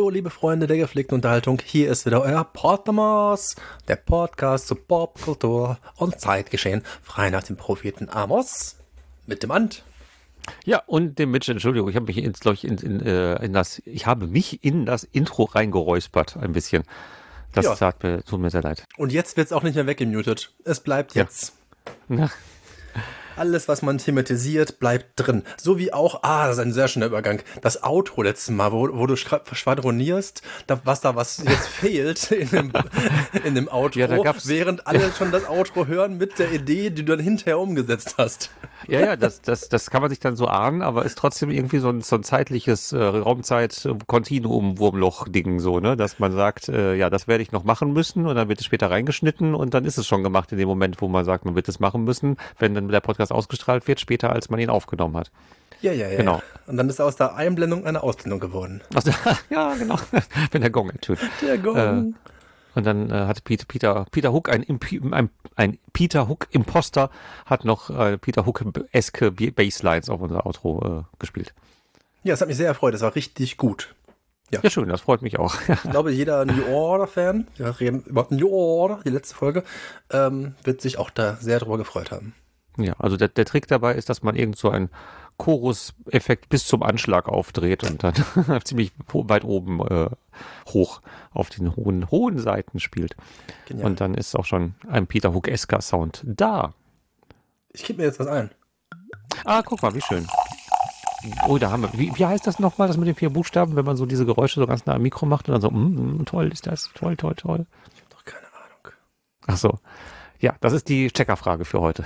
liebe Freunde der gepflegten Unterhaltung, hier ist wieder euer Podcast, der Podcast zu Popkultur und Zeitgeschehen, frei nach dem Propheten Amos, mit dem Ant. Ja, und dem Mitch, Entschuldigung, ich habe mich ich habe mich in das Intro reingeräuspert, ein bisschen. Das tut mir sehr leid. Und jetzt wird's auch nicht mehr weggemutet. Es bleibt jetzt. Ja. Alles, was man thematisiert, bleibt drin. So wie auch, das ist ein sehr schöner Übergang, das Outro letztes Mal, wo du schwadronierst, was jetzt fehlt in dem Outro, während alle schon das Outro hören mit der Idee, die du dann hinterher umgesetzt hast. Ja, das kann man sich dann so ahnen, aber ist trotzdem irgendwie so ein zeitliches Raumzeit-Kontinuum-Wurmloch-Ding so, ne, dass man sagt, das werde ich noch machen müssen und dann wird es später reingeschnitten und dann ist es schon gemacht in dem Moment, wo man sagt, man wird es machen müssen, wenn dann der Podcast ausgestrahlt wird, später als man ihn aufgenommen hat. Ja. Genau. Und dann ist aus der Einblendung eine Ausblendung geworden. Ja, genau. Wenn der Gong ertönt. Der Gong. Und dann hat Peter Hook, ein Peter Hook Imposter, hat noch Peter Hook-eske Basslines auf unser Outro gespielt. Ja, das hat mich sehr erfreut. Das war richtig gut. Ja, schön, das freut mich auch. Ich glaube, jeder New Order-Fan, wir reden über New Order, die letzte Folge, wird sich auch da sehr drüber gefreut haben. Ja, also der Trick dabei ist, dass man irgend so einen Chorus-Effekt bis zum Anschlag aufdreht und dann ziemlich weit oben hoch auf den hohen Seiten spielt. Genial. Und dann ist auch schon ein Peter Hook-esker Sound da. Ich gebe mir jetzt was ein. Guck mal, wie schön. Oh, da haben wir, wie heißt das nochmal, das mit den 4 Buchstaben, wenn man so diese Geräusche so ganz nah am Mikro macht und dann so, toll ist das, toll. Ich habe doch keine Ahnung. Ach so. Ja, das ist die Checkerfrage für heute.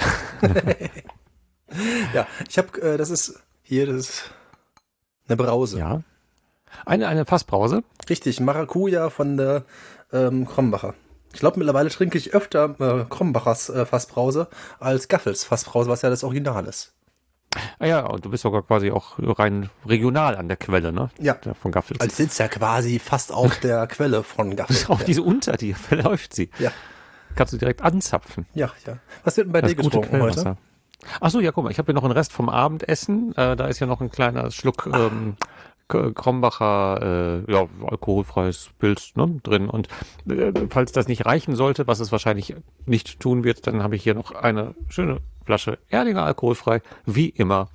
Ja, ich habe, das ist eine Brause. Ja. Eine Fassbrause? Richtig, Maracuja von der Krombacher. Ich glaube, mittlerweile trinke ich öfter Krombachers Fassbrause als Gaffels Fassbrause, was ja das Original ist. Ja, und du bist sogar quasi auch rein regional an der Quelle, ne? Ja. Von Gaffels. Also sitzt ja quasi fast auf der Quelle von Gaffels. Auf diese die verläuft sie. Ja. Kannst du direkt anzapfen. Ja. Was wird denn bei dir getrunken heute? Ach so, ja, guck mal, ich habe hier noch einen Rest vom Abendessen. Da ist ja noch ein kleiner Schluck Krombacher, alkoholfreies Pilz drin. Und falls das nicht reichen sollte, was es wahrscheinlich nicht tun wird, dann habe ich hier noch eine schöne Flasche Erdinger alkoholfrei, wie immer.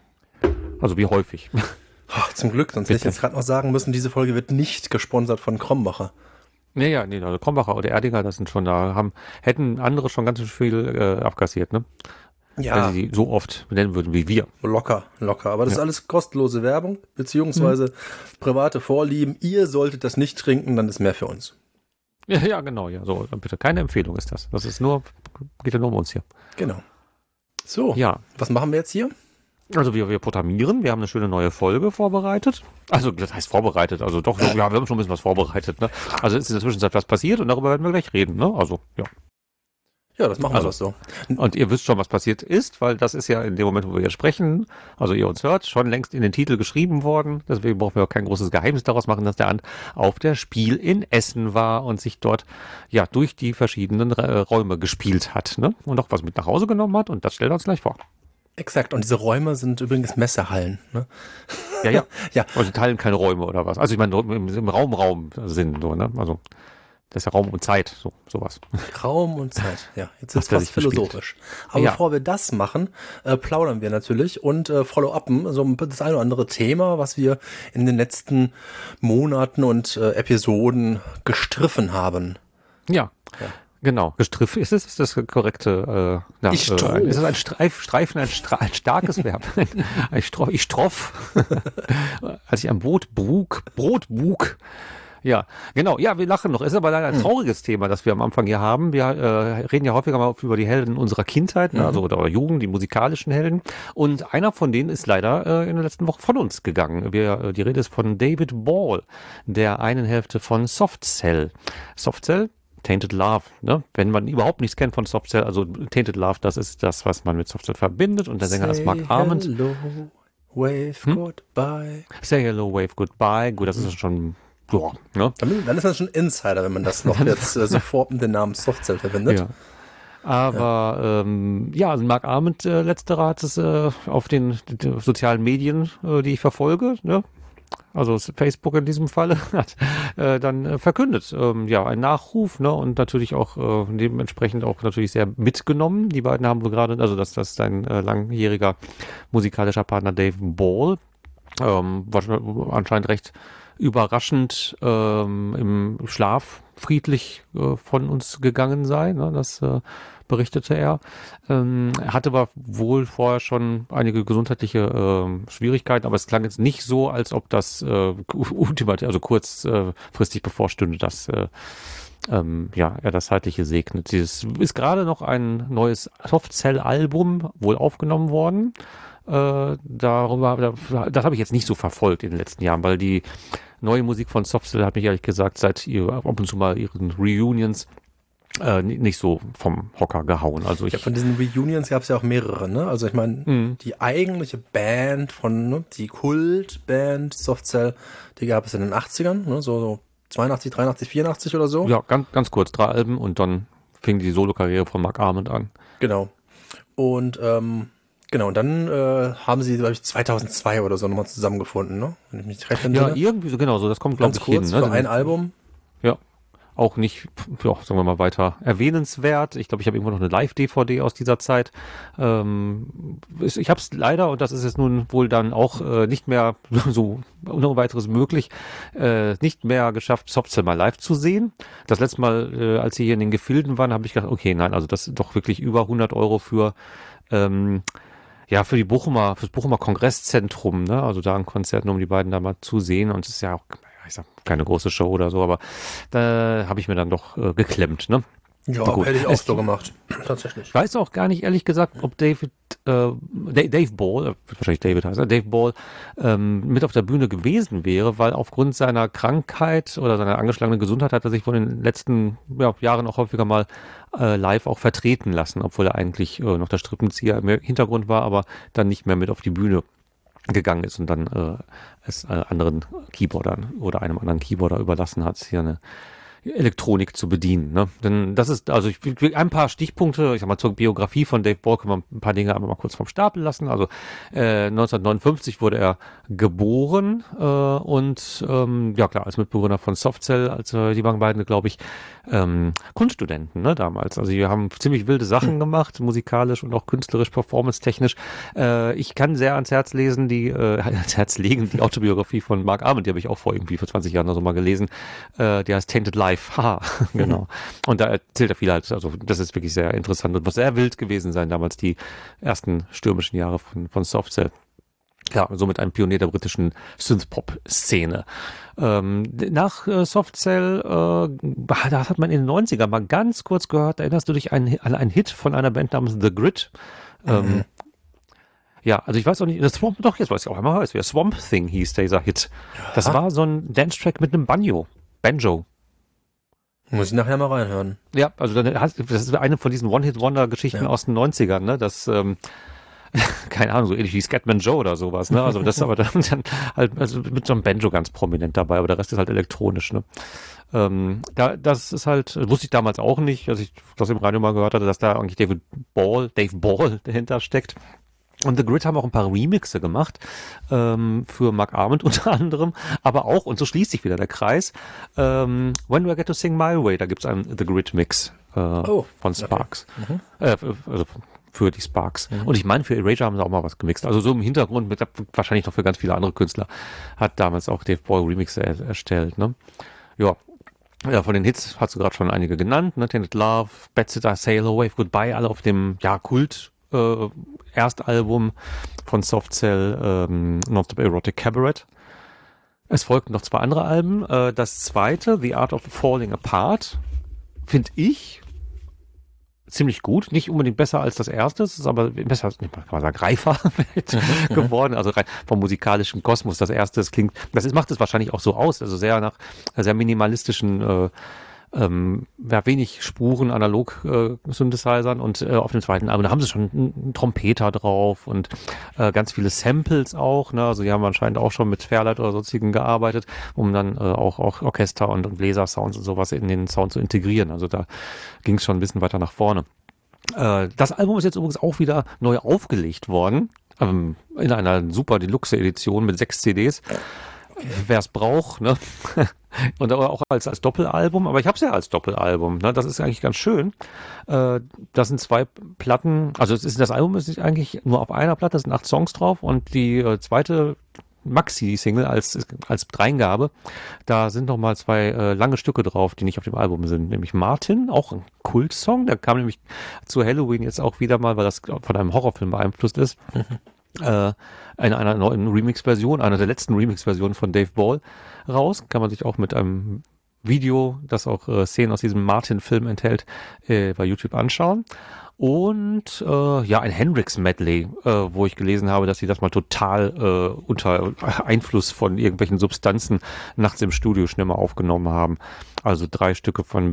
Also wie häufig. Zum Glück, sonst hätte ich jetzt gerade noch sagen müssen, diese Folge wird nicht gesponsert von Krombacher. Nee, also Krombacher oder Erdinger, das sind schon da, hätten andere schon ganz viel abkassiert, ne? Ja. Wenn sie die so oft benennen würden wie wir. Locker. Aber das ist alles kostenlose Werbung, beziehungsweise private Vorlieben. Ihr solltet das nicht trinken, dann ist mehr für uns. Ja, genau, ja. So, bitte, keine Empfehlung ist das. Das ist geht ja nur um uns hier. Genau. So, ja. Was machen wir jetzt hier? Also wir programmieren, wir haben eine schöne neue Folge vorbereitet. Also das heißt vorbereitet, also doch, wir haben schon ein bisschen was vorbereitet, ne? Also ist in der Zwischenzeit was passiert und darüber werden wir gleich reden, ne? Also, ja. Ja, das machen wir doch so. Und ihr wisst schon, was passiert ist, weil das ist ja in dem Moment, wo wir jetzt sprechen, also ihr uns hört, schon längst in den Titel geschrieben worden. Deswegen brauchen wir auch kein großes Geheimnis daraus machen, dass der Ant auf der Spiel in Essen war und sich dort durch die verschiedenen Räume gespielt hat, ne? Und auch was mit nach Hause genommen hat und das stellt er uns gleich vor. Exakt, und diese Räume sind übrigens Messehallen, ne? Ja. Ja. Also teilen keine Räume oder was. Also ich meine im Raum sind so, ne? Also das ist ja Raum und Zeit, sowas. Raum und Zeit, ja. Jetzt ist es fast philosophisch. Aber bevor wir das machen, plaudern wir natürlich und follow-upen so das eine oder andere Thema, was wir in den letzten Monaten und Episoden gestriffen haben. Ja. Genau, gestriffen ist es, ist das korrekte, ist es ein Streifen, ein starkes Verb. Ich stroff, als ich ein Brot bug. Ja, genau. Ja, wir lachen noch. Ist aber leider ein trauriges Thema, das wir am Anfang hier haben. Wir reden ja häufiger mal über die Helden unserer Kindheit, also oder Jugend, die musikalischen Helden. Und einer von denen ist leider in der letzten Woche von uns gegangen. Die Rede ist von David Ball, der einen Hälfte von Soft Cell. Soft Cell, Tainted Love, ne? Wenn man überhaupt nichts kennt von Soft Cell, also Tainted Love, das ist das, was man mit Soft Cell verbindet. Und der Sänger ist Mark Arment. Hello, wave goodbye. Say hello, wave goodbye. Gut, das ist schon... Ja, ne? Dann ist das schon Insider, wenn man das noch jetzt sofort mit dem Namen Softcell verbindet. Ja. Aber also Mark Arment, letzterer hat es auf den sozialen Medien, die ich verfolge, ne? also Facebook in diesem Falle, hat dann verkündet. Ein Nachruf, ne, und natürlich auch dementsprechend auch natürlich sehr mitgenommen. Die beiden haben wohl gerade, also das ist sein langjähriger musikalischer Partner Dave Ball, anscheinend recht überraschend im Schlaf friedlich von uns gegangen sei, ne, das berichtete er. Er hatte aber wohl vorher schon einige gesundheitliche Schwierigkeiten, aber es klang jetzt nicht so, als ob das ultimativ, also kurzfristig bevorstünde, dass er das Zeitliche segnet. Es ist gerade noch ein neues Softcell-Album wohl aufgenommen worden. Das habe ich jetzt nicht so verfolgt in den letzten Jahren, weil die neue Musik von Softcell hat mich ehrlich gesagt seit ab und zu mal ihren Reunions nicht so vom Hocker gehauen. Also von diesen Reunions gab es ja auch mehrere, ne? Also ich meine, die eigentliche Band die Kultband Softcell, die gab es in den 80ern, ne? So 82, 83, 84 oder so. Ja, ganz kurz, 3 Alben und dann fing die Solo-Karriere von Mark Arment an. Genau. Und und dann haben sie, glaube ich, 2002 oder so nochmal zusammengefunden, ne? Wenn ich mich recht erinnere. Ja, irgendwie so, genau so, das kommt, glaube ich, hin. Ne? Für ein Album. Ja, auch nicht, sagen wir mal, weiter erwähnenswert. Ich glaube, ich habe irgendwo noch eine Live-DVD aus dieser Zeit. Ich habe es leider, und das ist jetzt nun wohl dann auch nicht mehr so ohne weiteres möglich, nicht mehr geschafft, Softcell mal live zu sehen. Das letzte Mal, als sie hier in den Gefilden waren, habe ich gedacht, okay, nein, also das ist doch wirklich über 100 Euro für fürs Bochumer Kongresszentrum, ne? Also da ein Konzert, um die beiden da mal zu sehen. Und es ist ja auch, ich sag, keine große Show oder so, aber da habe ich mir dann doch geklemmt, ne? Ja, hätte ich auch so gemacht. Tatsächlich. Ich weiß auch gar nicht, ehrlich gesagt, ob Dave Ball, wahrscheinlich David heißt er, Dave Ball, mit auf der Bühne gewesen wäre, weil aufgrund seiner Krankheit oder seiner angeschlagenen Gesundheit hat er sich von den letzten Jahren auch häufiger mal live auch vertreten lassen, obwohl er eigentlich noch der Strippenzieher im Hintergrund war, aber dann nicht mehr mit auf die Bühne gegangen ist und dann es anderen Keyboardern oder einem anderen Keyboarder überlassen hat, hier eine Elektronik zu bedienen, ne? Denn das ist, also ich will ein paar Stichpunkte, ich sag mal, zur Biografie von Dave Ball können wir ein paar Dinge aber mal kurz vom Stapel lassen. Also 1959 wurde er geboren und als Mitbegründer von Softcell, als die waren beide, glaube ich, Kunststudenten, ne, damals. Also wir haben ziemlich wilde Sachen gemacht, musikalisch und auch künstlerisch, performance-technisch. Ich kann sehr ans Herz legen, die Autobiografie von Mark Arment, die habe ich auch vor 20 Jahren oder so mal gelesen. Die heißt Tainted Life. Haha, genau. Und da erzählt er viel halt, also das ist wirklich sehr interessant und muss sehr wild gewesen sein, damals die ersten stürmischen Jahre von Softcell. Ja, somit ein Pionier der britischen Synthpop-Szene. Nach Softcell, da hat man in den 90ern mal ganz kurz gehört, erinnerst du dich an einen Hit von einer Band namens The Grid? Ja, also ich weiß auch nicht, jetzt weiß ich auch einmal, Swamp Thing hieß dieser Hit. Ja. Das war so ein Dance-Track mit einem Banjo. Muss ich nachher mal reinhören. Ja, also das ist eine von diesen One-Hit-Wonder-Geschichten aus den 90ern, ne? Das, keine Ahnung, so ähnlich wie Scatman Joe oder sowas, ne? Also das ist aber dann halt also mit so einem Banjo ganz prominent dabei, aber der Rest ist halt elektronisch, ne? Das ist halt, wusste ich damals auch nicht, als ich das im Radio mal gehört hatte, dass da eigentlich Dave Ball dahinter steckt. Und The Grid haben auch ein paar Remixe gemacht für Mark Arment unter anderem, aber auch, und so schließt sich wieder der Kreis, When Do I Get to Sing My Way, da gibt's einen The Grid Mix von Sparks. Okay. Also für die Sparks. Und ich meine, für Erasure haben sie auch mal was gemixt. Also so im Hintergrund, wahrscheinlich noch für ganz viele andere Künstler, hat damals auch Dave Ball Remixe erstellt. Ne? Ja, von den Hits hast du gerade schon einige genannt, ne? Tainted Love, Bad Sitter, Sail Away, Goodbye, alle auf dem Kult Erstalbum von Softcell, Nonstop Erotic Cabaret. Es folgten noch 2 andere Alben. Das zweite, The Art of Falling Apart, finde ich ziemlich gut. Nicht unbedingt besser als das erste, es ist aber besser, kann man sagen, reifer geworden. Also rein vom musikalischen Kosmos. Das erste, macht es wahrscheinlich auch so aus. Also sehr nach sehr minimalistischen wenig Spuren, analog Synthesizern und auf dem zweiten Album, da haben sie schon einen Trompeter drauf und ganz viele Samples auch, ne? Also die haben anscheinend auch schon mit Fairlight oder sonstigen gearbeitet, um dann auch Orchester und Bläser-Sounds und sowas in den Sound zu integrieren. Also da ging es schon ein bisschen weiter nach vorne. Das Album ist jetzt übrigens auch wieder neu aufgelegt worden, in einer super Deluxe-Edition mit 6 CDs. wer es braucht, ne? Und auch als Doppelalbum, aber ich habe es ja als Doppelalbum, ne? Das ist eigentlich ganz schön. Das sind 2 Platten, also das Album ist eigentlich nur auf einer Platte, da sind 8 Songs drauf und die zweite Maxi-Single als Dreingabe, da sind nochmal 2 lange Stücke drauf, die nicht auf dem Album sind, nämlich Martin, auch ein Kultsong, der kam nämlich zu Halloween jetzt auch wieder mal, weil das von einem Horrorfilm beeinflusst ist. In einer neuen Remix-Version, einer der letzten Remix-Versionen von Dave Ball raus. Kann man sich auch mit einem Video, das auch Szenen aus diesem Martin-Film enthält, bei YouTube anschauen. Und ein Hendrix-Medley, wo ich gelesen habe, dass sie das mal total unter Einfluss von irgendwelchen Substanzen nachts im Studio schnell mal aufgenommen haben. Also 3 Stücke von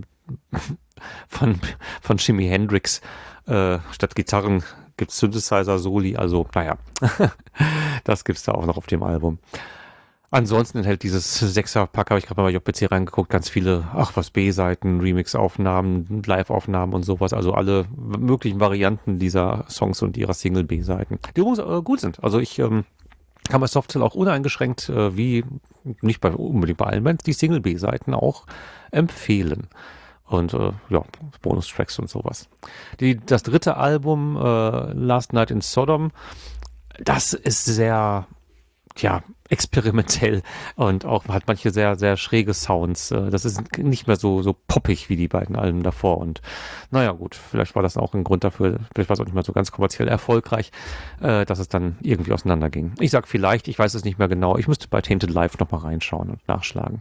Jimi Hendrix statt Gitarren gibt's Synthesizer-Soli, also naja, das gibt's da auch noch auf dem Album. Ansonsten enthält dieses 6er-Pack, habe ich gerade mal bei JPC reingeguckt, ganz viele, B-Seiten, Remix-Aufnahmen, Live-Aufnahmen und sowas, also alle möglichen Varianten dieser Songs und ihrer Single-B-Seiten, die übrigens gut sind. Also ich kann bei Softcell auch uneingeschränkt, wie nicht unbedingt bei allen Bands, die Single-B-Seiten auch empfehlen. Und Bonustracks und sowas. Das 3. Album, Last Night in Sodom, das ist sehr, experimentell und auch hat manche sehr, sehr schräge Sounds. Das ist nicht mehr so poppig wie die beiden Alben davor. Und naja gut, vielleicht war das auch ein Grund dafür, vielleicht war es auch nicht mehr so ganz kommerziell erfolgreich, dass es dann irgendwie auseinanderging. Ich sag vielleicht, ich weiß es nicht mehr genau. Ich müsste bei Tainted Life nochmal reinschauen und nachschlagen.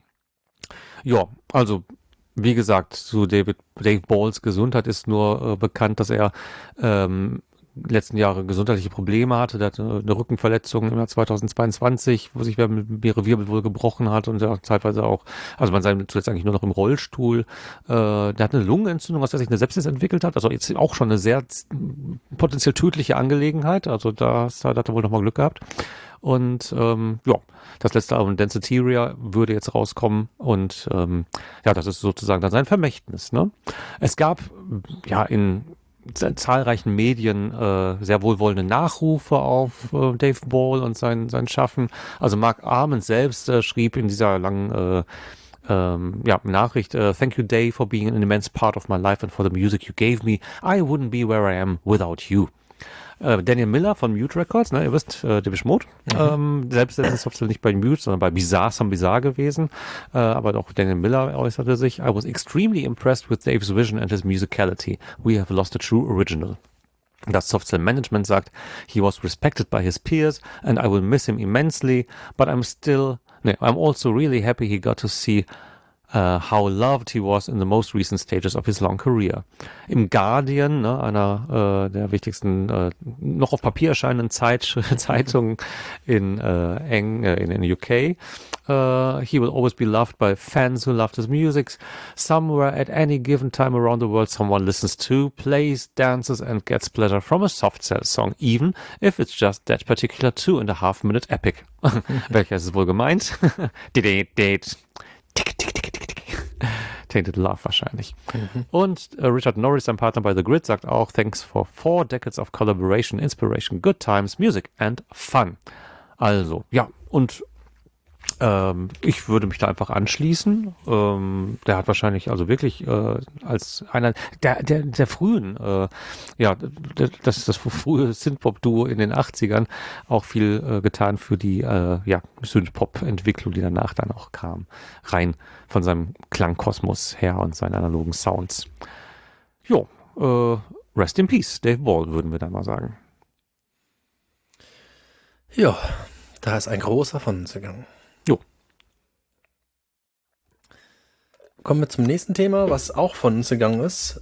Ja, also wie gesagt, zu Dave Balls Gesundheit ist nur bekannt, dass er letzten Jahre gesundheitliche Probleme hatte. Der hatte eine Rückenverletzung im Jahr 2022, wo sich mehrere Wirbel wohl gebrochen hat und er zeitweise auch, also man sei zuletzt eigentlich nur noch im Rollstuhl. Der hat eine Lungenentzündung, aus der sich eine Sepsis entwickelt hat. Also jetzt auch schon eine sehr potenziell tödliche Angelegenheit. Also da hat er wohl nochmal Glück gehabt. Und das letzte Album Danceteria würde jetzt rauskommen und das ist sozusagen dann sein Vermächtnis. Ne? Es gab in zahlreichen Medien sehr wohlwollende Nachrufe auf Dave Ball und sein Schaffen. Also Mark Arment selbst schrieb in dieser langen Nachricht, Thank you Dave for being an immense part of my life and for the music you gave me. I wouldn't be where I am without you. Daniel Miller von Mute Records, ne, ihr wisst, Depeche Mode, selbst ist Softcell nicht bei Mute, sondern bei Bizarre gewesen, aber auch Daniel Miller äußerte sich, I was extremely impressed with Dave's vision and his musicality. We have lost a true original. Das Softcell Management sagt, he was respected by his peers and I will miss him immensely, but I'm also really happy he got to see how loved he was in the most recent stages of his long career. Im Guardian, ne, einer der wichtigsten noch auf Papier erscheinenden Zeitungen in UK, he will always be loved by fans who loved his music. Somewhere at any given time around the world someone listens to, plays, dances and gets pleasure from a Softcell song, even if it's just that particular 2.5-minute epic. Welcher ist es wohl gemeint? Tainted Love wahrscheinlich. Und Richard Norris, sein Partner bei The Grid, sagt auch, thanks for 4 decades of collaboration, inspiration, good times, music and fun. Also, und ich würde mich da einfach anschließen. Der hat wahrscheinlich also wirklich als einer der frühen, das frühe Synthpop-Duo in den 80ern auch viel getan für die Synthpop-Entwicklung, die danach dann auch kam. Rein von seinem Klangkosmos her und seinen analogen Sounds. Rest in Peace, Dave Ball, würden wir dann mal sagen. Ja, da ist ein großer von uns gegangen. Kommen wir zum nächsten Thema, was auch von uns gegangen ist,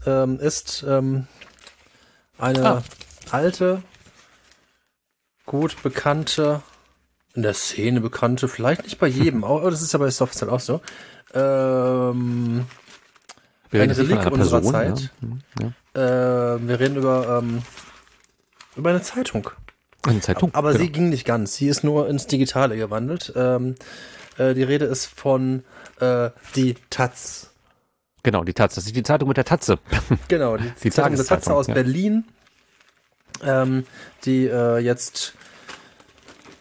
eine alte, gut bekannte, in der Szene bekannte, vielleicht nicht bei jedem, aber das ist ja bei Softcell auch so, ein Relikt unserer Zeit. Ja. Wir reden über eine Zeitung. Eine Zeitung, aber genau. Sie ging nicht ganz, sie ist nur ins Digitale gewandelt. Die Rede ist von die Taz. Genau, die Taz. Das ist die Zeitung mit der Tatze. Genau, die Zeitung mit der Tatze aus Berlin, die jetzt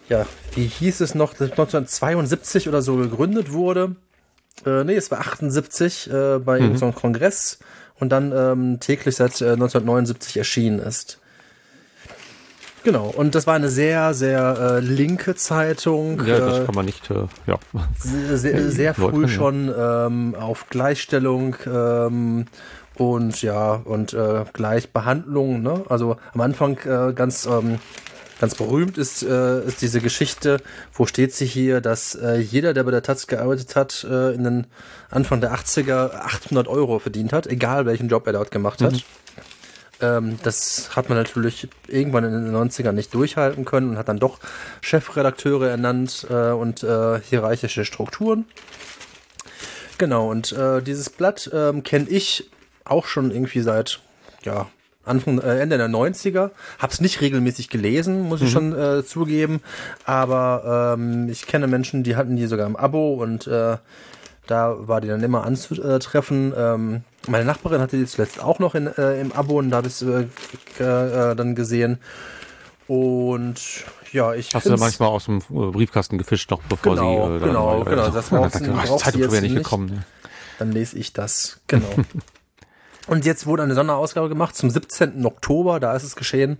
ja, wie hieß es noch, dass 1972 oder so gegründet wurde. Es war 78 bei irgendeinem Kongress und dann täglich seit 1979 erschienen ist. Genau, und das war eine sehr, sehr linke Zeitung. Ja, das kann man nicht, sehr früh schon auf Gleichstellung und Gleichbehandlung. Ne? Also am Anfang ganz berühmt ist diese Geschichte, wo steht sie hier, dass jeder, der bei der Taz gearbeitet hat, in den Anfang der 80er 800 € verdient hat, egal welchen Job er dort gemacht hat. Das hat man natürlich irgendwann in den 90ern nicht durchhalten können und hat dann doch Chefredakteure ernannt und hierarchische Strukturen. Genau, und dieses Blatt kenne ich auch schon irgendwie seit Ende der 90er. Hab's nicht regelmäßig gelesen, muss ich schon zugeben, aber ich kenne Menschen, die hatten die sogar im Abo und da war die dann immer anzutreffen. Meine Nachbarin hatte die zuletzt auch noch im Abo und da habe ich es dann gesehen. Und ja, hast du da manchmal aus dem Briefkasten gefischt, noch bevor genau. Das war Zeitung wäre nicht gekommen. Ne? Dann lese ich das, genau. Und jetzt wurde eine Sonderausgabe gemacht zum 17. Oktober, da ist es geschehen.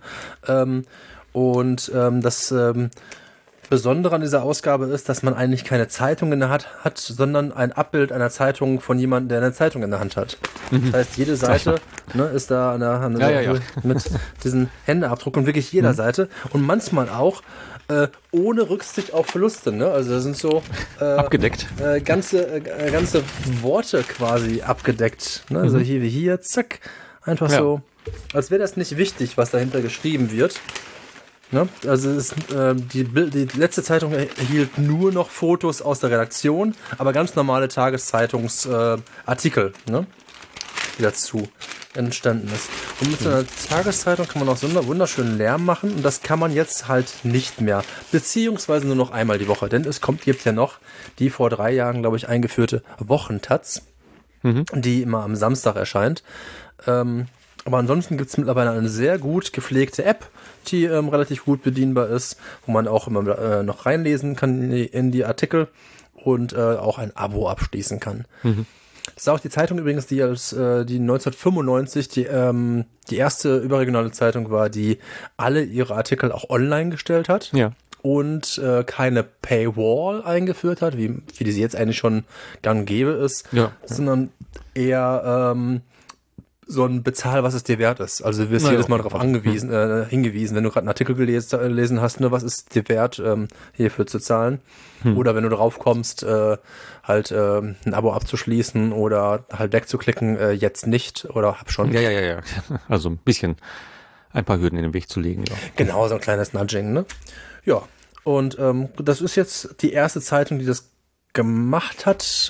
Das Besondere an dieser Ausgabe ist, dass man eigentlich keine Zeitung in der Hand hat, sondern ein Abbild einer Zeitung von jemandem, der eine Zeitung in der Hand hat. Das heißt, jede Seite ist da eine mit diesen Händeabdruck und wirklich jeder Seite und manchmal auch ohne Rücksicht auf Verluste. Ne? Also da sind so abgedeckt. Ganze Worte quasi abgedeckt. Ne? Also hier wie hier, zack, einfach so, als wäre das nicht wichtig, was dahinter geschrieben wird. Ne? Also die letzte Zeitung erhielt nur noch Fotos aus der Redaktion, aber ganz normale Tageszeitungsartikel, die dazu entstanden ist. Und mit so einer Tageszeitung kann man auch so einen wunderschönen Lärm machen und das kann man jetzt halt nicht mehr. Beziehungsweise nur noch einmal die Woche, denn gibt ja noch die vor 3 Jahren, glaube ich, eingeführte Wochentaz, die immer am Samstag erscheint. Aber ansonsten gibt es mittlerweile eine sehr gut gepflegte App, die relativ gut bedienbar ist, wo man auch immer noch reinlesen kann in die Artikel und auch ein Abo abschließen kann. Das ist auch die Zeitung übrigens, die 1995 die erste überregionale Zeitung war, die alle ihre Artikel auch online gestellt hat. Ja. Und keine Paywall eingeführt hat, wie die sie jetzt eigentlich schon gang und gäbe ist, sondern eher so ein Bezahl, was es dir wert ist. Also du wirst jedes Mal darauf hingewiesen, wenn du gerade einen Artikel gelesen hast, was ist dir wert, hierfür zu zahlen. Oder wenn du drauf kommst, ein Abo abzuschließen oder halt wegzuklicken, jetzt nicht oder hab schon. Ja. Also ein paar Hürden in den Weg zu legen. Ja. Genau, so ein kleines Nudging, ne? Ja, und das ist jetzt die erste Zeitung, die das gemacht hat,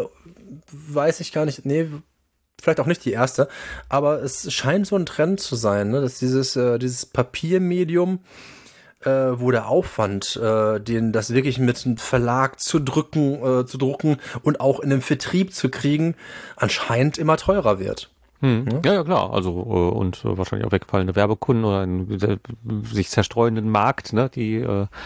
weiß ich gar nicht, vielleicht auch nicht die erste, aber es scheint so ein Trend zu sein, ne? Dass dieses Papiermedium, wo der Aufwand, das wirklich mit einem Verlag zu drucken und auch in den Vertrieb zu kriegen, anscheinend immer teurer wird. Ja, klar. Also und wahrscheinlich auch wegfallende Werbekunden oder einen sich zerstreuenden Markt, ne? Die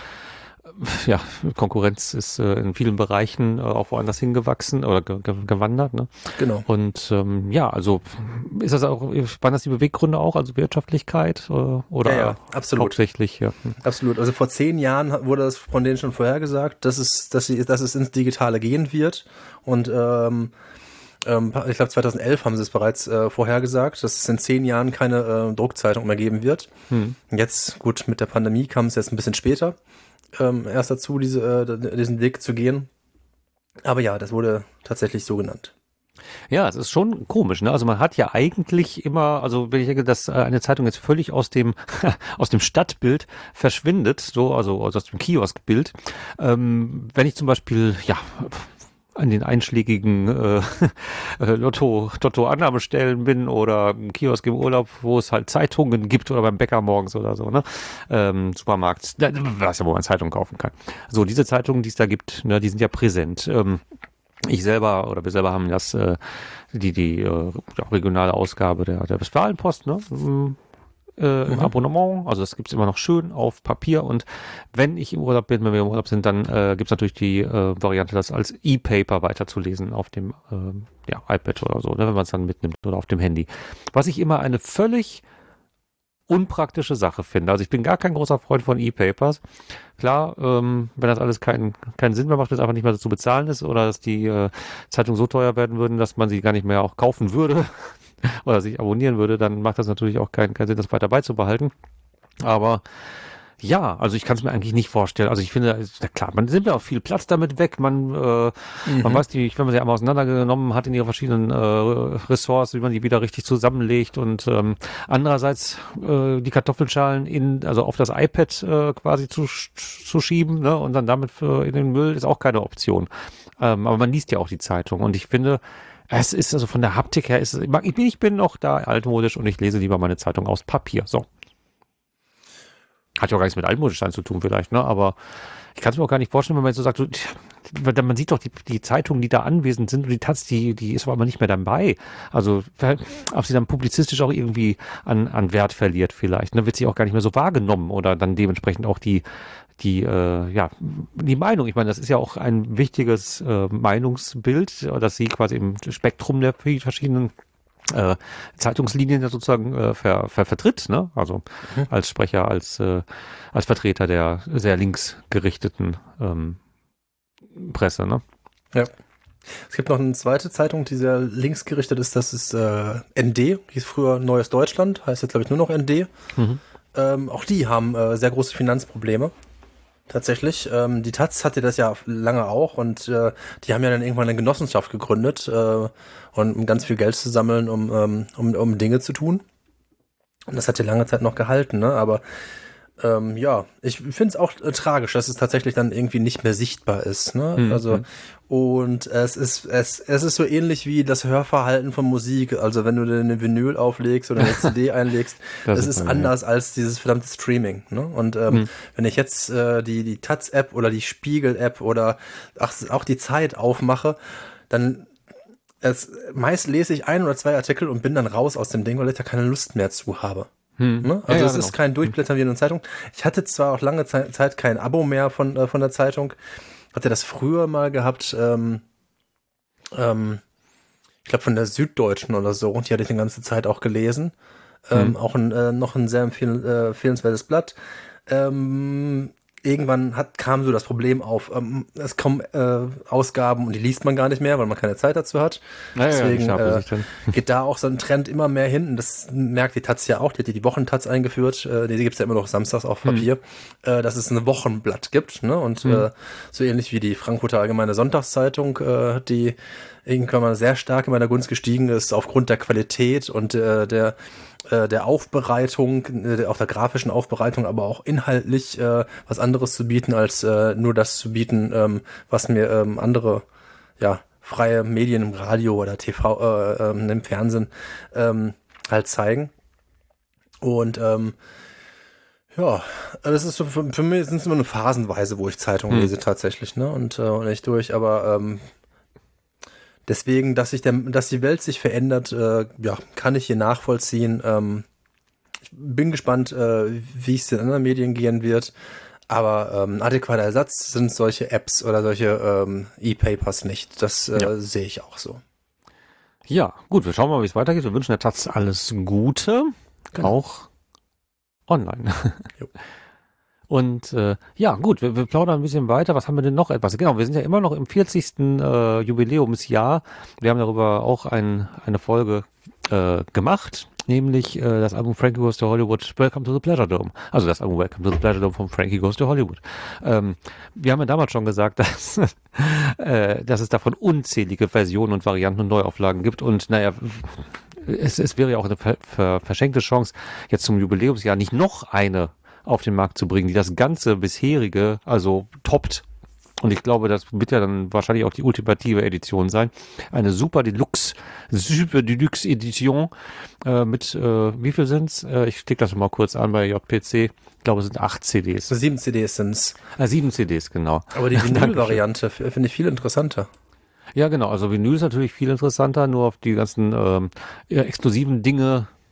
Konkurrenz ist in vielen Bereichen auch woanders hingewachsen oder gewandert. Ne? Genau. Und also ist das auch, waren das die Beweggründe auch, also Wirtschaftlichkeit oder ja, absolut. Hauptsächlich? Ja. Absolut. Also vor 10 Jahren wurde das von denen schon vorhergesagt, dass es ins Digitale gehen wird und ich glaube 2011 haben sie es bereits vorhergesagt, dass es in 10 Jahren keine Druckzeitung mehr geben wird. Jetzt, gut, mit der Pandemie kam es jetzt ein bisschen später erst dazu, diesen Weg zu gehen. Aber ja, das wurde tatsächlich so genannt. Ja, es ist schon komisch, ne? Also man hat ja eigentlich immer, also wenn ich denke, dass eine Zeitung jetzt völlig aus dem Stadtbild verschwindet, also aus dem Kioskbild. Wenn ich zum Beispiel, an den einschlägigen Lotto-Annahmestellen bin oder im Kiosk im Urlaub, wo es halt Zeitungen gibt oder beim Bäcker morgens oder so, ne? Supermarkt, was ja, wo man Zeitungen kaufen kann. So, diese Zeitungen, die es da gibt, ne, die sind ja präsent. Wir selber haben die regionale Ausgabe der Westfalenpost, ne? im Abonnement. Also das gibt's immer noch schön auf Papier. Und wenn ich im Urlaub bin, wenn wir im Urlaub sind, dann gibt's natürlich die Variante, das als E-Paper weiterzulesen auf dem iPad oder so, ne, wenn man es dann mitnimmt oder auf dem Handy. Was ich immer eine völlig unpraktische Sache finde. Also ich bin gar kein großer Freund von E-Papers. Klar, wenn das alles keinen Sinn mehr macht, dass es einfach nicht mehr zu bezahlen ist oder dass die Zeitungen so teuer werden würden, dass man sie gar nicht mehr auch kaufen würde oder sich abonnieren würde, dann macht das natürlich auch keinen Sinn, das weiter beizubehalten. Aber ja, also ich kann es mir eigentlich nicht vorstellen. Also ich finde, ja klar, man nimmt ja auch viel Platz damit weg. Man weiß wenn man sie einmal auseinandergenommen hat in ihre verschiedenen Ressorts, wie man die wieder richtig zusammenlegt und andererseits die Kartoffelschalen also auf das iPad quasi zu schieben, ne, und dann damit in den Müll ist auch keine Option. Aber man liest ja auch die Zeitung und ich finde, es ist also von der Haptik her, ich bin noch da altmodisch und ich lese lieber meine Zeitung aus Papier. So. Hat ja auch gar nichts mit altmodisch sein zu tun vielleicht, ne? Aber ich kann es mir auch gar nicht vorstellen, wenn man jetzt so sagt, man sieht doch die Zeitungen, die da anwesend sind und die Taz, die ist aber nicht mehr dabei. Also ob sie dann publizistisch auch irgendwie an Wert verliert vielleicht, ne? Wird sie auch gar nicht mehr so wahrgenommen oder dann dementsprechend auch die Meinung. Ich meine, das ist ja auch ein wichtiges Meinungsbild, dass sie quasi im Spektrum der verschiedenen Zeitungslinien ja sozusagen vertritt, ne? Also als Sprecher, als Vertreter der sehr linksgerichteten Presse, ne? Ja. Es gibt noch eine zweite Zeitung, die sehr linksgerichtet ist, das ist ND, hieß früher Neues Deutschland, heißt jetzt glaube ich nur noch ND. Auch die haben sehr große Finanzprobleme. Tatsächlich. Die Taz hatte das ja lange auch und die haben ja dann irgendwann eine Genossenschaft gegründet um ganz viel Geld zu sammeln, um Dinge zu tun. Und das hat ja lange Zeit noch gehalten, ne? Aber ich finde es auch tragisch, dass es tatsächlich dann irgendwie nicht mehr sichtbar ist, ne? Also und es ist so ähnlich wie das Hörverhalten von Musik. Also wenn du dir eine Vinyl auflegst oder eine CD einlegst, es ist anders als dieses verdammte Streaming, ne? Und wenn ich jetzt die Taz-App oder die Spiegel-App oder auch die Zeit aufmache, dann meist lese ich 1 oder 2 Artikel und bin dann raus aus dem Ding, weil ich da keine Lust mehr zu habe. Ne? Also es ist kein Durchblättern wie in einer Zeitung. Ich hatte zwar auch lange Zeit kein Abo mehr von der Zeitung, hatte das früher mal gehabt, ich glaube von der Süddeutschen oder so, und die hatte ich die ganze Zeit auch gelesen. Auch noch ein sehr empfehlenswertes Blatt. Irgendwann kam so das Problem auf, es kommen Ausgaben und die liest man gar nicht mehr, weil man keine Zeit dazu hat. Deswegen geht da auch so ein Trend immer mehr hin. Und das merkt die Taz ja auch, die hat die Wochentaz eingeführt, die gibt's ja immer noch samstags auf Papier, dass es ein Wochenblatt gibt, ne? Und so ähnlich wie die Frankfurter Allgemeine Sonntagszeitung, die irgendwann mal sehr stark in meiner Gunst gestiegen ist, aufgrund der Qualität und der Aufbereitung, auch der grafischen Aufbereitung, aber auch inhaltlich was anderes zu bieten, als nur das zu bieten, was mir andere freie Medien im Radio oder TV, im Fernsehen halt zeigen. Und das ist so, für mich sind es immer nur phasenweise, wo ich Zeitung lese tatsächlich, ne? Und nicht durch, aber deswegen, dass die Welt sich verändert, kann ich hier nachvollziehen. Ich bin gespannt, wie es in anderen Medien gehen wird. Aber adäquater Ersatz sind solche Apps oder solche E-Papers nicht. Das sehe ich auch so. Ja, gut, wir schauen mal, wie es weitergeht. Wir wünschen der Taz alles Gute, auch online. Jo. Und gut, wir plaudern ein bisschen weiter. Was haben wir denn noch etwas? Genau, wir sind ja immer noch im 40. Jubiläumsjahr. Wir haben darüber auch eine Folge gemacht, nämlich das Album Frankie Goes to Hollywood, Welcome to the Pleasure Dome. Also das Album Welcome to the Pleasure Dome von Frankie Goes to Hollywood. Wir haben ja damals schon gesagt, dass es davon unzählige Versionen und Varianten und Neuauflagen gibt. Und naja, es wäre ja auch eine verschenkte Chance, jetzt zum Jubiläumsjahr nicht noch eine auf den Markt zu bringen, die das ganze bisherige, also toppt. Und ich glaube, das wird ja dann wahrscheinlich auch die ultimative Edition sein. Eine Super Deluxe Edition mit, wie viel sind's? Ich klicke das mal kurz an bei JPC. Ich glaube, es sind 8 CDs. 7 CDs sind's. 7 CDs, genau. Aber die Vinyl-Variante finde ich viel interessanter. Ja, genau. Also Vinyl ist natürlich viel interessanter, nur auf die ganzen exklusiven Dinge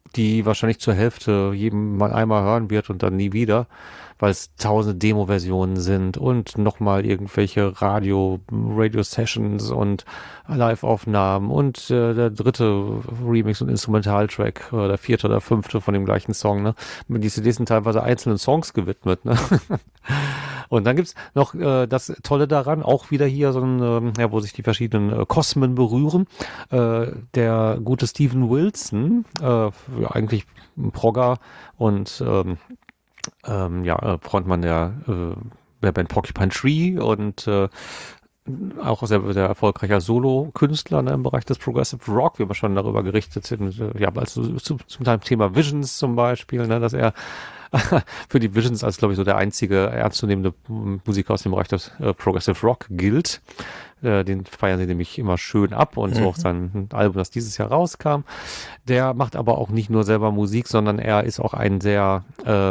die wahrscheinlich zur Hälfte jedem mal einmal hören wird und dann nie wieder, weil es tausende Demo-Versionen sind und nochmal irgendwelche Radio-Sessions und Live-Aufnahmen und der dritte Remix und Instrumentaltrack, der vierte oder fünfte von dem gleichen Song, ne? Die CDs sind teilweise einzelnen Songs gewidmet, ne? Und dann gibt's noch das Tolle daran, auch wieder hier so ein, wo sich die verschiedenen Kosmen berühren. Der gute Steven Wilson, eigentlich ein Progger und Frontmann der Band Porcupine Tree und auch sehr erfolgreicher Solo-Künstler, ne, im Bereich des Progressive Rock, wie wir schon darüber gerichtet sind, also zum Thema Visions zum Beispiel, ne, dass er für die Visions als, glaube ich, so der einzige ernstzunehmende Musiker aus dem Bereich des Progressive Rock gilt. Den feiern sie nämlich immer schön ab und so auch sein Album, das dieses Jahr rauskam. Der macht aber auch nicht nur selber Musik, sondern er ist auch ein sehr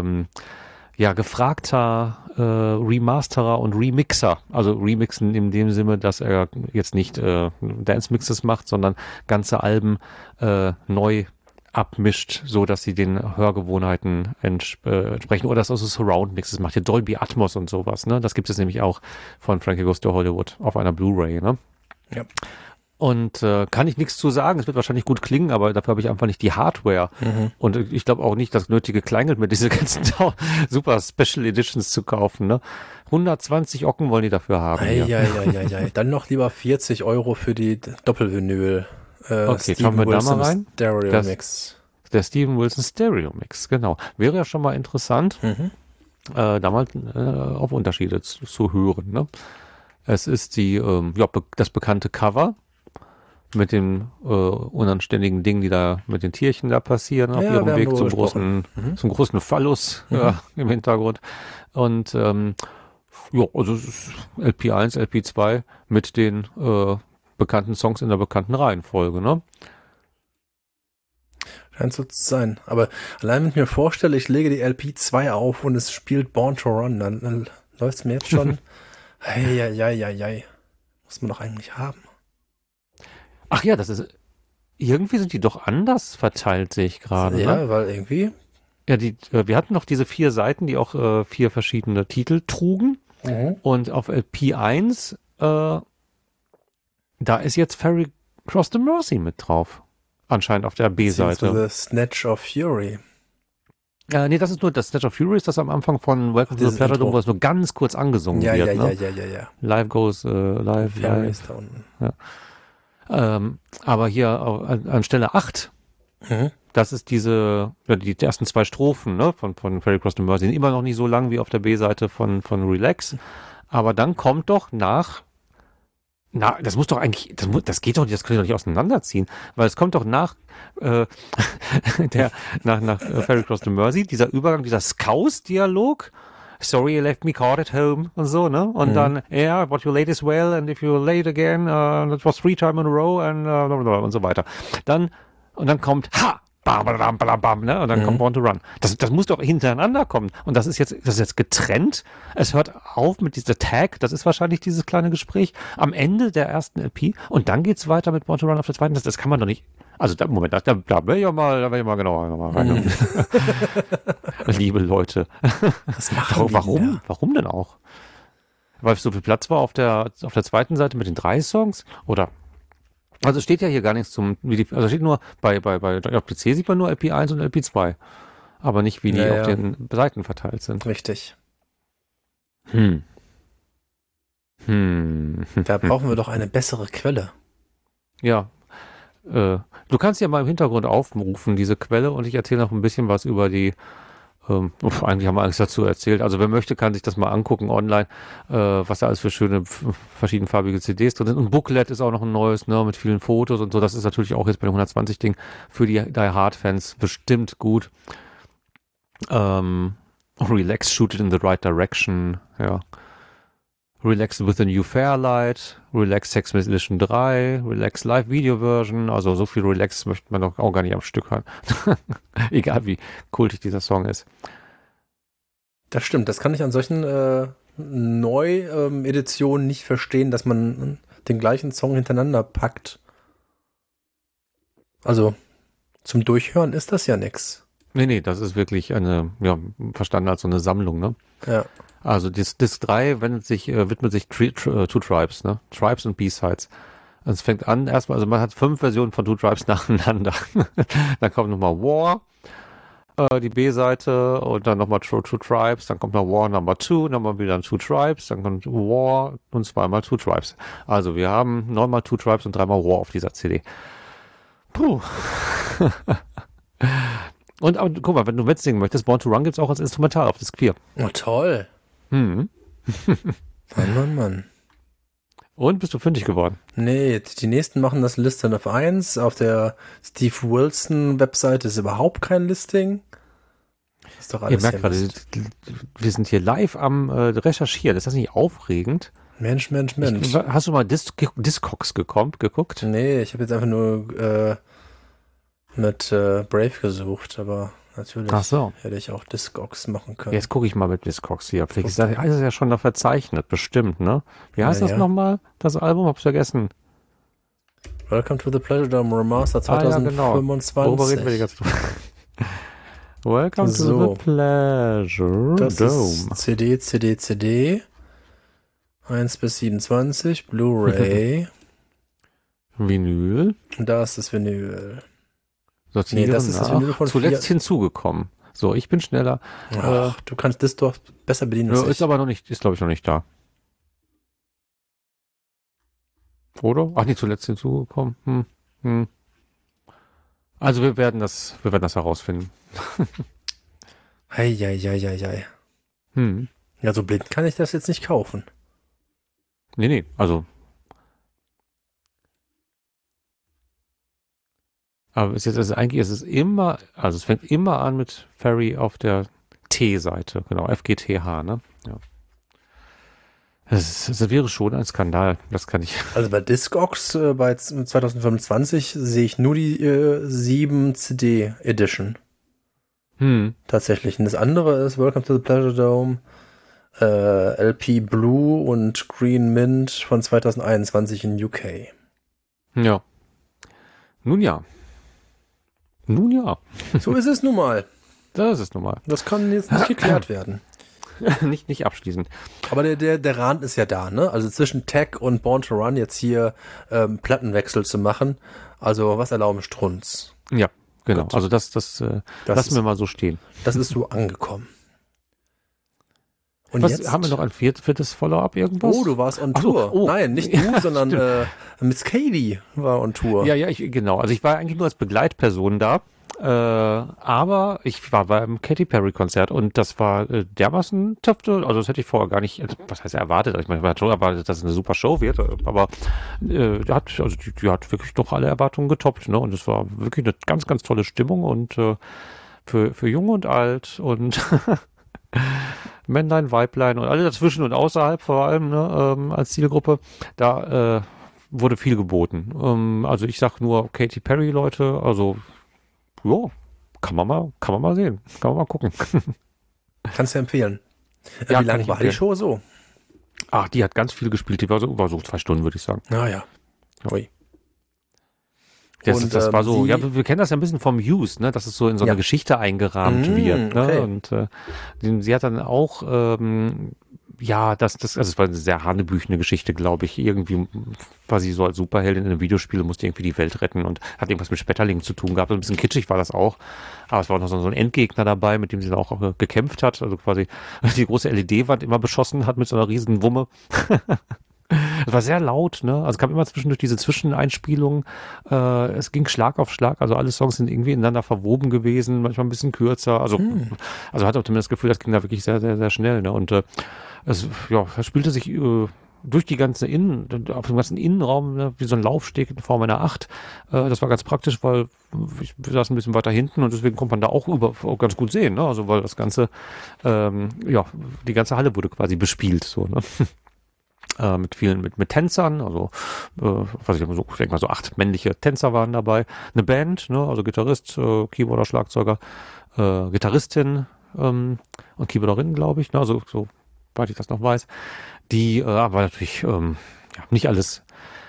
gefragter Remasterer und Remixer. Also Remixen in dem Sinne, dass er jetzt nicht Dance-Mixes macht, sondern ganze Alben neu abmischt, so dass sie den Hörgewohnheiten entsprechen, oder dass also Surround-Mixes macht, hier Dolby Atmos und sowas, ne? Das gibt es nämlich auch von Frankie Goes to Hollywood auf einer Blu-ray, ne? Ja. Und kann ich nichts zu sagen, es wird wahrscheinlich gut klingen, aber dafür habe ich einfach nicht die Hardware. Und ich glaube auch nicht das nötige Kleingeld, mit diese ganzen super Special Editions zu kaufen, ne? 120 Ocken wollen die dafür haben. Dann noch lieber 40 Euro für die Doppelvinyl. Okay, schauen wir da mal rein. Stereo Mix. Der Steven Wilson Stereo Mix, genau. Wäre ja schon mal interessant, da mal auf Unterschiede zu hören. Ne? Es ist das bekannte Cover mit den unanständigen Dingen, die da mit den Tierchen da passieren, auf ihrem Weg zum großen Phallus im Hintergrund. Und also es ist LP1, LP2 mit den bekannten Songs in der bekannten Reihenfolge, ne? Scheint so zu sein. Aber allein wenn ich mir vorstelle, ich lege die LP2 auf und es spielt Born to Run, dann läuft es mir jetzt schon. Muss man doch eigentlich haben. Ach ja, das ist. Irgendwie sind die doch anders verteilt, sehe ich gerade. Ja, ne? weil irgendwie. Ja, wir hatten noch diese 4 Seiten, die auch 4 verschiedene Titel trugen. Und auf LP1 da ist jetzt Ferry Cross the Mercy mit drauf. Anscheinend auf der B-Seite. The Snatch of Fury. Nee, das ist nur, das Snatch of Fury ist das am Anfang von Welcome to the Platterdome, wo es nur ganz kurz angesungen wird. Ja. Live goes live. Aber hier an Stelle 8, das ist die ersten 2 Strophen, ne, von Ferry Cross the Mercy, sind immer noch nicht so lang wie auf der B-Seite von Relax. Aber dann kommt doch das muss doch eigentlich, das geht doch nicht, das könnt ihr doch nicht auseinanderziehen, weil es kommt doch nach nach Ferry Cross the Mercy, dieser Übergang, dieser Scouse-Dialog, sorry you left me caught at home und so, ne? Und dann, what you late is well and if you're late again, that was 3 times in a row und so weiter. Und dann kommt, bam, ne? Und dann kommt Born to Run. Das muss doch hintereinander kommen. Und das ist jetzt getrennt. Es hört auf mit dieser Tag. Das ist wahrscheinlich dieses kleine Gespräch am Ende der ersten LP. Und dann geht's weiter mit Born to Run auf der zweiten. Das kann man doch nicht. Also, da will ich mal genauer rein. Liebe Leute. Was machen warum? Warum denn auch? Weil so viel Platz war auf der zweiten Seite mit den 3 Songs? Oder? Also steht ja hier gar nichts also steht nur bei auf PC sieht man nur LP1 und LP2. Aber nicht, wie die auf den Seiten verteilt sind. Richtig. Da brauchen wir doch eine bessere Quelle. Ja. Du kannst ja mal im Hintergrund aufrufen, diese Quelle, und ich erzähle noch ein bisschen was über die eigentlich haben wir alles dazu erzählt. Also wer möchte, kann sich das mal angucken online, was da alles für schöne verschiedenfarbige CDs drin sind. Und Booklet ist auch noch ein neues, ne, mit vielen Fotos und so. Das ist natürlich auch jetzt bei dem 120-Ding für die Die Hard-Fans bestimmt gut. Relax, Shoot It in the Right Direction, ja. Relax with the New Fairlight, Relax Sex Edition 3, Relax Live Video Version, also so viel Relax möchte man doch auch gar nicht am Stück hören. Egal wie kultig dieser Song ist. Das stimmt, das kann ich an solchen Neu-Editionen nicht verstehen, dass man den gleichen Song hintereinander packt. Also, Zum Durchhören ist das ja nix. Nee, das ist wirklich verstanden als so eine Sammlung, ne? Ja. Also Disc 3 widmet sich Two Tribes, ne? Tribes und B-Sides. Also es fängt an erstmal, also man hat 5 Versionen von Two Tribes nacheinander. Dann kommt nochmal War, die B-Seite und dann nochmal Two Tribes, dann kommt noch War Number 2, nochmal wieder Two Tribes, dann kommt War und zweimal Two Tribes. Also wir haben 9-mal Two Tribes und 3-mal War auf dieser CD. Puh. Aber guck mal, wenn du mitsingen möchtest, Born to Run gibt's auch als Instrumental auf Disc 4. Oh, toll. Mhm. Mann. Und bist du fündig geworden? Nee, die nächsten machen das Listen of 1. Auf der Steve Wilson Webseite ist überhaupt kein Listing. Das ist doch alles. Ihr merkt gerade, wir sind hier live am Recherchieren. Ist das nicht aufregend? Mensch. Hast du mal Discogs geguckt? Nee, ich habe jetzt einfach nur mit Brave gesucht, aber natürlich hätte ich auch Discogs machen können. Jetzt gucke ich mal mit Discogs hier. Vielleicht ist das ja schon noch verzeichnet, bestimmt, ne? Wie heißt das nochmal, das Album? Hab's vergessen. Welcome to the Pleasure Dome Remaster 2025. Worüber reden wir die ganze Zeit? Welcome to the Pleasure das Dome. Ist CD. 1 bis 27, Blu-ray. Vinyl. Da ist das Vinyl. Sortieren das ist das Vinyl von zuletzt hinzugekommen. So, ich bin schneller. Ach, du kannst das doch besser bedienen als ich. Ist aber noch nicht, glaube ich noch nicht da. Oder? Ach, nicht zuletzt hinzugekommen. Also wir werden das herausfinden. Hei. Ja, so blind kann ich das jetzt nicht kaufen. Nee, also. Aber es fängt immer an mit Ferry auf der T-Seite, genau, FGTH, ne? Ja. Das wäre schon ein Skandal, das kann ich. Also bei Discogs bei 2025 sehe ich nur die 7 CD Edition. Tatsächlich. Und das andere ist Welcome to the Pleasure Dome, LP Blue und Green Mint von 2021 in UK. Ja. Nun ja. So ist es nun mal. Das ist nun mal. Das kann jetzt nicht geklärt werden. nicht abschließend. Aber der Rand ist ja da, ne? Also zwischen Tech und Born to Run jetzt hier Plattenwechsel zu machen. Also was erlauben Strunz? Ja, genau. Gut. Also das lassen wir mal so stehen. Das ist so angekommen. Und was, jetzt haben wir noch ein viertes Follow-up irgendwas? Oh, du warst on Tour. So, Nein, nicht du, sondern Miss Katie war on Tour. Ja, genau. Also ich war eigentlich nur als Begleitperson da. Aber ich war beim Katy Perry Konzert und das war dermaßen Töpfe, also das hätte ich vorher gar nicht, was heißt erwartet, ich meine, ich hatte schon erwartet, dass es eine super Show wird, aber die hat wirklich doch alle Erwartungen getoppt, ne, und es war wirklich eine ganz, ganz tolle Stimmung und für Jung und Alt und Männlein, Weiblein und alle dazwischen und außerhalb vor allem, ne, als Zielgruppe, da wurde viel geboten. Also ich sag nur Katy Perry, Leute, also ja, kann man mal sehen. Kann man mal gucken. Kannst du empfehlen. Ja, wie lang war die Show so? Ach, die hat ganz viel gespielt. Die war so über so 2 Stunden, würde ich sagen. Naja. Ui. Das war so, ja, wir kennen das ja ein bisschen vom Muse, ne, dass es so in so eine Geschichte eingerahmt wird. Ne? Okay. Und sie hat dann auch, also es war eine sehr hanebüchene Geschichte, glaube ich. Irgendwie war sie so als Superheldin in einem Videospiel und musste irgendwie die Welt retten und hat irgendwas mit Schmetterlingen zu tun gehabt. Ein bisschen kitschig war das auch. Aber es war auch noch so ein Endgegner dabei, mit dem sie dann auch gekämpft hat. Also quasi die große LED-Wand immer beschossen hat mit so einer riesen Wumme. Es war sehr laut, ne? Also kam immer zwischendurch diese Zwischeneinspielungen. Es ging Schlag auf Schlag. Also alle Songs sind irgendwie ineinander verwoben gewesen, manchmal ein bisschen kürzer. Also hatte auch zumindest das Gefühl, das ging da wirklich sehr, sehr, sehr schnell, ne? Und es spielte sich durch die ganze auf dem ganzen Innenraum, ne, wie so ein Laufsteg in Form einer 8. Das war ganz praktisch, weil wir saßen ein bisschen weiter hinten und deswegen konnte man da auch ganz gut sehen, ne? Also weil das Ganze, die ganze Halle wurde quasi bespielt, so, ne? Mit vielen, mit Tänzern, also ich denke mal so 8 männliche Tänzer waren dabei, eine Band, ne, also Gitarrist, Keyboarder, Schlagzeuger, Gitarristin und Keyboarderin, glaube ich, ne, also soweit ich das noch weiß, die aber natürlich nicht alles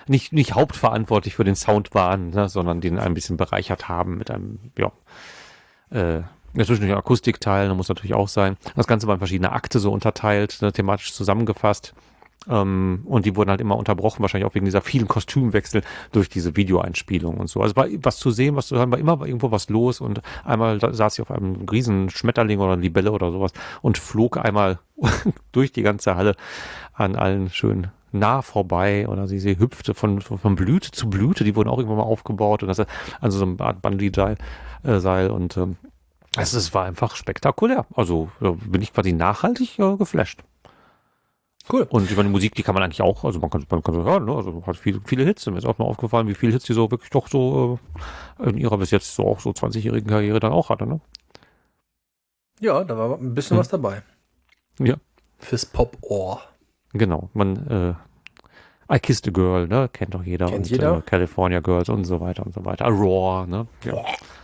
nicht hauptverantwortlich für den Sound waren, ne, sondern den ein bisschen bereichert haben mit einem, natürlich ein Akustikteil, da muss natürlich auch sein. Das Ganze war in verschiedene Akte so unterteilt, ne, thematisch zusammengefasst. Und die wurden halt immer unterbrochen, wahrscheinlich auch wegen dieser vielen Kostümwechsel durch diese Videoeinspielung und so. Also war was zu sehen, was zu hören, war immer irgendwo was los und einmal saß ich auf einem riesen Schmetterling oder Libelle oder sowas und flog einmal durch die ganze Halle an allen schön nah vorbei oder sie hüpfte von Blüte zu Blüte, die wurden auch irgendwann mal aufgebaut und das also so eine Art Bungee-Seil und es war einfach spektakulär. Also bin ich quasi nachhaltig geflasht. Cool. Und über die Musik, die kann man eigentlich auch, also man kann so hören, ne? Also hat viele Hits. Mir ist auch mal aufgefallen, wie viele Hits die so wirklich doch so in ihrer bis jetzt so auch so 20-jährigen Karriere dann auch hatte, ne? Ja, da war ein bisschen was dabei. Ja. Fürs Pop-Ohr. Genau. I Kissed a Girl, ne? Kennt doch jeder. Kennt jeder. California Girls und so weiter und so weiter. Roar, ne? Ja.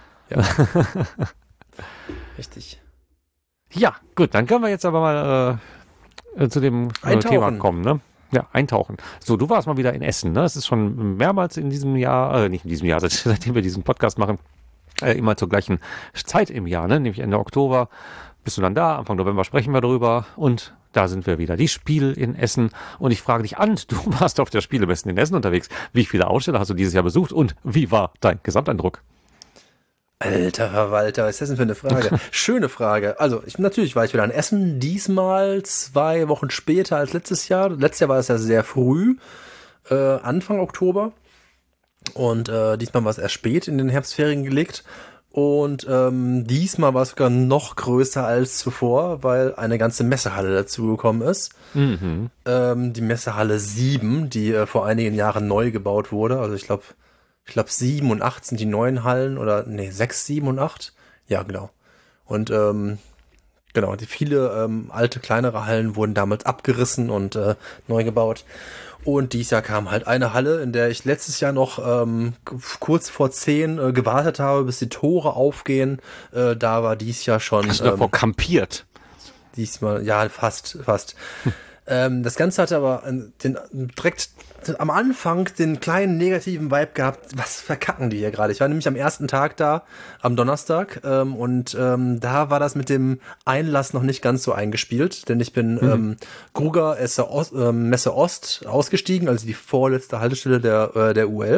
Richtig. Ja, gut, dann können wir jetzt aber mal zu dem Thema kommen, ne? Ja, eintauchen. So, du warst mal wieder in Essen, ne? Es ist schon mehrmals in diesem Jahr, nicht in diesem Jahr, seitdem wir diesen Podcast machen, immer zur gleichen Zeit im Jahr, ne? Nämlich Ende Oktober bist du dann da, Anfang November sprechen wir darüber und da sind wir wieder. Die Spiel in Essen und ich frage dich an, du warst auf der Spielemessen in Essen unterwegs. Wie viele Aussteller hast du dieses Jahr besucht und wie war dein Gesamteindruck? Alter Verwalter, was ist das denn für eine Frage? Schöne Frage. Also, natürlich war ich wieder in Essen, diesmal 2 Wochen später als letztes Jahr. Letztes Jahr war es ja sehr früh, Anfang Oktober. Und diesmal war es erst spät in den Herbstferien gelegt. Und diesmal war es sogar noch größer als zuvor, weil eine ganze Messehalle dazugekommen ist. Mhm. Die Messehalle 7, die vor einigen Jahren neu gebaut wurde. Also ich glaube 7 und 8 sind die neuen Hallen oder 6, 7 und 8. Ja, genau. Und genau, die viele alte, kleinere Hallen wurden damals abgerissen und neu gebaut. Und dieses Jahr kam halt eine Halle, in der ich letztes Jahr noch kurz vor 10 gewartet habe, bis die Tore aufgehen. Da war dieses Jahr schon... Hast du davor kampiert? Diesmal, ja, fast. Das Ganze hatte aber direkt am Anfang den kleinen negativen Vibe gehabt, was verkacken die hier gerade? Ich war nämlich am ersten Tag da, am Donnerstag, und da war das mit dem Einlass noch nicht ganz so eingespielt, denn ich bin Gruger Messe Ost ausgestiegen, also die vorletzte Haltestelle der U11.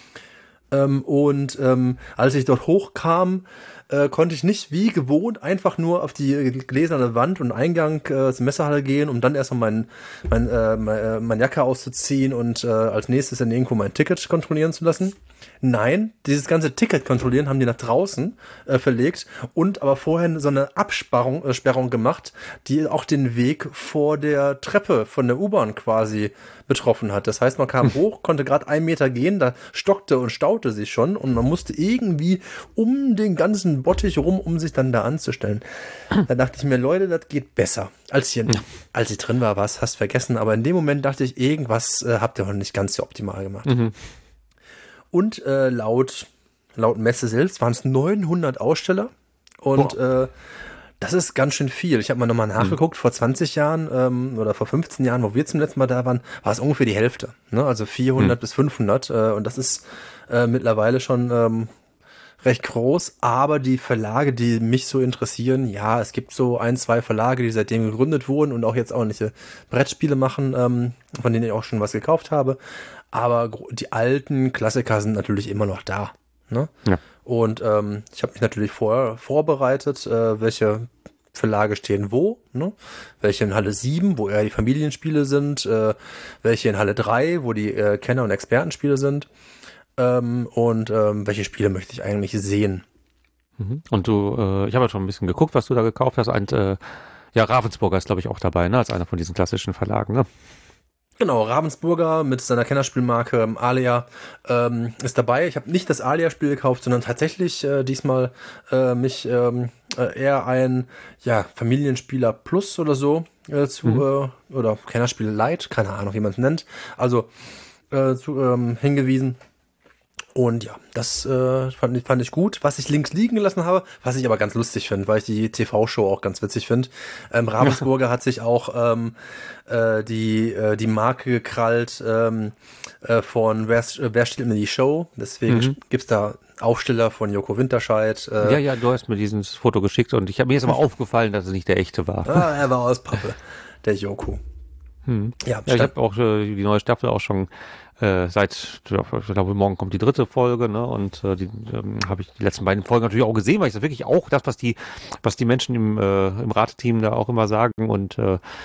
Als ich dort hochkam, konnte ich nicht wie gewohnt einfach nur auf die gläserne Wand und Eingang zur Messehalle gehen, um dann erstmal meine Jacke auszuziehen und als nächstes dann irgendwo mein Ticket kontrollieren zu lassen. Nein, dieses ganze Ticket kontrollieren haben die nach draußen verlegt und aber vorher so eine Sperrung gemacht, die auch den Weg vor der Treppe von der U-Bahn quasi betroffen hat. Das heißt, man kam hoch, konnte gerade 1 Meter gehen, da stockte und staute sich schon und man musste irgendwie um den ganzen Bottich rum, um sich dann da anzustellen. Da dachte ich mir, Leute, das geht besser. Als ich drin war, war es fast vergessen, aber in dem Moment dachte ich, irgendwas habt ihr noch nicht ganz so optimal gemacht. Mhm. Und laut Messe selbst waren es 900 Aussteller und das ist ganz schön viel. Ich habe mal nochmal nachgeguckt, vor 20 Jahren oder vor 15 Jahren, wo wir zum letzten Mal da waren, war es ungefähr die Hälfte. Ne? Also 400 bis 500 und das ist mittlerweile schon recht groß, aber die Verlage, die mich so interessieren, ja, es gibt so 1, 2 Verlage, die seitdem gegründet wurden und auch jetzt ordentliche Brettspiele machen, von denen ich auch schon was gekauft habe, aber die alten Klassiker sind natürlich immer noch da. Ne? Ja. Und ich habe mich natürlich vorher vorbereitet, welche Verlage stehen wo, ne? Welche in Halle 7, wo eher die Familienspiele sind, welche in Halle 3, wo die Kenner- und Expertenspiele sind. Welche Spiele möchte ich eigentlich sehen? Und du, ich habe ja schon ein bisschen geguckt, was du da gekauft hast. Ravensburger ist, glaube ich, auch dabei, ne, als einer von diesen klassischen Verlagen, ne? Genau, Ravensburger mit seiner Kennerspielmarke Alia ist dabei. Ich habe nicht das Alia-Spiel gekauft, sondern tatsächlich diesmal mich eher ein Familienspieler Plus oder so oder Kennerspiel Light, keine Ahnung, wie man es nennt, also hingewiesen. Und ja, das fand ich gut. Was ich links liegen gelassen habe, was ich aber ganz lustig finde, weil ich die TV-Show auch ganz witzig finde. Ravensburger hat sich auch die Marke gekrallt von Wer stiehlt mir die Show? Deswegen gibt's da Aufsteller von Joko Winterscheid. Ja, du hast mir dieses Foto geschickt und mir ist aber aufgefallen, dass es nicht der echte war. Er war aus Pappe, der Joko. Ja, ich habe auch die neue Staffel auch schon seit, ich glaube, morgen kommt die 3. Folge, ne? Und die habe ich die letzten beiden Folgen natürlich auch gesehen, weil ich das wirklich auch was die Menschen im Rateteam da auch immer sagen und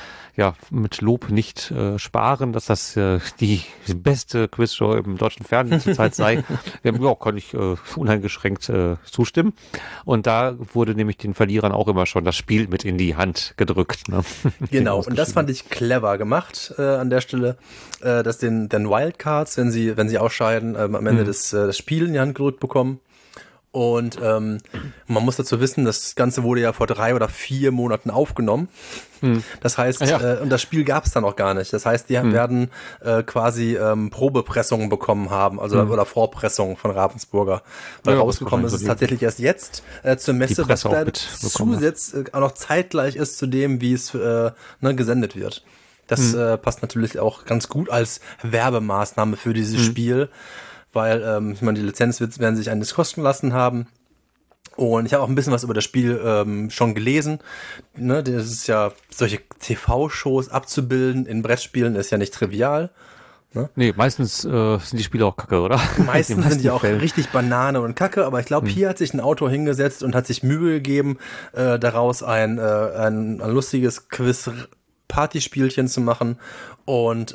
mit Lob nicht sparen, dass das die beste Quizshow im deutschen Fernsehen zurzeit sei. Kann ich uneingeschränkt zustimmen. Und da wurde nämlich den Verlierern auch immer schon das Spiel mit in die Hand gedrückt. Ne? Genau, und das fand ich clever gemacht an der Stelle, dass den Wildcards, wenn sie ausscheiden, am Ende das Spiel in die Hand gedrückt bekommen. Und man muss dazu wissen, das Ganze wurde ja vor 3 oder 4 Monaten aufgenommen. Das heißt, und das Spiel gab es dann auch gar nicht. Das heißt, die werden quasi Probepressungen bekommen haben, also oder Vorpressungen von Ravensburger. Weil rausgekommen ist es tatsächlich erst jetzt zur Messe, was zusätzlich auch noch zeitgleich ist zu dem, wie es gesendet wird. Das passt natürlich auch ganz gut als Werbemaßnahme für dieses Spiel. Weil, ich meine, die Lizenz werden sich einiges kosten lassen haben. Und ich habe auch ein bisschen was über das Spiel schon gelesen. Ne, das ist ja, solche TV-Shows abzubilden in Brettspielen ist ja nicht trivial. Ne? Nee, meistens sind die Spiele auch kacke, oder? Meistens sind die auch richtig Banane und kacke, aber ich glaube, hier hat sich ein Autor hingesetzt und hat sich Mühe gegeben, daraus ein lustiges Quiz-Partyspielchen zu machen. Und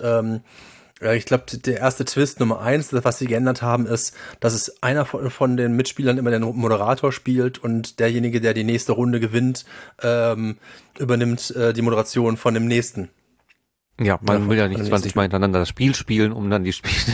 ich glaube, der erste Twist Nummer 1, was sie geändert haben, ist, dass es einer von den Mitspielern immer den Moderator spielt und derjenige, der die nächste Runde gewinnt, übernimmt die Moderation von dem nächsten. Ja, man will ja nicht 20 Mal hintereinander das Spiel spielen, um dann die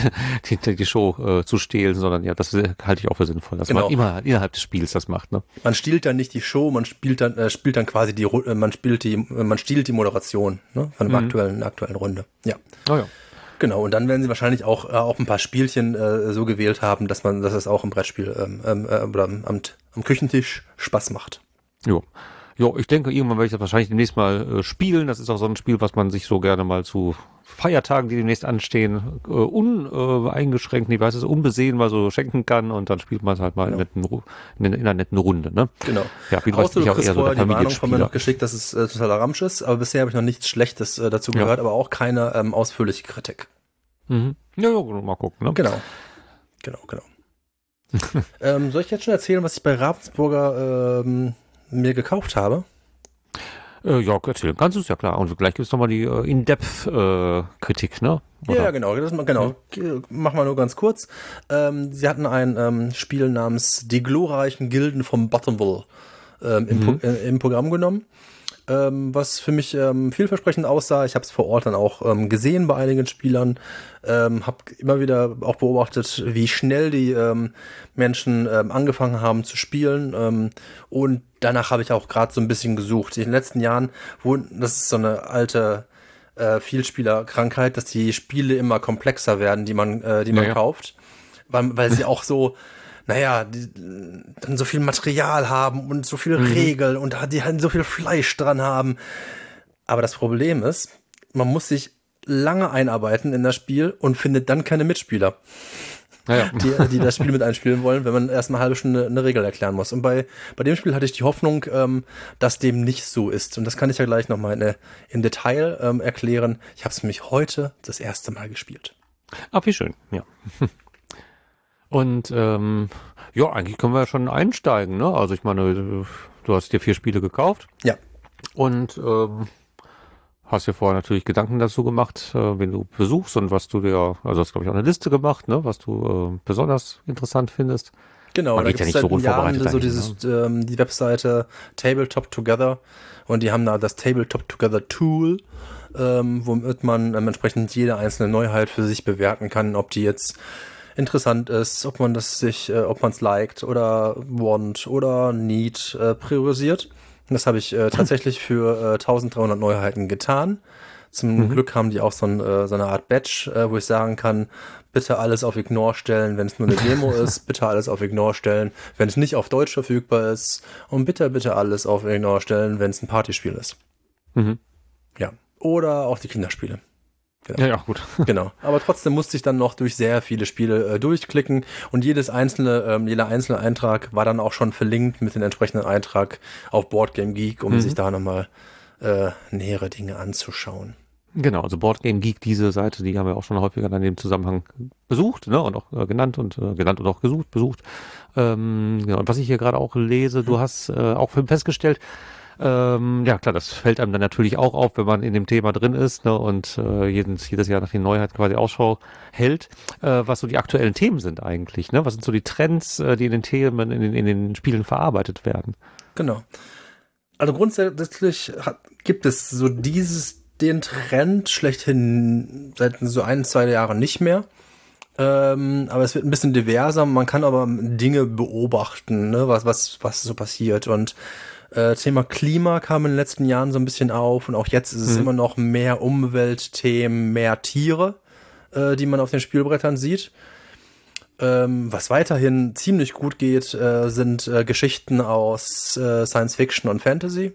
Show zu stehlen, sondern ja, das halte ich auch für sinnvoll, dass man immer innerhalb des Spiels das macht. Ne? Man stiehlt dann nicht die Show, man spielt dann quasi man stiehlt die Moderation, ne, von der aktuellen Runde. Ja. Oh ja. Genau, und dann werden sie wahrscheinlich auch ein paar Spielchen so gewählt haben, dass es auch im Brettspiel oder am Küchentisch Spaß macht. Jo, ich denke, irgendwann werde ich das wahrscheinlich demnächst mal spielen. Das ist auch so ein Spiel, was man sich so gerne mal zu Feiertagen, die demnächst anstehen, uneingeschränkt, unbesehen mal so schenken kann und dann spielt man es halt mal in einer netten Runde. Ne? Genau. Ja, wie du kriegst vorher die Warnung von mir noch geschickt, dass es totaler Ramsch ist, aber bisher habe ich noch nichts Schlechtes dazu gehört, aber auch keine ausführliche Kritik. Ja, mal gucken. Ne? Genau. Soll ich jetzt schon erzählen, was ich bei Ravensburger mir gekauft habe? Ja, erzählen kannst du es, ja klar. Und gleich gibt es nochmal die In-Depth-Kritik, ne? Oder? Ja, genau. Mach mal nur ganz kurz. Sie hatten ein Spiel namens Die glorreichen Gilden vom Bottomville im Programm genommen. Was für mich vielversprechend aussah. Ich habe es vor Ort dann auch gesehen bei einigen Spielern. Habe immer wieder auch beobachtet, wie schnell die Menschen angefangen haben zu spielen. Und danach habe ich auch gerade so ein bisschen gesucht. In den letzten Jahren, das ist so eine alte Vielspielerkrankheit, dass die Spiele immer komplexer werden, die man kauft. Weil sie auch so dann so viel Material haben und so viele Regeln und die halt so viel Fleisch dran haben. Aber das Problem ist, man muss sich lange einarbeiten in das Spiel und findet dann keine Mitspieler, die das Spiel mit einspielen wollen, wenn man erst eine halbe Stunde eine Regel erklären muss. Und bei dem Spiel hatte ich die Hoffnung, dass dem nicht so ist. Und das kann ich ja gleich nochmal im Detail erklären. Ich habe es nämlich heute das erste Mal gespielt. Ach, wie schön, ja. Und eigentlich können wir ja schon einsteigen, ne? Also ich meine, du hast dir 4 Spiele gekauft. Ja. Und hast dir vorher natürlich Gedanken dazu gemacht, wen du besuchst und was du dir, also hast glaube ich auch eine Liste gemacht, ne? Was du besonders interessant findest. Genau, da gibt es seit Jahren die Webseite Tabletop Together und die haben da das Tabletop Together Tool, womit man entsprechend jede einzelne Neuheit für sich bewerten kann, ob die jetzt interessant ist, ob man es liked oder want oder need priorisiert. Und das habe ich tatsächlich für 1300 Neuheiten getan. Zum Glück haben die auch so eine Art Badge, wo ich sagen kann, bitte alles auf Ignore stellen, wenn es nur eine Demo ist, bitte alles auf Ignore stellen, wenn es nicht auf Deutsch verfügbar ist und bitte alles auf Ignore stellen, wenn es ein Partyspiel ist. Ja. Oder auch die Kinderspiele. Genau. Ja, gut. Genau. Aber trotzdem musste ich dann noch durch sehr viele Spiele durchklicken und jeder einzelne Eintrag war dann auch schon verlinkt mit dem entsprechenden Eintrag auf Boardgame Geek, um sich da nochmal nähere Dinge anzuschauen. Genau, also Boardgame Geek, diese Seite, die haben wir auch schon häufiger in dem Zusammenhang besucht, ne, und auch genannt und auch besucht. Genau, und was ich hier gerade auch lese, du hast auch festgestellt, ja klar, das fällt einem dann natürlich auch auf, wenn man in dem Thema drin ist, ne, und jedes Jahr nach den Neuheiten quasi Ausschau hält, was so die aktuellen Themen sind eigentlich, ne? Was sind so die Trends, die in den Themen, in den Spielen verarbeitet werden? Genau. Also grundsätzlich gibt es so den Trend schlechthin seit so 1-2 Jahren nicht mehr. Aber es wird ein bisschen diverser. Man kann aber Dinge beobachten, ne, was so passiert. Und Thema Klima kam in den letzten Jahren so ein bisschen auf. Und auch jetzt ist es immer noch mehr Umweltthemen, mehr Tiere, die man auf den Spielbrettern sieht. Was weiterhin ziemlich gut geht, sind Geschichten aus Science Fiction und Fantasy.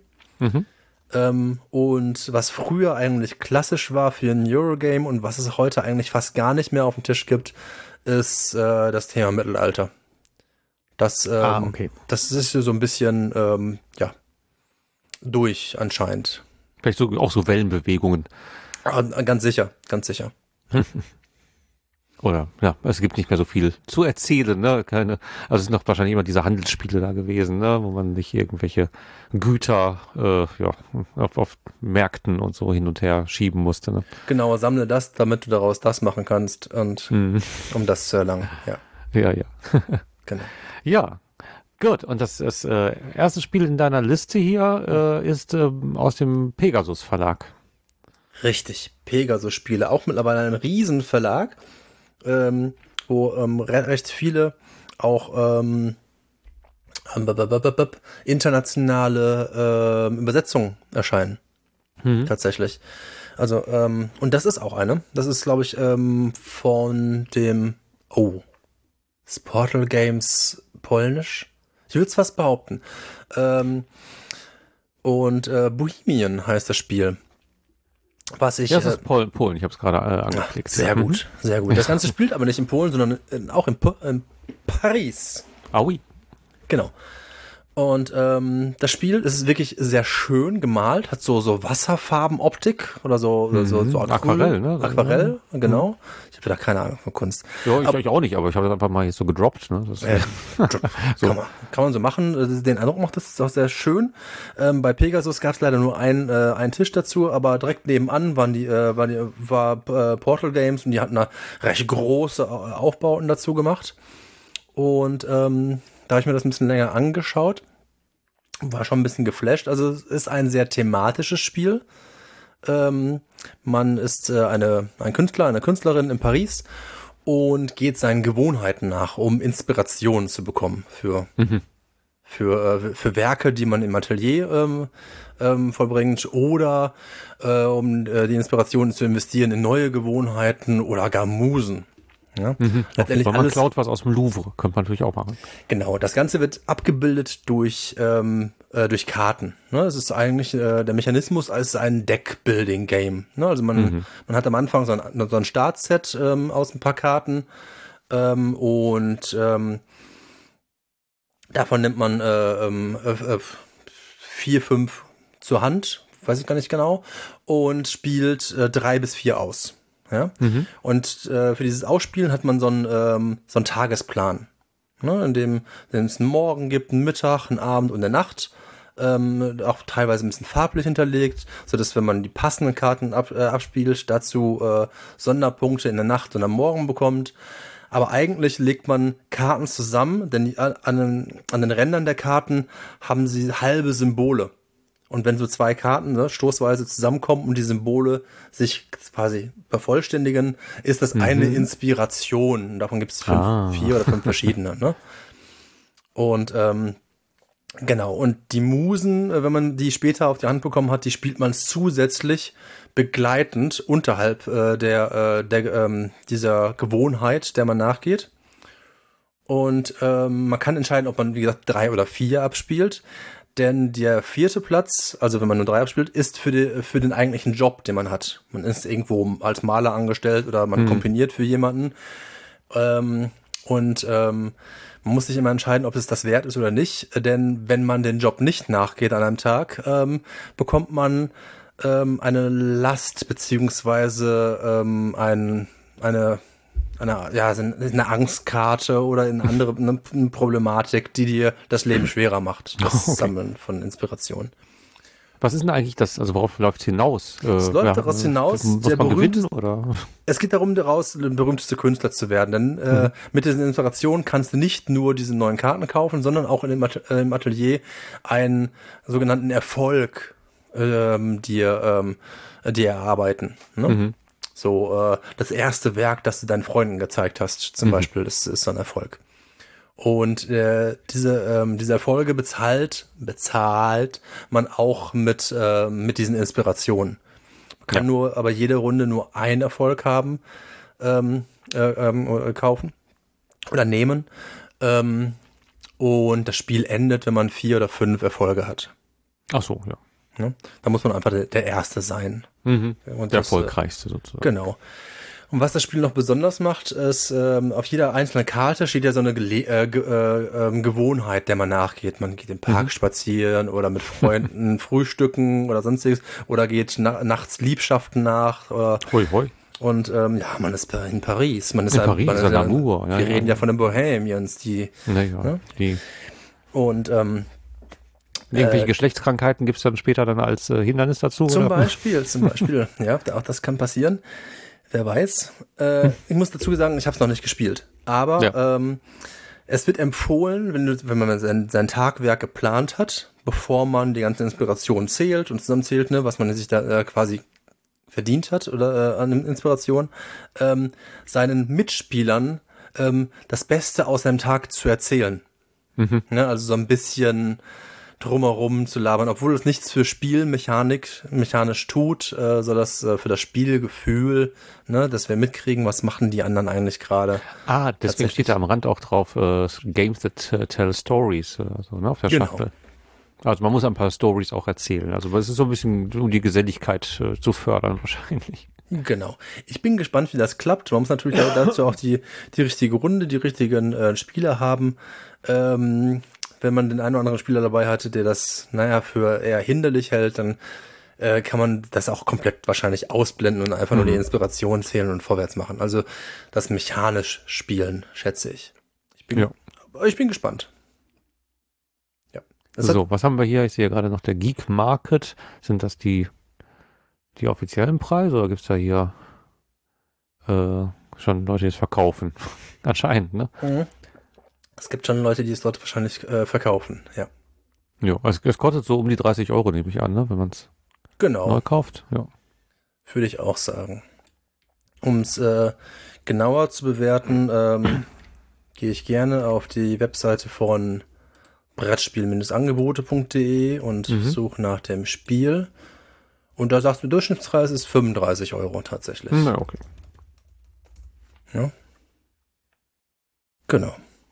Und was früher eigentlich klassisch war für ein Eurogame und was es heute eigentlich fast gar nicht mehr auf dem Tisch gibt, ist das Thema Mittelalter. Das ist so ein bisschen durch anscheinend. Vielleicht so auch so Wellenbewegungen. Ganz sicher, ganz sicher. Oder, ja, es gibt nicht mehr so viel zu erzählen, ne? Also es sind noch wahrscheinlich immer diese Handelsspiele da gewesen, ne? Wo man nicht irgendwelche Güter auf Märkten und so hin und her schieben musste, ne? Genau, sammle das, damit du daraus das machen kannst und um das zu erlangen, ja. Ja. Genau. Ja, gut. Und das erste Spiel in deiner Liste hier ist aus dem Pegasus Verlag. Richtig, Pegasus-Spiele, auch mittlerweile ein Riesenverlag. Wo recht viele auch internationale Übersetzungen erscheinen. Tatsächlich. Also, und das ist auch eine. Das ist, glaube ich, von dem Portal Games polnisch. Ich würde es fast behaupten. Und Bohemian heißt das Spiel. Das ist Polen, ich habe es gerade angeklickt. Sehr gut, sehr gut. Das Ganze spielt aber nicht in Polen, sondern auch in Paris. Ah oui. Genau. Und das Spiel ist wirklich sehr schön gemalt, hat so Wasserfarbenoptik oder so Aquarell, ne? Aquarell, genau. Ich habe da keine Ahnung von Kunst. Ja, ich auch nicht, aber ich habe das einfach mal hier so gedroppt. Ne? Das so. Kann man so machen. Den Eindruck macht das auch sehr schön. Bei Pegasus gab es leider nur einen Tisch dazu, aber direkt nebenan war Portal Games und die hatten da recht große Aufbauten dazu gemacht. Und da habe ich mir das ein bisschen länger angeschaut. War schon ein bisschen geflasht. Also es ist ein sehr thematisches Spiel. Man ist ein Künstler, eine Künstlerin in Paris und geht seinen Gewohnheiten nach, um Inspiration zu bekommen für Werke, die man im Atelier vollbringt oder um die Inspiration zu investieren in neue Gewohnheiten oder gar Musen. Ja? Letztendlich wenn man klaut was aus dem Louvre, könnte man natürlich auch machen. Genau, das Ganze wird abgebildet durch Karten. Ne? Es ist eigentlich der Mechanismus als ein Deck-Building-Game. Ne? Also man hat am Anfang so ein Startset aus ein paar Karten und davon nimmt man 4, 5 zur Hand, weiß ich gar nicht genau, und spielt 3 bis 4 aus. Ja? Und für dieses Ausspielen hat man so einen Tagesplan, ne? In dem es einen Morgen gibt, einen Mittag, einen Abend und eine Nacht, auch teilweise ein bisschen farblich hinterlegt, sodass wenn man die passenden Karten abspielt, dazu Sonderpunkte in der Nacht und am Morgen bekommt. Aber eigentlich legt man Karten zusammen, denn an den Rändern der Karten haben sie halbe Symbole. Und wenn so 2 Karten stoßweise zusammenkommen und die Symbole sich quasi vervollständigen, ist das eine Inspiration. Davon gibt es 4 oder 5 verschiedene. Ne? Und Genau, und die Musen, wenn man die später auf die Hand bekommen hat, die spielt man zusätzlich begleitend unterhalb dieser Gewohnheit, der man nachgeht. Und man kann entscheiden, ob man, wie gesagt, 3 oder 4 abspielt. Denn der 4. Platz, also wenn man nur 3 abspielt, ist für den eigentlichen Job, den man hat. Man ist irgendwo als Maler angestellt oder man komponiert für jemanden. Man muss sich immer entscheiden, ob es das wert ist oder nicht. Denn wenn man den Job nicht nachgeht an einem Tag, bekommt man eine Last beziehungsweise eine Angstkarte oder eine andere eine Problematik, die dir das Leben schwerer macht. Das Sammeln von Inspiration. Was ist denn eigentlich das, also worauf läuft es hinaus? Es läuft daraus hinaus, es geht darum, daraus der berühmteste Künstler zu werden, denn mit diesen Inspirationen kannst du nicht nur diese neuen Karten kaufen, sondern auch im Atelier einen sogenannten Erfolg dir erarbeiten. Ne? So, das erste Werk, das du deinen Freunden gezeigt hast, zum Beispiel, das ist ein Erfolg. Und diese Erfolge bezahlt man auch mit diesen Inspirationen. Man kann aber jede Runde nur einen Erfolg haben, kaufen oder nehmen. Und das Spiel endet, wenn man 4 oder 5 Erfolge hat. Ach so, ja. Ja, da muss man einfach der Erste sein. Und der erfolgreichste sozusagen. Genau. Und was das Spiel noch besonders macht, ist, auf jeder einzelnen Karte steht ja so eine Gewohnheit, der man nachgeht. Man geht im Park spazieren oder mit Freunden frühstücken oder sonstiges oder geht nachts Liebschaften nach. Hoi. Und man ist in Paris. Man ist in Paris, Amour. Wir reden ja von den Bohemians, die. Die. Und irgendwelche Geschlechtskrankheiten gibt es dann später dann als Hindernis dazu? Zum Beispiel. Ja, auch das kann passieren. Wer weiß. Ich muss dazu sagen, ich habe es noch nicht gespielt. Aber es wird empfohlen, wenn man sein Tagwerk geplant hat, bevor man die ganzen Inspirationen zählt und zusammenzählt, ne, was man sich da quasi verdient hat oder an Inspiration, seinen Mitspielern das Beste aus seinem Tag zu erzählen. Ne, also so ein bisschen drumherum zu labern, obwohl es nichts für mechanisch tut, soll das für das Spielgefühl, ne, dass wir mitkriegen, was machen die anderen eigentlich gerade. Deswegen steht da am Rand auch drauf, Games that tell stories, also, ne, auf der Schachtel. Also man muss ein paar Stories auch erzählen. Also es ist so ein bisschen, um die Geselligkeit zu fördern wahrscheinlich. Genau. Ich bin gespannt, wie das klappt. Man muss natürlich dazu auch die richtige Runde, die richtigen Spieler haben. Wenn man den einen oder anderen Spieler dabei hatte, der das, für eher hinderlich hält, dann kann man das auch komplett wahrscheinlich ausblenden und einfach nur die Inspiration zählen und vorwärts machen. Also das mechanisch spielen, schätze ich. Ich bin gespannt. Ja. So, was haben wir hier? Ich sehe gerade noch der Geek Market. Sind das die offiziellen Preise oder gibt's da hier schon Leute, die es verkaufen? Anscheinend, ne? Es gibt schon Leute, die es dort wahrscheinlich verkaufen, ja. Ja, es kostet so um die 30 €, nehme ich an, ne, wenn man es neu kauft. Ja. Würde ich auch sagen. Um es genauer zu bewerten, gehe ich gerne auf die Webseite von Brettspiel-angebote.de und suche nach dem Spiel. Und da sagst du, Durchschnittspreis ist 35 € tatsächlich. Na, okay. Ja. Genau.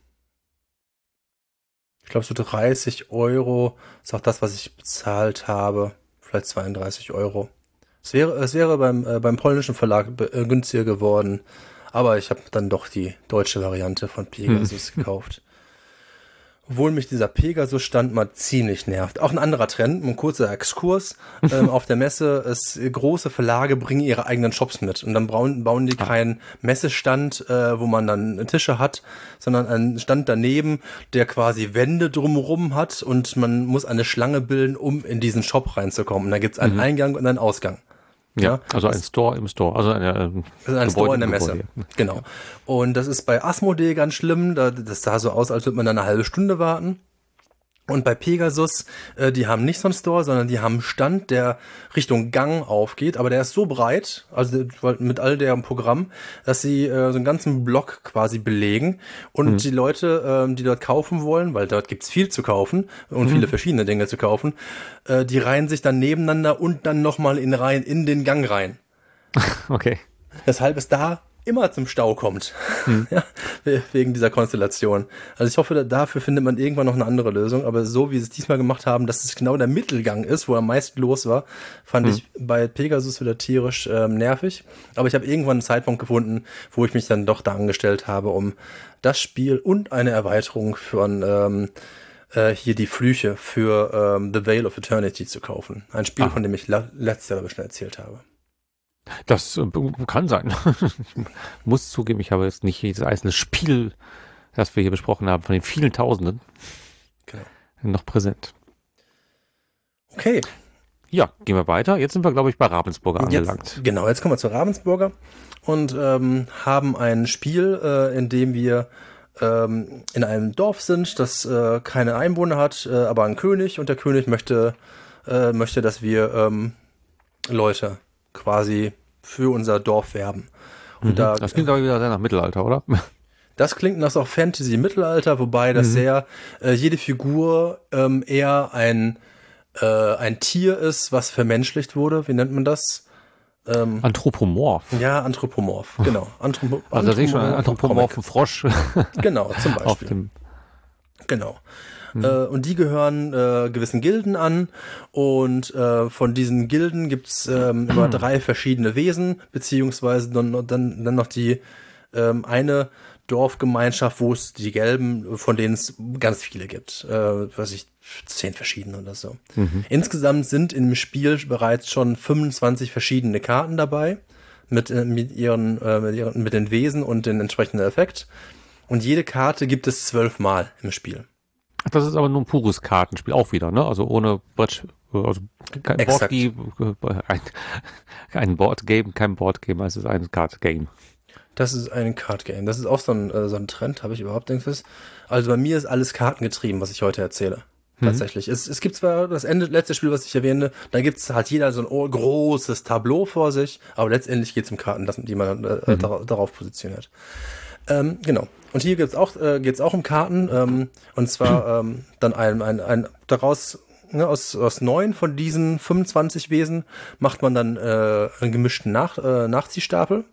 Ich glaube, so 30 € ist auch das, was ich bezahlt habe. Vielleicht 32 €. Es wäre beim polnischen Verlag günstiger geworden. Aber ich habe dann doch die deutsche Variante von Pegasus gekauft. Obwohl mich dieser Pegasus-Stand mal ziemlich nervt. Auch ein anderer Trend, ein kurzer Exkurs. Auf der Messe, große Verlage bringen ihre eigenen Shops mit. Und dann bauen die keinen Messestand, wo man dann Tische hat, sondern einen Stand daneben, der quasi Wände drumherum hat und man muss eine Schlange bilden, um in diesen Shop reinzukommen. Und da gibt's einen Eingang und einen Ausgang. Ja, also ein Store im Store, also ein Store in der Messe. Genau. Und das ist bei Asmodee ganz schlimm. Das sah so aus, als würde man da eine halbe Stunde warten. Und bei Pegasus, die haben nicht so einen Store, sondern die haben einen Stand, der Richtung Gang aufgeht, aber der ist so breit, also mit all deren Programm, dass sie so einen ganzen Block quasi belegen und die Leute, die dort kaufen wollen, weil dort gibt's viel zu kaufen und viele verschiedene Dinge zu kaufen, die reihen sich dann nebeneinander und dann nochmal in Reihen in den Gang rein. Okay. Weshalb es da immer zum Stau kommt. Ja, wegen dieser Konstellation. Also ich hoffe, dafür findet man irgendwann noch eine andere Lösung, aber so wie sie es diesmal gemacht haben, dass es genau der Mittelgang ist, wo am meisten los war, fand ich bei Pegasus wieder tierisch nervig. Aber ich habe irgendwann einen Zeitpunkt gefunden, wo ich mich dann doch da angestellt habe, um das Spiel und eine Erweiterung für hier die Flüche für The Veil of Eternity zu kaufen. Ein Spiel, von dem ich letztes Jahr schon erzählt habe. Das kann sein. Ich muss zugeben, ich habe jetzt nicht jedes einzelne Spiel, das wir hier besprochen haben, von den vielen Tausenden noch präsent. Okay. Ja, gehen wir weiter. Jetzt sind wir, glaube ich, bei Ravensburger angelangt. Jetzt kommen wir zu Ravensburger und haben ein Spiel, in dem wir in einem Dorf sind, das keine Einwohner hat, aber einen König, und der König möchte, dass wir Leute quasi für unser Dorf werben. Und das klingt aber wieder sehr nach Mittelalter, oder? Das klingt nach auch Fantasy-Mittelalter, wobei das jede Figur eher ein Tier ist, was vermenschlicht wurde. Wie nennt man das? Anthropomorph. Ja, Anthropomorph, genau. Also da sehe ich schon einen anthropomorphen Frosch. Genau, zum Beispiel. Genau. Und die gehören gewissen Gilden an, und von diesen Gilden gibt's immer 3 verschiedene Wesen, beziehungsweise dann noch die eine Dorfgemeinschaft, wo es die Gelben, von denen es ganz viele gibt, 10 verschiedene oder so. Insgesamt sind im Spiel bereits schon 25 verschiedene Karten dabei, mit den Wesen und den entsprechenden Effekt. Und jede Karte gibt es 12 Mal im Spiel. Das ist aber nur ein pures Kartenspiel, auch wieder, ne? Also ohne also kein Boardgame, kein Boardgame, es ist ein Card-Game. Das ist ein Card-Game. Das ist auch so ein Trend, habe ich überhaupt nichts. Also bei mir ist alles kartengetrieben, was ich heute erzähle. Tatsächlich. Es gibt zwar das letzte Spiel, was ich erwähne, da hat jeder so ein großes Tableau vor sich, aber letztendlich geht es um Karten, die man darauf positioniert. Genau. Und hier geht's auch um Karten, und zwar dann ein daraus, ne, aus 9 von diesen 25 Wesen macht man dann einen gemischten Nachziehstapel.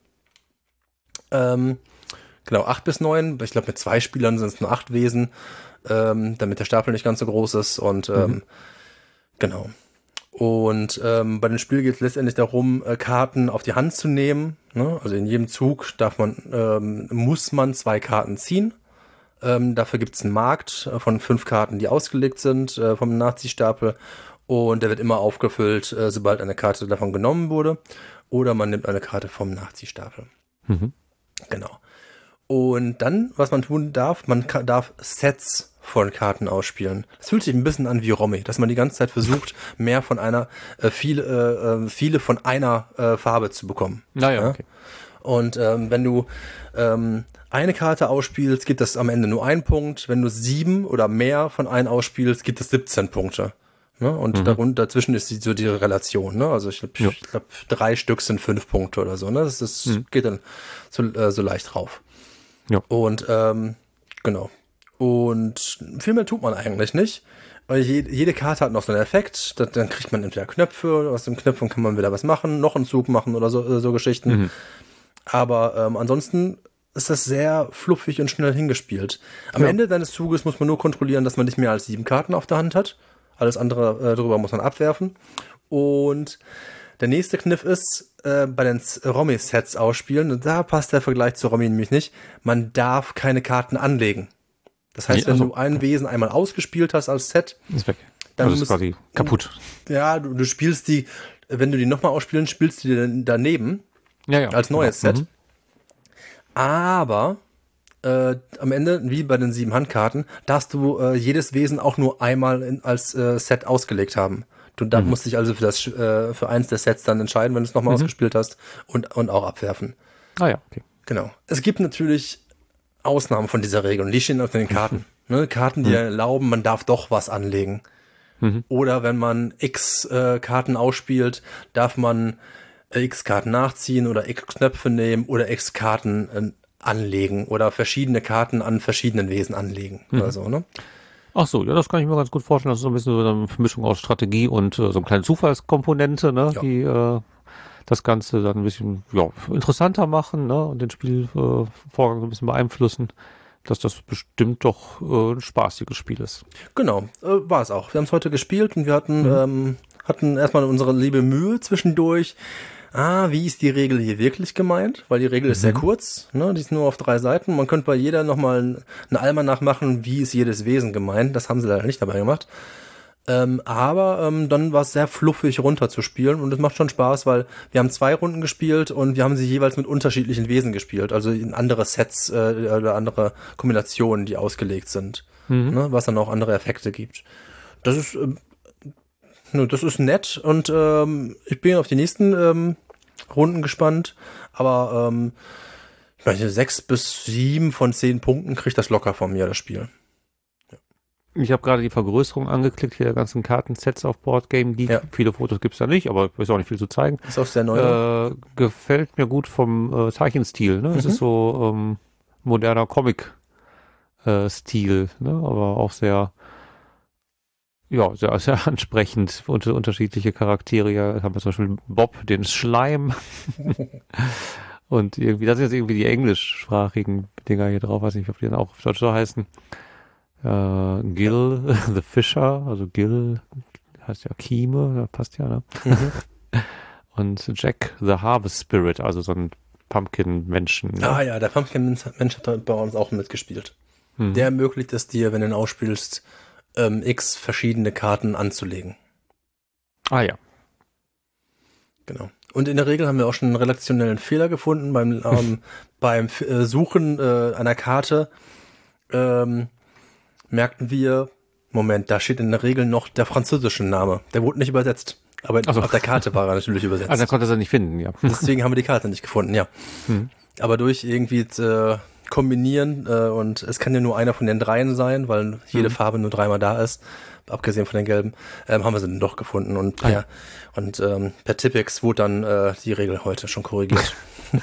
Genau, 8 bis 9, ich glaube mit 2 Spielern sind es nur 8 Wesen, damit der Stapel nicht ganz so groß ist, und genau. Und bei dem Spiel geht es letztendlich darum, Karten auf die Hand zu nehmen. Ne? Also in jedem Zug muss man 2 Karten ziehen. Dafür gibt es einen Markt von 5 Karten, die ausgelegt sind vom Nachziehstapel. Und der wird immer aufgefüllt, sobald eine Karte davon genommen wurde. Oder man nimmt eine Karte vom Nachziehstapel. Genau. Und dann, was man tun darf, darf Sets von Karten ausspielen. Das fühlt sich ein bisschen an wie Romy, dass man die ganze Zeit versucht, mehr von viele von einer Farbe zu bekommen. Naja, okay. Und wenn du eine Karte ausspielst, gibt es am Ende nur 1 Punkt. Wenn du 7 oder mehr von einen ausspielst, gibt es 17 Punkte. Ne? Und dazwischen ist so die Relation. Ne? Also ich glaube, 3 Stück sind 5 Punkte oder so. Ne? Das geht dann so leicht rauf. Ja. Und genau. Und viel mehr tut man eigentlich nicht. Weil jede Karte hat noch so einen Effekt. Dann kriegt man entweder Knöpfe, aus den Knöpfen kann man wieder was machen, noch einen Zug machen oder so Geschichten. Aber ansonsten ist das sehr fluffig und schnell hingespielt. Am Ende deines Zuges muss man nur kontrollieren, dass man nicht mehr als 7 Karten auf der Hand hat. Alles andere drüber muss man abwerfen. Und der nächste Kniff ist, bei den Romy-Sets ausspielen, und da passt der Vergleich zu Romy nämlich nicht, man darf keine Karten anlegen. Das heißt, wenn du ein Wesen einmal ausgespielt hast als Set, ist weg. Dann ist quasi kaputt. Ja, du spielst die, wenn du die nochmal ausspielen, spielst du die daneben als neues Set. Aber am Ende, wie bei den 7 Handkarten, darfst du jedes Wesen auch nur einmal als Set ausgelegt haben. Du musst dich also für eins der Sets dann entscheiden, wenn du es nochmal ausgespielt hast, und auch abwerfen. Ah ja, okay. Genau. Es gibt natürlich Ausnahmen von dieser Regel und die stehen auf den Karten. Ne? Karten, die erlauben, man darf doch was anlegen. Oder wenn man X Karten ausspielt, darf man X Karten nachziehen oder X Knöpfe nehmen oder X Karten anlegen oder verschiedene Karten an verschiedenen Wesen anlegen. Oder so, ne? Ach so, ja, das kann ich mir ganz gut vorstellen. Das ist so ein bisschen so eine Mischung aus Strategie und so eine kleine Zufallskomponente, ne, die das Ganze dann ein bisschen interessanter machen, ne, und den Spielvorgang so ein bisschen beeinflussen, dass das bestimmt doch ein spaßiges Spiel ist. Genau, war es auch. Wir haben es heute gespielt und wir hatten erstmal unsere liebe Mühe zwischendurch. Wie ist die Regel hier wirklich gemeint? Weil die Regel ist sehr kurz, ne? Die ist nur auf 3 Seiten. Man könnte bei jeder nochmal einen Almanach machen, wie ist jedes Wesen gemeint. Das haben sie leider nicht dabei gemacht. Aber dann war es sehr fluffig runterzuspielen und es macht schon Spaß, weil wir haben 2 Runden gespielt und wir haben sie jeweils mit unterschiedlichen Wesen gespielt, also in andere Sets oder andere Kombinationen, die ausgelegt sind, ne? Was dann auch andere Effekte gibt. Das ist nett und ich bin auf die nächsten Runden gespannt, aber ich meine, 6 bis 7 von 10 Punkten kriegt das locker von mir, das Spiel. Ich habe gerade die Vergrößerung angeklickt, hier der ganzen Kartensets auf Board Game Geek. Ja. Viele Fotos gibt's da nicht, aber ist auch nicht viel zu zeigen. Ist auch sehr neu. Gefällt mir gut vom Zeichenstil. Ne? Es ist so moderner Comic-Stil, ne? Aber auch sehr sehr ansprechend. Unterschiedliche Charaktere. Ja, haben wir zum Beispiel Bob, den Schleim. Und irgendwie, das sind jetzt irgendwie die englischsprachigen Dinger hier drauf. Weiß nicht, ob die dann auch auf Deutsch so heißen. Gil, the Fisher, also Gil heißt ja Kime, passt ja, ne? Und Jack, the Harvest Spirit, also so ein Pumpkin-Menschen. Ne? Ja, der Pumpkin-Mensch hat bei uns auch mitgespielt. Der ermöglicht es dir, wenn du ihn ausspielst, X verschiedene Karten anzulegen. Ah ja. Genau. Und in der Regel haben wir auch schon einen redaktionellen Fehler gefunden beim Suchen einer Karte. Merkten wir, Moment, da steht in der Regel noch der französische Name. Der wurde nicht übersetzt. Aber auf der Karte war er natürlich übersetzt. Also er konnte er nicht finden, ja. Deswegen haben wir die Karte nicht gefunden, ja. Aber durch irgendwie kombinieren und es kann ja nur einer von den 3 sein, weil jede Farbe nur 3-mal da ist, abgesehen von den gelben, haben wir sie dann doch gefunden und per Tipex wurde dann die Regel heute schon korrigiert.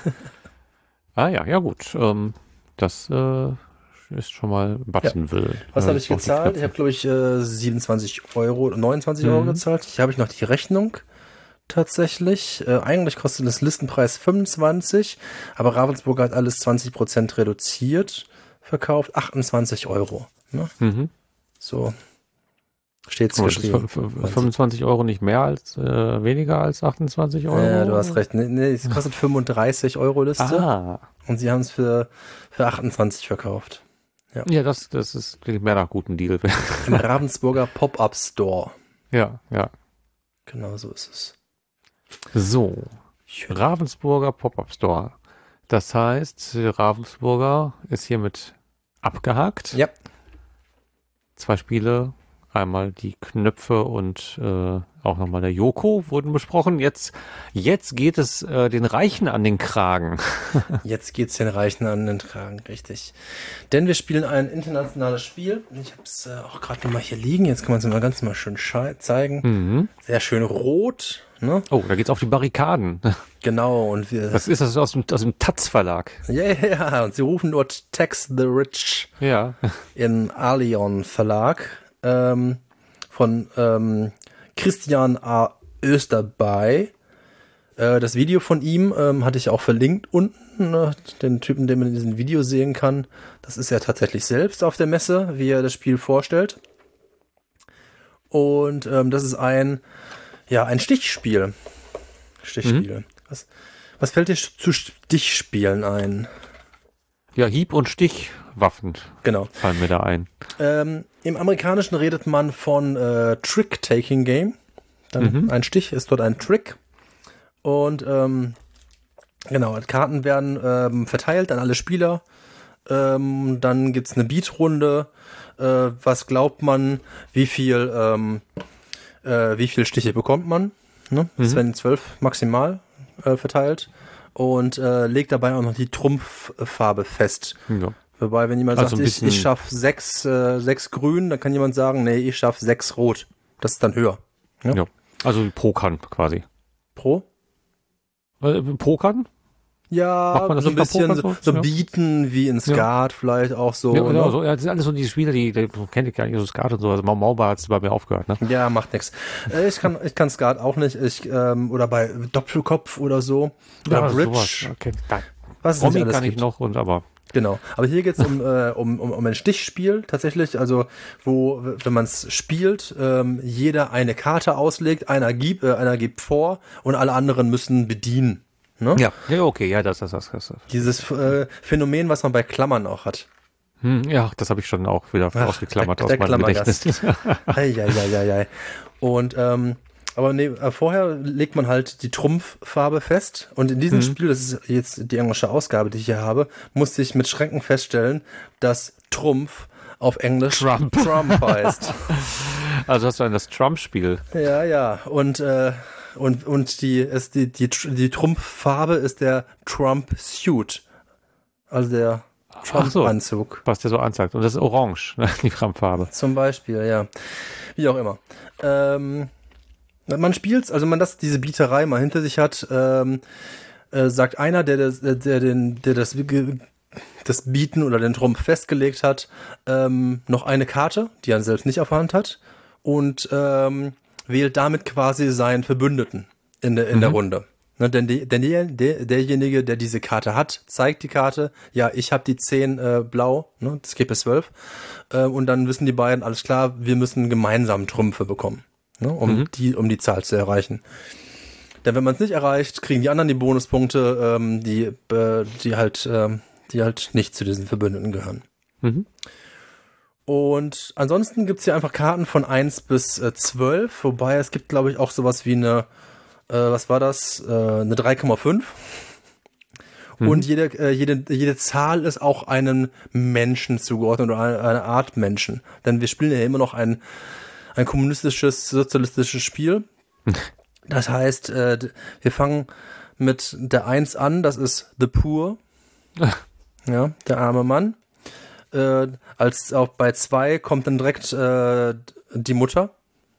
Ja gut. Das ist schon mal Buttonville. Ja. Was habe ich gezahlt? Ich habe, glaube ich, 27 Euro, 29 Euro gezahlt. Hier habe ich noch die Rechnung tatsächlich. Eigentlich kostet das Listenpreis 25, aber Ravensburger hat alles 20% reduziert verkauft. 28 Euro. Ne? So steht's geschrieben. 25 Euro nicht mehr als weniger als 28 Euro? Ja, du hast recht. Nee, es kostet 35 Euro Liste. Und sie haben es für 28 verkauft. Ja, das ist mehr nach gutem Deal. Im Ravensburger Pop-Up Store. Ja. Genau so ist es. So, Ravensburger Pop-Up Store. Das heißt, Ravensburger ist hiermit abgehakt. Ja. 2 Spiele, einmal die Knöpfe und auch nochmal der Yoko wurden besprochen. Jetzt geht es den Reichen an den Kragen. Jetzt geht's den Reichen an den Kragen, richtig. Denn wir spielen ein internationales Spiel. Ich habe es auch gerade nochmal hier liegen. Jetzt kann man es mal ganz mal schön zeigen. Sehr schön rot. Ne? Oh, da geht's auf die Barrikaden. Genau. Und was ist das aus dem Taz Verlag? Ja, und sie rufen dort Tax the Rich. Ja. In Allion Verlag. Von Christian A. Österbey. Das Video von ihm hatte ich auch verlinkt unten. Ne? Den Typen, den man in diesem Video sehen kann. Das ist er tatsächlich selbst auf der Messe, wie er das Spiel vorstellt. Und das ist ein Stichspiel. Was fällt dir zu Stichspielen ein? Ja, Hieb- und Stichwaffen. Genau. Fallen mir da ein. Im Amerikanischen redet man von Trick-Taking-Game. Dann ein Stich ist dort ein Trick. Und Karten werden verteilt an alle Spieler. Dann gibt's eine Beat-Runde. Was glaubt man, wie viel Stiche bekommt man? Ne? Das werden 12 maximal verteilt. Und legt dabei auch noch die Trumpffarbe fest. Ja. Wobei, wenn jemand Also sagt, ich schaffe 6 grün, dann kann jemand sagen, nee, ich schaffe 6 rot. Das ist dann höher. Ja, ja. Also Pokern quasi. Pro? Pokern? Ja, Macht man das so ein nicht bei bisschen Pokern so ja. Bieten wie in Skat vielleicht auch so. Ja, genau, ne? so, ja, das sind alles so die Spieler, die kennt ich gar nicht, so Skat und so. Also Maubar hat es bei mir aufgehört, ne? Ja, macht nix. Ich kann Skat auch nicht. Oder bei Doppelkopf oder so. Oder Ja, Bridge. sowas. Okay. Was es nicht Romy alles kann gibt. ich noch, aber. Genau. Aber hier geht's um ein Stichspiel tatsächlich. Also, wo, wenn man es spielt, jeder eine Karte auslegt, einer gibt vor und alle anderen müssen bedienen. Ne? Ja, okay, ja, das. Dieses Phänomen, was man bei Klammern auch hat. Ja, das habe ich schon auch wieder ausgeklammert aus der meinem Gedächtnis. Eieieiei. Und aber nee, vorher legt man halt die Trumpffarbe fest und in diesem Spiel, das ist jetzt die englische Ausgabe, die ich hier habe, musste ich mit Schrecken feststellen, dass Trumpf auf Englisch Trump heißt. Also hast du dann das Trump-Spiel. Ja. Und die Trumpffarbe ist der Trump-Suit. Also der Trump-Anzug. Was der so anzeigt. Und das ist orange, die Trump-Farbe. Zum Beispiel, ja. Wie auch immer. Man spielt's, also man diese Bieterei mal hinter sich hat, sagt einer, der das Bieten oder den Trumpf festgelegt hat, noch eine Karte, die er selbst nicht auf der Hand hat, und wählt damit quasi seinen Verbündeten in der Runde. Ne, denn derjenige, der diese Karte hat, zeigt die Karte, ja, ich habe die 10 blau, ne, das geht bis 12, und dann wissen die beiden, alles klar, wir müssen gemeinsam Trümpfe bekommen, ne, um die Zahl zu erreichen. Denn wenn man es nicht erreicht, kriegen die anderen die Bonuspunkte, die halt nicht zu diesen Verbündeten gehören. Und ansonsten gibt's hier einfach Karten von 1 bis 12, wobei es gibt, glaube ich, auch sowas wie eine, was war das? Eine 3,5. Und jede Zahl ist auch einem Menschen zugeordnet oder eine Art Menschen. Denn wir spielen ja immer noch ein kommunistisches, sozialistisches Spiel. Das heißt, wir fangen mit der 1 an, das ist The Poor. Ja, der arme Mann. Als auch bei 2 kommt dann direkt die Mutter.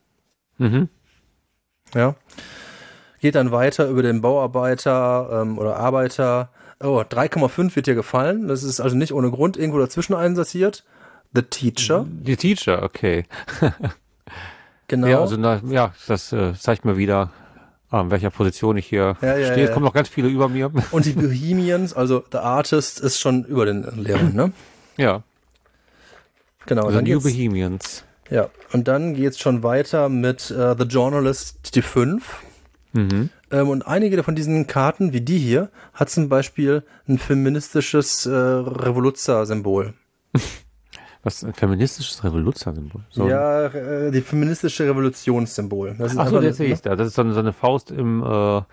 Ja. Geht dann weiter über den Bauarbeiter oder Arbeiter. Oh, 3,5 wird dir gefallen. Das ist also nicht ohne Grund irgendwo dazwischen einsortiert. The Teacher. Die Teacher, okay. Genau. Ja, also das zeigt mir wieder, in welcher Position ich hier stehe. Es kommen noch ganz viele über mir. Und die Bohemians, also The Artist, ist schon über den Lehrern, ne? Ja. Genau. Also New Bohemians. Ja, und dann geht's schon weiter mit The Journalist, die 5. Und einige von diesen Karten, wie die hier, hat zum Beispiel ein feministisches Revoluzzer-Symbol. Was, ein feministisches Revoluzzer-Symbol? So ja, die feministische Revolutionssymbol. Das sehe ich da. Das ist so eine Faust im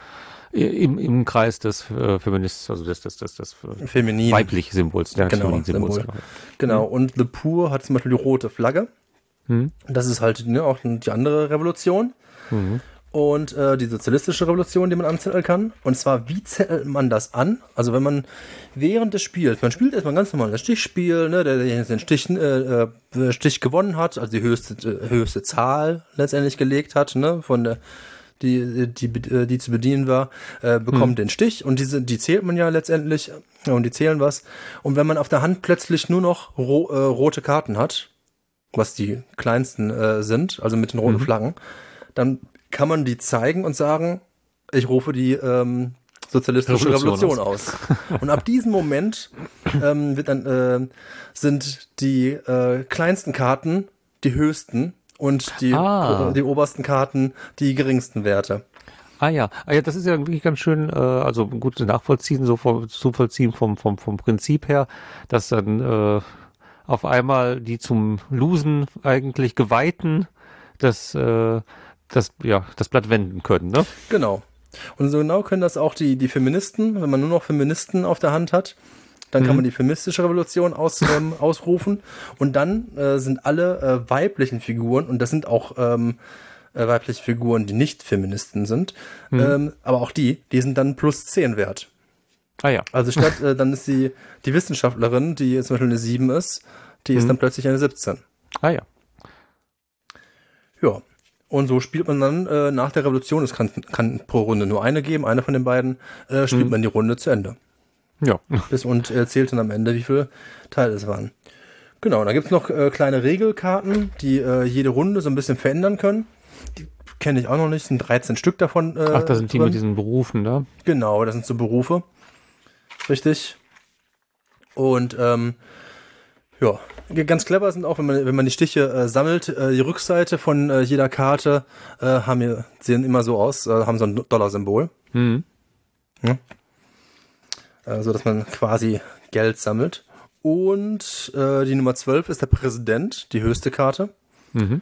Kreis des Feminists, also des Feminin. weiblichen Symbols. Genau, Symbol. Genau, und The Poor hat zum Beispiel die rote Flagge. Das ist halt auch die andere Revolution. Und die sozialistische Revolution, die man anzetteln kann. Und zwar, wie zettelt man das an? Also wenn man während des Spiels, man spielt erstmal ganz normal das Stichspiel, ne, der den Stich gewonnen hat, also die höchste Zahl letztendlich gelegt hat, ne, von der die zu bedienen war, bekommt den Stich und die zählt man ja letztendlich und die zählen was. Und wenn man auf der Hand plötzlich nur noch rote Karten hat, was die kleinsten sind, also mit den roten Flaggen, dann kann man die zeigen und sagen, ich rufe die sozialistische Revolution aus. Und ab diesem Moment sind die kleinsten Karten die höchsten und die obersten Karten die geringsten Werte. Ja, das ist ja wirklich ganz schön, also gut nachvollziehen, zu vollziehen vom Prinzip her, dass dann auf einmal die zum Losen eigentlich Geweihten das Blatt wenden können, ne? Genau. Und so genau können das auch die Feministen, wenn man nur noch Feministen auf der Hand hat, dann kann man die feministische Revolution ausrufen und dann sind alle weiblichen Figuren, und das sind auch weibliche Figuren, die nicht Feministen sind, aber auch die sind dann +10 wert. Ah ja. Also statt, dann ist die Wissenschaftlerin, die zum Beispiel eine 7 ist, die ist dann plötzlich eine 17. Ah ja. Ja. Und so spielt man dann nach der Revolution, es kann pro Runde nur eine geben, eine von den beiden, spielt man die Runde zu Ende. Ja. Und zählt dann am Ende, wie viele Teile es waren. Genau, da gibt's noch kleine Regelkarten, die jede Runde so ein bisschen verändern können. Die kenne ich auch noch nicht, sind 13 Stück davon. Ach, da sind die mit diesen Berufen, da? Genau, das sind so Berufe. Richtig. Und ja, ganz clever sind auch, wenn man die Stiche sammelt, die Rückseite von jeder Karte sehen immer so aus, haben so ein Dollarsymbol. Mhm. Ja. So dass man quasi Geld sammelt. Und die Nummer 12 ist der Präsident, die höchste Karte. Mhm.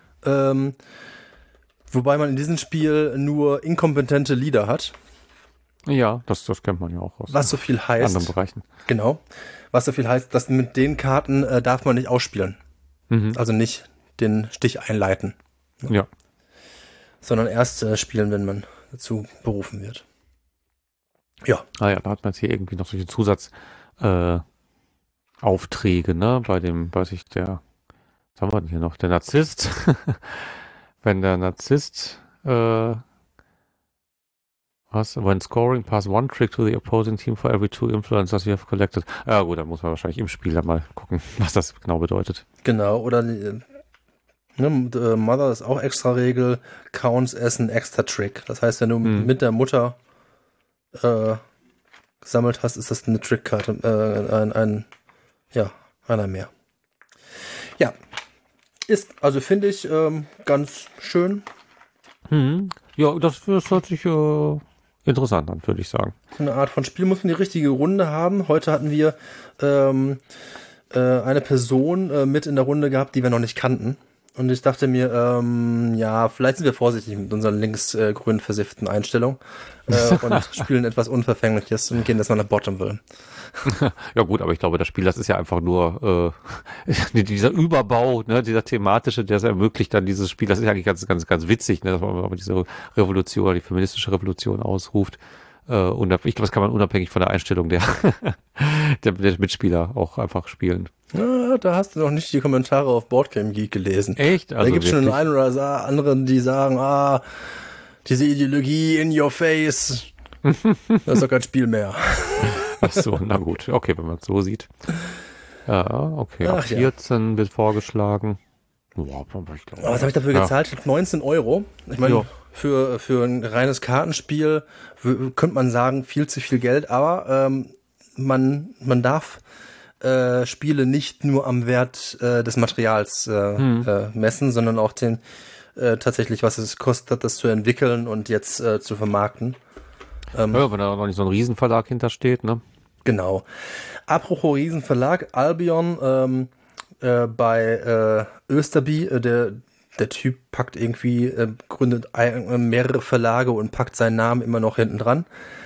Wobei man in diesem Spiel nur inkompetente Leader hat. Ja, das kennt man ja auch aus was so viel heißt, anderen Bereichen. Genau. Was so viel heißt, dass mit den Karten darf man nicht ausspielen. Mhm. Also nicht den Stich einleiten. Ja. Sondern erst spielen, wenn man dazu berufen wird. Ja. Ah ja, da hat man jetzt hier irgendwie noch solche Aufträge, ne? Bei dem, was haben wir denn hier noch? Der Narzisst. Wenn der Narzisst, when scoring, pass one trick to the opposing team for every 2 influencers you have collected. Ja gut, dann muss man wahrscheinlich im Spiel dann mal gucken, was das genau bedeutet. Genau, oder Mother ist auch extra Regel, counts as an extra trick. Das heißt, wenn du mit der Mutter gesammelt hast, ist das eine Trickkarte, einer mehr. Ja, also finde ich ganz schön. Ja, das hört sich interessant an, würde ich sagen. So eine Art von Spiel muss man die richtige Runde haben. Heute hatten wir eine Person mit in der Runde gehabt, die wir noch nicht kannten. Und ich dachte mir, vielleicht sind wir vorsichtig mit unseren linksgrün versifften Einstellungen und spielen etwas Unverfängliches und gehen erstmal nach Bottomville. Ja gut, aber ich glaube, das Spiel, das ist ja einfach nur dieser Überbau, ne, dieser thematische, der es ermöglicht dann dieses Spiel. Das ist ja eigentlich ganz, ganz, ganz witzig, ne, dass man diese Revolution, die feministische Revolution ausruft. Und ich glaube, das kann man unabhängig von der Einstellung der Mitspieler auch einfach spielen. Ja, da hast du noch nicht die Kommentare auf Boardgame Geek gelesen. Echt? Also da gibt es schon den einen oder anderen, die sagen, diese Ideologie in your face, das ist doch kein Spiel mehr. Ach so, na gut. Okay, wenn man es so sieht. Ja, okay. Ab 14 wird vorgeschlagen. Wow, ich glaube. Was habe ich dafür gezahlt? 19 €. Ich meine, für ein reines Kartenspiel könnte man sagen, viel zu viel Geld, aber man darf Spiele nicht nur am Wert des Materials messen, sondern auch den tatsächlich, was es kostet, das zu entwickeln und jetzt zu vermarkten. Wenn da noch nicht so ein Riesenverlag hintersteht, ne? Genau. Apropos Riesenverlag, Albion bei Österby, der Typ packt irgendwie, gründet mehrere Verlage und packt seinen Namen immer noch hinten dran.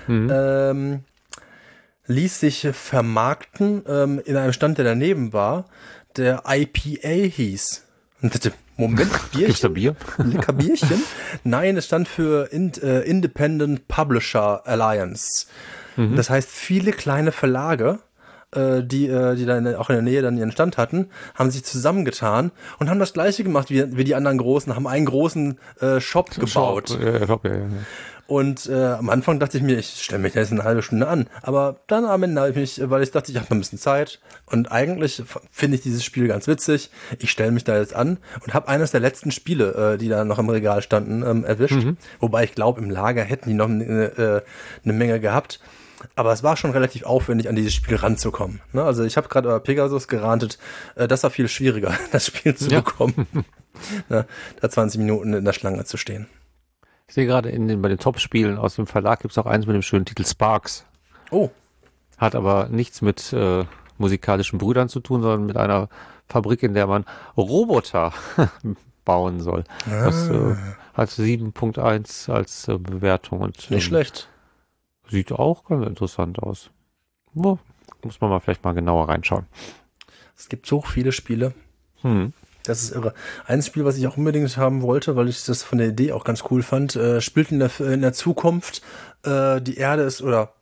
Ließ sich vermarkten in einem Stand, der daneben war, der IPA hieß. Und Moment, Bierchen? Bier? Bierchen? Nein, es stand für Independent Publisher Alliance. Das heißt, viele kleine Verlage, die dann auch in der Nähe dann ihren Stand hatten, haben sich zusammengetan und haben das Gleiche gemacht wie die anderen Großen, haben einen großen Shop gebaut. Ja. Und am Anfang dachte ich mir, ich stelle mich jetzt eine halbe Stunde an. Aber dann am Ende habe ich mich, weil ich dachte, ich habe noch ein bisschen Zeit. Und eigentlich finde ich dieses Spiel ganz witzig. Ich stelle mich da jetzt an und habe eines der letzten Spiele, die da noch im Regal standen, erwischt. Wobei ich glaube, im Lager hätten die noch eine Menge gehabt. Aber es war schon relativ aufwendig, an dieses Spiel ranzukommen. Ne? Also ich habe gerade über Pegasus gerantet. Das war viel schwieriger, das Spiel zu bekommen. Ne? Da 20 Minuten in der Schlange zu stehen. Ich sehe gerade bei den Top-Spielen aus dem Verlag gibt es auch eins mit dem schönen Titel Sparks. Oh. Hat aber nichts mit musikalischen Brüdern zu tun, sondern mit einer Fabrik, in der man Roboter bauen soll. Das hat 7.1 als Bewertung. Und nicht schlecht. Sieht auch ganz interessant aus. Muss man mal vielleicht mal genauer reinschauen. Es gibt so viele Spiele. Das ist irre. Ein Spiel, was ich auch unbedingt haben wollte, weil ich das von der Idee auch ganz cool fand, spielt in der Zukunft. Die Erde ist, oder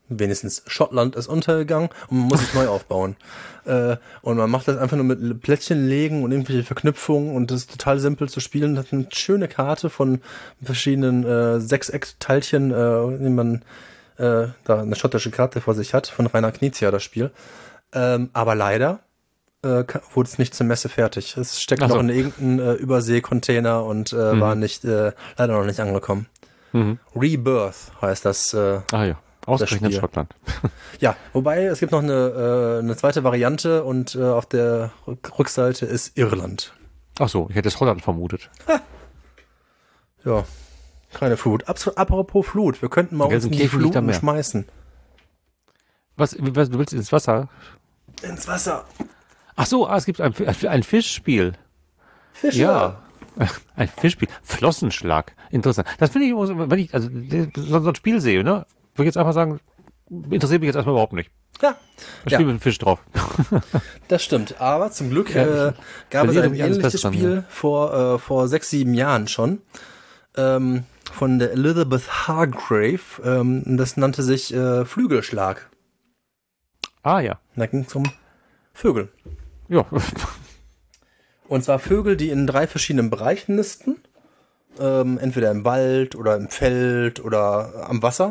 wenigstens Schottland ist untergegangen und man muss es neu aufbauen. Und man macht das einfach nur mit Plättchen legen und irgendwelche Verknüpfungen und das ist total simpel zu spielen. Das ist eine schöne Karte von verschiedenen Sechseck-Teilchen, die man da eine schottische Karte vor sich hat, von Rainer Knizia, das Spiel. Aber leider wurde es nicht zur Messe fertig. Es steckt noch in irgendeinem Überseekontainer und war leider noch nicht angekommen. Rebirth heißt das. Ausgerechnet Schottland. Ja, wobei es gibt noch eine zweite Variante und auf der Rückseite ist Irland. Ach so, ich hätte es Holland vermutet. Ja, keine Flut. Apropos Flut, wir könnten mal uns in die Fluten schmeißen. Was, du willst ins Wasser? Ins Wasser. Ach so, es gibt ein Fischspiel. Fische? Ja. Ein Fischspiel. Flossenschlag. Interessant. Das finde ich, wenn ich so ein Spiel sehe, ne, würde ich jetzt einfach sagen, interessiert mich jetzt erstmal überhaupt nicht. Ja. Da spielt mit einem Fisch drauf. Das stimmt. Aber zum Glück gab es ein ähnliches Spiel vor 6, 7 Jahren schon. Von der Elizabeth Hargrave. Das nannte sich Flügelschlag. Ah ja. Da ging es um Vögel. Ja. Und zwar Vögel, die in 3 verschiedenen Bereichen nisten. Entweder im Wald oder im Feld oder am Wasser.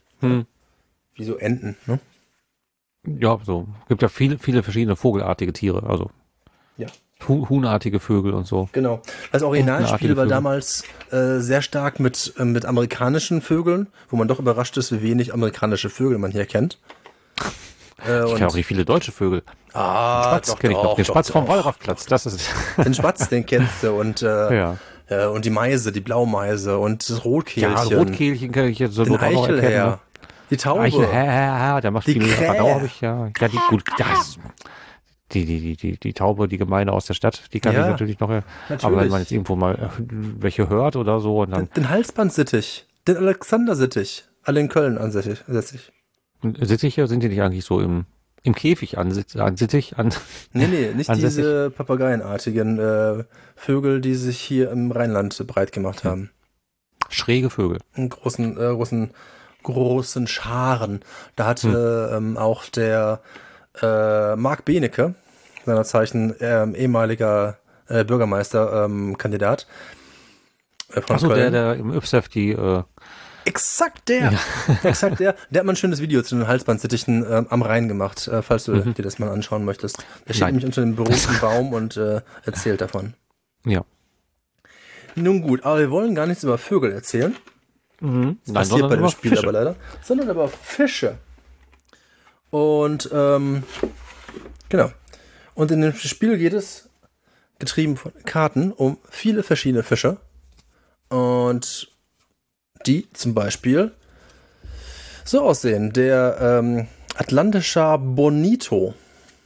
Wie so Enten, ne? Ja, so. Gibt ja viele verschiedene vogelartige Tiere, also. Ja. Huhnartige Vögel und so. Genau. Das Originalspiel war damals sehr stark mit amerikanischen Vögeln, wo man doch überrascht ist, wie wenig amerikanische Vögel man hier kennt. Ich kenne auch nicht viele deutsche Vögel. Den Spatz kenne ich noch. Den Spatz vom Wallraffplatz, das ist. Den Spatz, den kennst du und und die Meise, die Blaumeise und das Rotkehlchen. Ja, Rotkehlchen kann ich jetzt so den auch noch erkennen. Ne? Die Taube. Der macht die viel Radau, habe ich ja. Ja, die Taube, die Gemeine aus der Stadt, die kann ich natürlich noch. Natürlich. Aber wenn man jetzt irgendwo mal welche hört oder so und dann. Den Halsbandsittich, den Alexandersittich, alle in Köln ansässig. Und Sittiche sind die nicht eigentlich so im Käfig ansittig? Nee, nicht diese papageienartigen Vögel, die sich hier im Rheinland breit gemacht haben. Schräge Vögel. In großen Scharen. Da hatte auch der Marc Benecke, seiner Zeichen ehemaliger Bürgermeisterkandidat von Köln. Der im Ypsef die Exakt der! Ja. Exakt der. Der hat mal ein schönes Video zu den Halsbandsittichen am Rhein gemacht, falls du dir das mal anschauen möchtest. Der steht nämlich unter dem berühmten Baum und erzählt davon. Ja. Nun gut, aber wir wollen gar nichts über Vögel erzählen. Das passiert bei dem Spiel Fische. Aber leider. Sondern über Fische. Und genau. Und in dem Spiel geht es, getrieben von Karten, um viele verschiedene Fische. Und die zum Beispiel so aussehen. Der Atlantischer Bonito.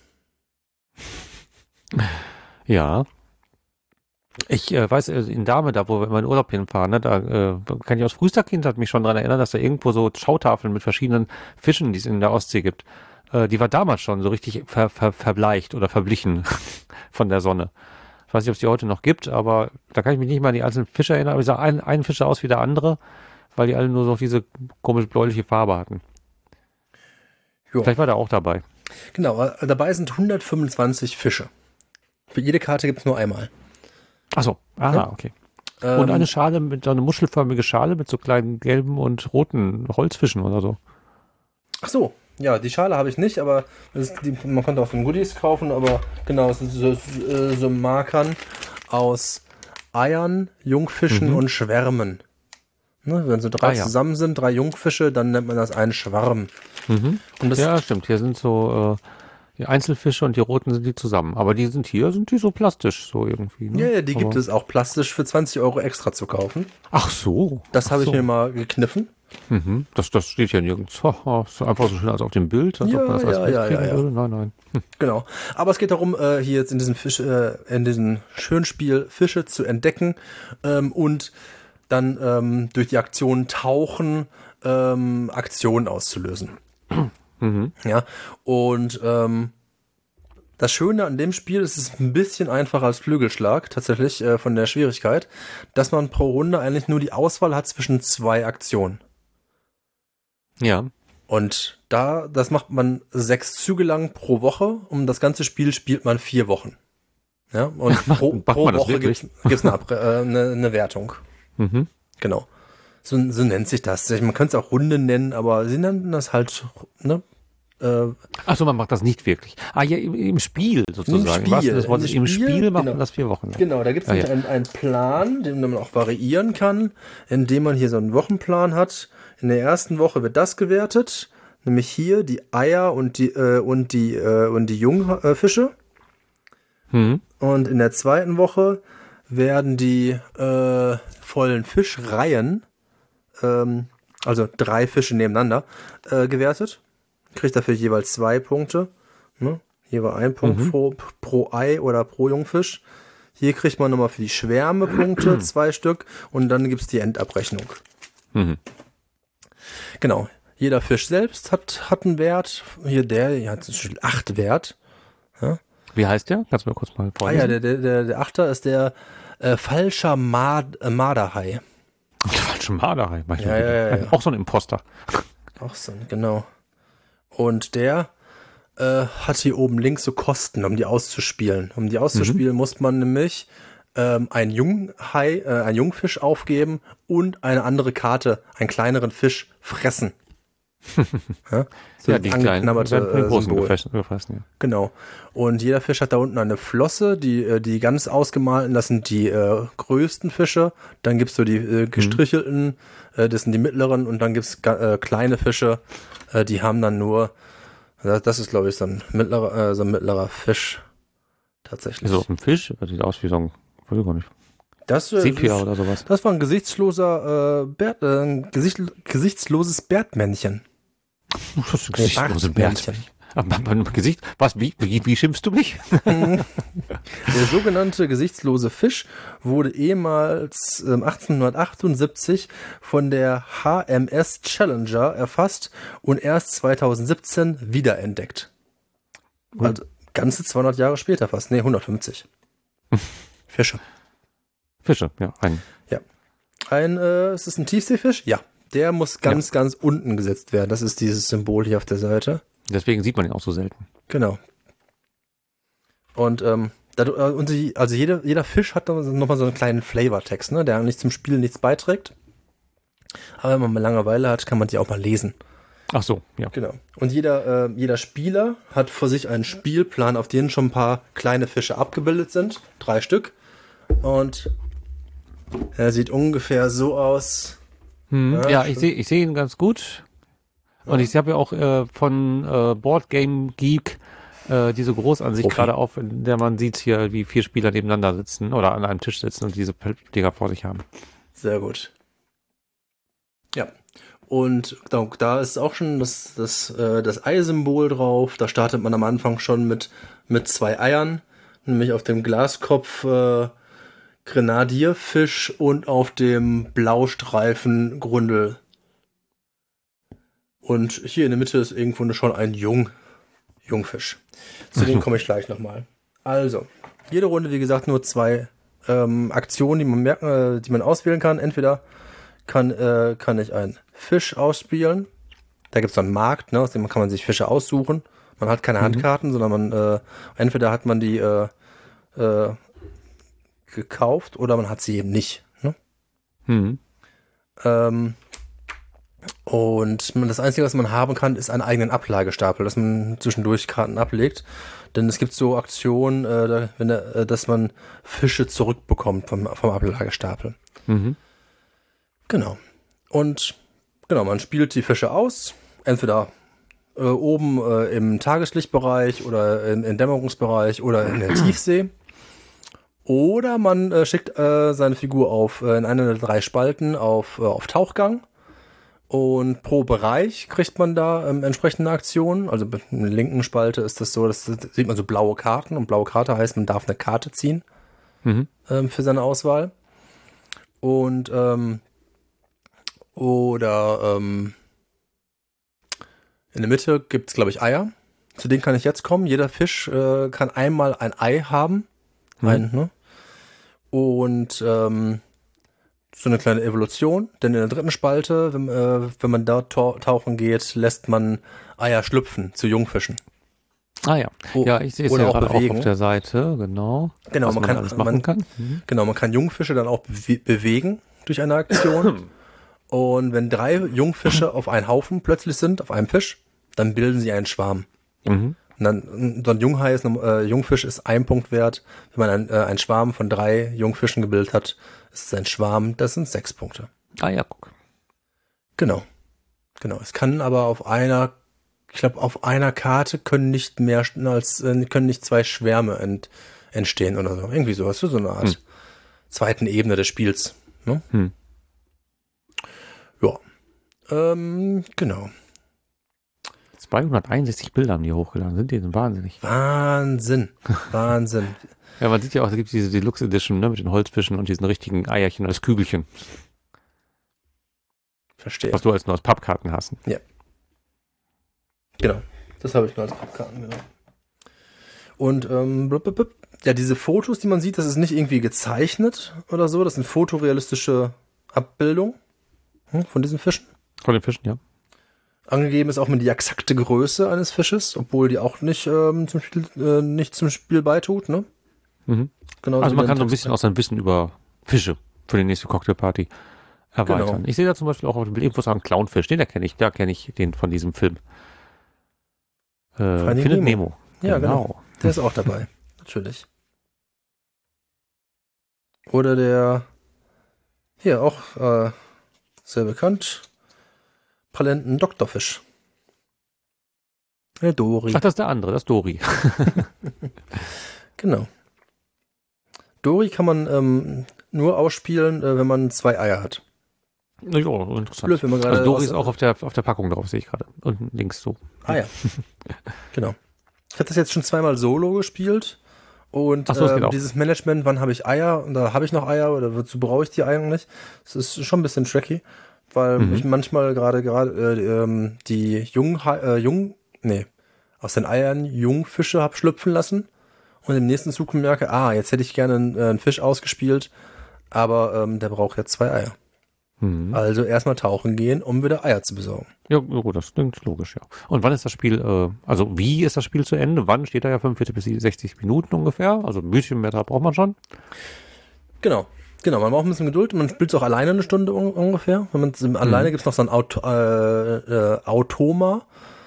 Ja. Ich weiß, in Dahme, da wo wir immer in Urlaub hinfahren, ne, da kann ich aus frühester Kindheit mich schon daran erinnern, dass da irgendwo so Schautafeln mit verschiedenen Fischen, die es in der Ostsee gibt, die war damals schon so richtig verbleicht oder verblichen von der Sonne. Ich weiß nicht, ob es die heute noch gibt, aber da kann ich mich nicht mal an die einzelnen Fische erinnern. Aber ich sah einen Fisch aus wie der andere, weil die alle nur so diese komisch bläuliche Farbe hatten. Jo. Vielleicht war der auch dabei. Genau, dabei sind 125 Fische. Für jede Karte gibt es nur einmal. Ach so, okay. Und eine Schale so eine muschelförmige Schale mit so kleinen gelben und roten Holzfischen oder so. Ach so, ja, die Schale habe ich nicht, aber man konnte auch von Goodies kaufen, aber genau, es sind so Markern aus Eiern, Jungfischen und Schwärmen. Ne, wenn so 3 zusammen sind, 3 Jungfische, dann nennt man das einen Schwarm. Und das stimmt, hier sind so die Einzelfische und die roten sind die zusammen. Aber die sind so plastisch, so irgendwie. Ne? Ja, die gibt es auch plastisch für 20 € extra zu kaufen. Ach so. Das habe ich mir mal gekniffen. Das steht ja nirgends. Ist einfach so schön als auf dem Bild. Als ob man das würde. Nein. Genau. Aber es geht darum, hier jetzt in diesem schönen Spiel Fische zu entdecken und dann durch die Aktion Tauchen Aktionen auszulösen. Ja, und das Schöne an dem Spiel ist, es ist ein bisschen einfacher als Flügelschlag, tatsächlich von der Schwierigkeit, dass man pro Runde eigentlich nur die Auswahl hat zwischen 2 Aktionen. Ja. Und das macht man 6 Züge lang pro Woche. Das ganze Spiel spielt man 4 Wochen. Ja, und pro Woche gibt's eine Wertung. Mhm. Genau. So nennt sich das. Man könnte es auch Runde nennen, aber sie nennen das halt, ne? Achso, man macht das nicht wirklich. Ah, ja, im Spiel sozusagen. Im Spiel macht man das 4 Wochen. Genau, da gibt es einen Plan, den man auch variieren kann, indem man hier so einen Wochenplan hat. In der ersten Woche wird das gewertet, nämlich hier die Eier und die Jungfische. Und in der zweiten Woche werden die vollen Fischreihen, also 3 Fische nebeneinander, gewertet. Kriegt dafür jeweils 2 Punkte. Ne? Jeweils 1 Punkt pro Ei oder pro Jungfisch. Hier kriegt man nochmal für die Schwärme Punkte, 2 Stück. Und dann gibt es die Endabrechnung. Genau. Jeder Fisch selbst hat einen Wert. Hier hat 8 Wert. Ja? Wie heißt der? Kannst du mir kurz mal vorlesen? Der Achter ist der falscher Marderhai. Der falsche Marderhai. Ja. Auch so ein Imposter. Auch so, genau. Und der hat hier oben links so Kosten, um die auszuspielen. Um die auszuspielen muss man nämlich einen Jungfisch aufgeben und eine andere Karte, einen kleineren Fisch fressen. Die kleinen werden von den großen gefressen. Ja. Genau. Und jeder Fisch hat da unten eine Flosse, die ganz ausgemalten, das sind die größten Fische. Dann gibt's so die gestrichelten, das sind die mittleren. Und dann gibt's kleine Fische, die haben dann nur, das ist glaube ich so ein mittlerer Fisch. Tatsächlich. So ein Fisch? Das sieht aus wie so ein, weiß ich gar nicht. Sepia oder sowas. Das war ein gesichtsloses Bärtmännchen. Das ist ein gesichtsloses Bärtmännchen. Aber Gesicht, wie schimpfst du mich? Der sogenannte gesichtslose Fisch wurde ehemals 1878 von der HMS Challenger erfasst und erst 2017 wiederentdeckt. Also ganze 200 Jahre später fast. 150. Fische, ja. Ist es ein Tiefseefisch? Ja. Der muss ganz unten gesetzt werden. Das ist dieses Symbol hier auf der Seite. Deswegen sieht man ihn auch so selten. Genau. Und jeder Fisch hat nochmal so einen kleinen Flavortext, ne, der eigentlich zum Spiel nichts beiträgt. Aber wenn man mal Langeweile hat, kann man die auch mal lesen. Ach so, ja. Genau. Und jeder Spieler hat vor sich einen Spielplan, auf dem schon ein paar kleine Fische abgebildet sind. 3 Stück. Und er sieht ungefähr so aus. Ja, ich sehe ihn ganz gut. Und ich habe ja auch von Board Game Geek diese Großansicht gerade auf, in der man sieht hier, wie 4 Spieler nebeneinander sitzen oder an einem Tisch sitzen und diese Dinger vor sich haben. Sehr gut. Ja. Und da ist auch schon das Ei-Symbol drauf. Da startet man am Anfang schon mit 2 Eiern. Nämlich auf dem Glaskopf Grenadierfisch und auf dem Blaustreifen Grundel. Und hier in der Mitte ist irgendwo schon ein Jungfisch. Zu dem komme ich gleich nochmal. Also, jede Runde, wie gesagt, nur 2 Aktionen, die man auswählen kann. Entweder kann ich einen Fisch ausspielen. Da gibt es so einen Markt, ne, aus dem kann man sich Fische aussuchen. Man hat keine Handkarten, sondern entweder hat man die gekauft oder man hat sie eben nicht. Ne? Und das Einzige, was man haben kann, ist einen eigenen Ablagestapel, dass man zwischendurch Karten ablegt. Denn es gibt so Aktionen, dass man Fische zurückbekommt vom Ablagestapel. Genau. Und man spielt die Fische aus, entweder oben im Tageslichtbereich oder im Dämmerungsbereich oder in der Tiefsee. Oder man schickt seine Figur in eine der 3 Spalten auf Tauchgang. Und pro Bereich kriegt man da entsprechende Aktionen. Also in der linken Spalte ist das so, das sieht man so blaue Karten. Und blaue Karte heißt, man darf eine Karte ziehen für seine Auswahl. Und in der Mitte gibt es, glaube ich, Eier. Zu denen kann ich jetzt kommen. Jeder Fisch kann einmal ein Ei haben. Und so eine kleine Evolution, denn in der dritten Spalte, wenn man dort tauchen geht, lässt man Eier schlüpfen zu Jungfischen. Ah ja, ja, ich sehe es ja gerade auch auf der Seite, genau. Genau, man kann alles machen kann. Genau, man kann Jungfische dann auch bewegen durch eine Aktion. Und wenn 3 Jungfische auf einen Haufen plötzlich sind, auf einem Fisch, dann bilden sie einen Schwarm. Und dann so ein Jungfisch ist 1 Punkt wert. Wenn man einen Schwarm von 3 Jungfischen gebildet hat, ist es ein Schwarm, das sind 6 Punkte. Ah ja, guck. Genau. Es kann aber auf einer Karte können nicht 2 Schwärme entstehen oder so. Irgendwie sowas, so eine Art zweiten Ebene des Spiels. Ne? Ja. Genau. 261 Bilder haben die hochgeladen. Sind die denn wahnsinnig? Wahnsinn. Ja, man sieht ja auch, da gibt es diese Deluxe Edition, ne, mit den Holzfischen und diesen richtigen Eierchen als Kügelchen. Verstehe. Was du als nur als Pappkarten hast. Ja. Genau. Das habe ich nur als Pappkarten, genau. Und ja, diese Fotos, die man sieht, das ist nicht irgendwie gezeichnet oder so. Das sind fotorealistische Abbildungen von diesen Fischen. Von den Fischen, ja. Angegeben ist auch mit die exakte Größe eines Fisches, obwohl die auch nicht zum Spiel beitut, ne? Genau, also man kann so ein bisschen auch sein Wissen über Fische für die nächste Cocktailparty erweitern. Genau. Ich sehe da zum Beispiel auch auf dem Bild irgendwo einen Clownfisch, da kenne ich den von diesem Film. Findet Nemo. Ja, genau. Der ist auch dabei, natürlich. Oder der, hier auch sehr bekannt, Palenten-Doktorfisch. Der Dory. Ach, das ist der andere, das ist Dory. Genau. Dory kann man nur ausspielen, wenn man 2 Eier hat. Ja, interessant. Blöd, wenn man also Dory ist auch auf der Packung drauf, sehe ich gerade. Unten links so. Ah ja. Genau. Ich habe das jetzt schon 2-mal solo gespielt. Und dieses Management, wann habe ich Eier? Und da habe ich noch Eier oder wozu brauche ich die eigentlich? Das ist schon ein bisschen tricky, weil ich manchmal gerade die aus den Eiern Jungfische habe schlüpfen lassen und im nächsten Zug merke, jetzt hätte ich gerne einen Fisch ausgespielt, aber der braucht jetzt 2 Eier. Also erstmal tauchen gehen, um wieder Eier zu besorgen. Ja, gut, das klingt logisch, ja. Und wann ist das Spiel, also wie ist das Spiel zu Ende? Wann steht da ja 45 bis 60 Minuten ungefähr? Also ein bisschen mehr braucht man schon. Genau, man braucht ein bisschen Geduld. Man spielt es auch alleine eine Stunde ungefähr. Wenn man alleine gibt es noch so ein Automa.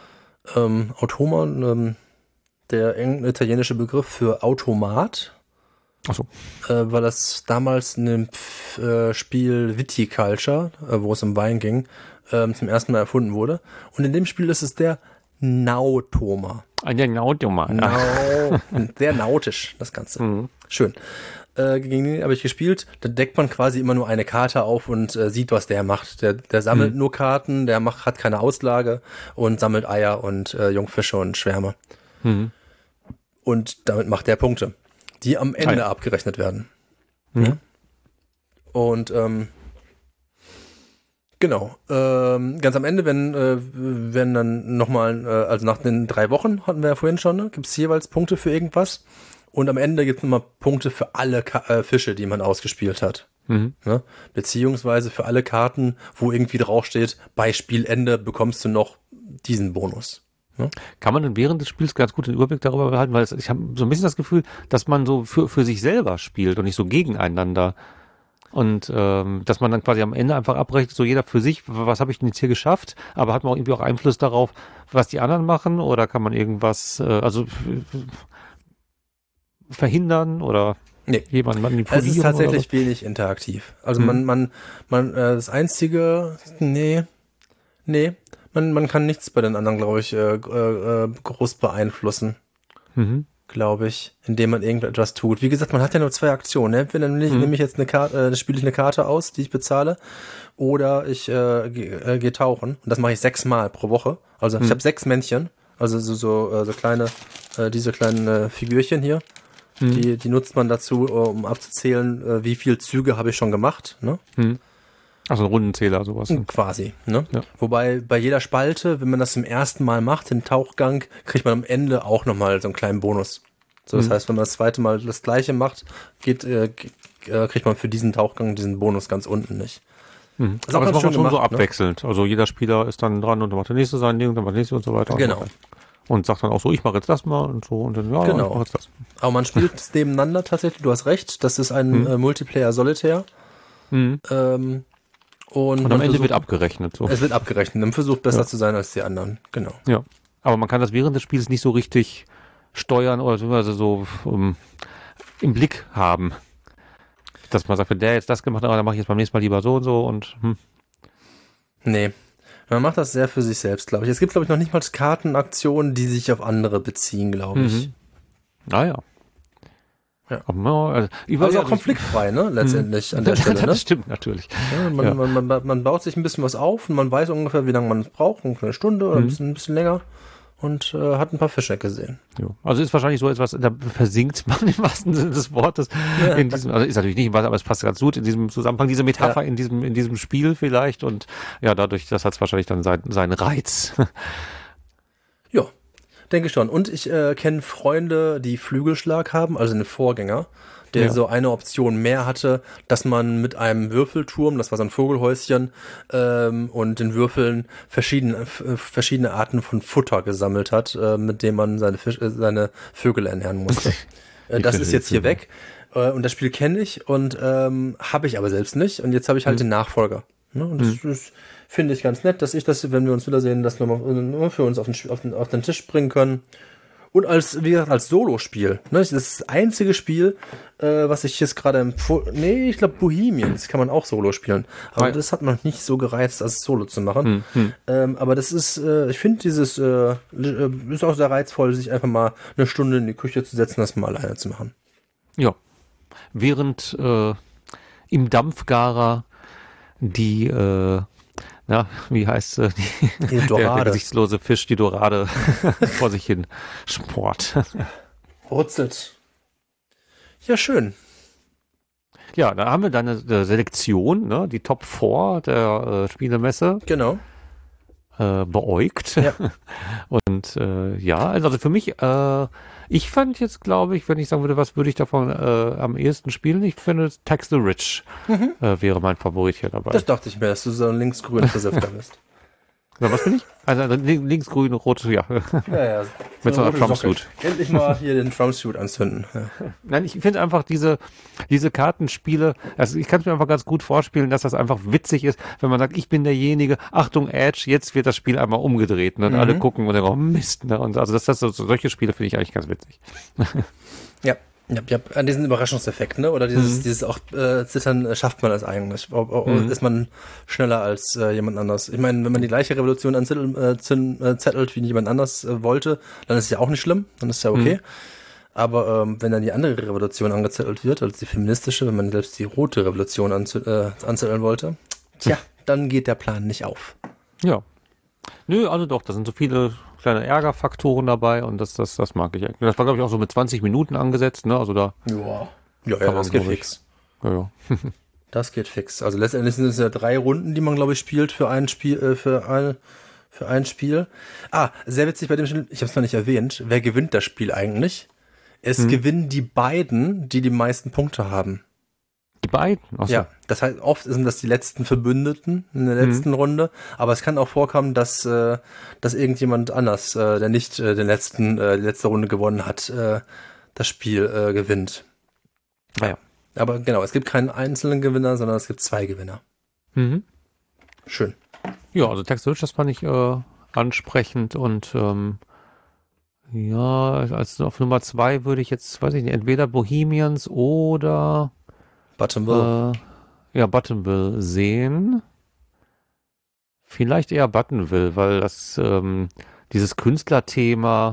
Automa, der italienische Begriff für Automat. Ach so. Weil das damals in dem Spiel Viticulture, wo es um Wein ging, zum ersten Mal erfunden wurde. Und in dem Spiel ist es der Nautoma. Der Nautoma. Sehr nautisch, das Ganze. Schön. Gegen den habe ich gespielt. Da deckt man quasi immer nur eine Karte auf und sieht, was der macht. Der sammelt nur Karten, hat keine Auslage und sammelt Eier und Jungfische und Schwärme. Und damit macht der Punkte, die am Ende abgerechnet werden. Ja? Und genau. Ganz am Ende, wenn dann nochmal, also nach den 3 Wochen hatten wir ja vorhin schon, ne, gibt es jeweils Punkte für irgendwas. Und am Ende gibt es nochmal Punkte für alle Fische, die man ausgespielt hat. Ne? Beziehungsweise für alle Karten, wo irgendwie draufsteht, bei Spielende bekommst du noch diesen Bonus. Ne? Kann man denn während des Spiels ganz gut den Überblick darüber behalten? Weil ich habe so ein bisschen das Gefühl, dass man so für sich selber spielt und nicht so gegeneinander. Und dass man dann quasi am Ende einfach abrechnet, so jeder für sich, was habe ich denn jetzt hier geschafft? Aber hat man auch irgendwie auch Einfluss darauf, was die anderen machen? Oder kann man irgendwas, verhindern oder jemanden manipulieren? Es ist tatsächlich wenig interaktiv. Also man das Einzige, man kann nichts bei den anderen, glaube ich, groß beeinflussen. Glaube ich, indem man irgendetwas tut. Wie gesagt, man hat ja nur 2 Aktionen. Entweder nehme ich jetzt eine Karte, spiele ich eine Karte aus, die ich bezahle, oder ich gehe tauchen. Und das mache ich 6-mal pro Woche. Also ich habe 6 Männchen, also so kleine, diese kleinen Figürchen hier. Die nutzt man dazu, um abzuzählen, wie viele Züge habe ich schon gemacht. Ne? Also ein Rundenzähler, sowas. Quasi. Ne? Ja. Wobei bei jeder Spalte, wenn man das zum ersten Mal macht, den Tauchgang, kriegt man am Ende auch nochmal so einen kleinen Bonus So, das heißt, wenn man das zweite Mal das gleiche macht, kriegt man für diesen Tauchgang diesen Bonus ganz unten nicht. Das aber das macht man schon so abwechselnd. Ne? Also jeder Spieler ist dann dran und dann macht der nächste sein Ding, dann macht der nächste und so weiter. Genau. Und sagt dann auch so, ich mache jetzt das mal und so und dann, ja, genau. Ich mache jetzt das. Aber man spielt es nebeneinander tatsächlich, du hast recht, das ist ein Multiplayer-Solitär. Und am Ende wird abgerechnet. So. Es wird abgerechnet, man versucht besser zu sein als die anderen, genau. Ja, aber man kann das während des Spiels nicht so richtig steuern oder so im Blick haben. Dass man sagt, wenn der jetzt das gemacht hat, dann mache ich jetzt beim nächsten Mal lieber so und so und Nee, man macht das sehr für sich selbst, glaube ich. Es gibt, glaube ich, noch nicht mal Kartenaktionen, die sich auf andere beziehen, glaube ich. Ja. Aber auch konfliktfrei, ne, letztendlich an der Stelle. Das stimmt natürlich. Ja, man baut sich ein bisschen was auf und man weiß ungefähr, wie lange man es braucht, eine Stunde oder ein bisschen länger. Und hat ein paar Fische gesehen. Jo. Also ist wahrscheinlich so etwas, da versinkt man im wahrsten Sinne des Wortes. Ja. In diesem, also ist natürlich nicht im Wasser, aber es passt ganz gut in diesem Zusammenhang, diese Metapher in diesem Spiel vielleicht. Und ja, dadurch, das hat es wahrscheinlich dann seinen Reiz. Ja, denke schon. Und ich kenne Freunde, die Flügelschlag haben, also einen Vorgänger, der so eine Option mehr hatte, dass man mit einem Würfelturm, das war so ein Vogelhäuschen, und den Würfeln verschiedene Arten von Futter gesammelt hat, mit dem man seine Vögel ernähren musste. Das ist jetzt hier weg. Und das Spiel kenne ich und habe ich aber selbst nicht. Und jetzt habe ich halt den Nachfolger. Ne? Und das finde ich ganz nett, dass ich das, wenn wir uns wiedersehen, das nochmal für uns auf den Tisch bringen können. Und als Solospiel. Ne? Das ist das einzige Spiel, was ich jetzt gerade ich glaube Bohemians kann man auch Solo spielen. Aber das hat mich nicht so gereizt, als Solo zu machen. Aber das ist, ich finde ist auch sehr reizvoll, sich einfach mal eine Stunde in die Küche zu setzen, das mal alleine zu machen. Ja. Während im Dampfgarer die wie heißt sie? Die Dorade. Der gesichtslose Fisch, die Dorade, vor sich hin sport. Rutzelt. Ja, schön. Ja, da haben wir dann eine Selektion, ne, die Top 4 der Spielemesse. Genau. Beäugt. Ja. Und also für mich, ich fand jetzt, glaube ich, wenn ich sagen würde, was würde ich davon am ehesten spielen, ich finde Tax the Rich wäre mein Favorit hier dabei. Das dachte ich mir, dass du so ein linksgrün Versifter bist. Ja, was bin ich? Also linksgrün, rot, ja. Ja. Mit so einer Trumpsuit. Endlich mal hier den Trumpsuit anzünden. Ja. Nein, ich finde einfach diese Kartenspiele, also ich kann es mir einfach ganz gut vorspielen, dass das einfach witzig ist, wenn man sagt, ich bin derjenige, Achtung, Edge, jetzt wird das Spiel einmal umgedreht, ne? Und alle gucken und denken, oh Mist, ne? Und also solche Spiele finde ich eigentlich ganz witzig. Ja. An diesen Überraschungseffekt, ne? Oder dieses auch Zittern schafft man das eigentlich. Ist man schneller als jemand anders. Ich meine, wenn man die gleiche Revolution zettelt, wie jemand anders wollte, dann ist es ja auch nicht schlimm, dann ist es ja okay. Aber wenn dann die andere Revolution angezettelt wird, also die feministische, wenn man selbst die rote Revolution anzetteln wollte, dann geht der Plan nicht auf. Ja. Nö, also doch, da sind so viele kleine Ärgerfaktoren dabei und das mag ich eigentlich. Das war, glaube ich, auch so mit 20 Minuten angesetzt, ne? Also da. Ja, das geht fix. Ja. Das geht fix. Also letztendlich sind es ja 3 Runden, die man, glaube ich, spielt für ein Spiel, für ein Spiel. Sehr witzig bei dem Spiel, ich habe es noch nicht erwähnt, wer gewinnt das Spiel eigentlich? Es gewinnen die beiden, die meisten Punkte haben. Die beiden? Achso. Ja, das heißt, oft sind das die letzten Verbündeten in der letzten Runde, aber es kann auch vorkommen, dass irgendjemand anders, der nicht die letzte Runde gewonnen hat, das Spiel gewinnt. Ja. Aber genau, es gibt keinen einzelnen Gewinner, sondern es gibt 2 Gewinner. Schön. Ja, also Tax the Rich, das fand ich ansprechend und als auf Nummer 2 würde ich jetzt, weiß ich nicht, entweder Bohemians oder Buttonville. Buttonville sehen. Vielleicht eher Buttonville, weil das dieses Künstlerthema,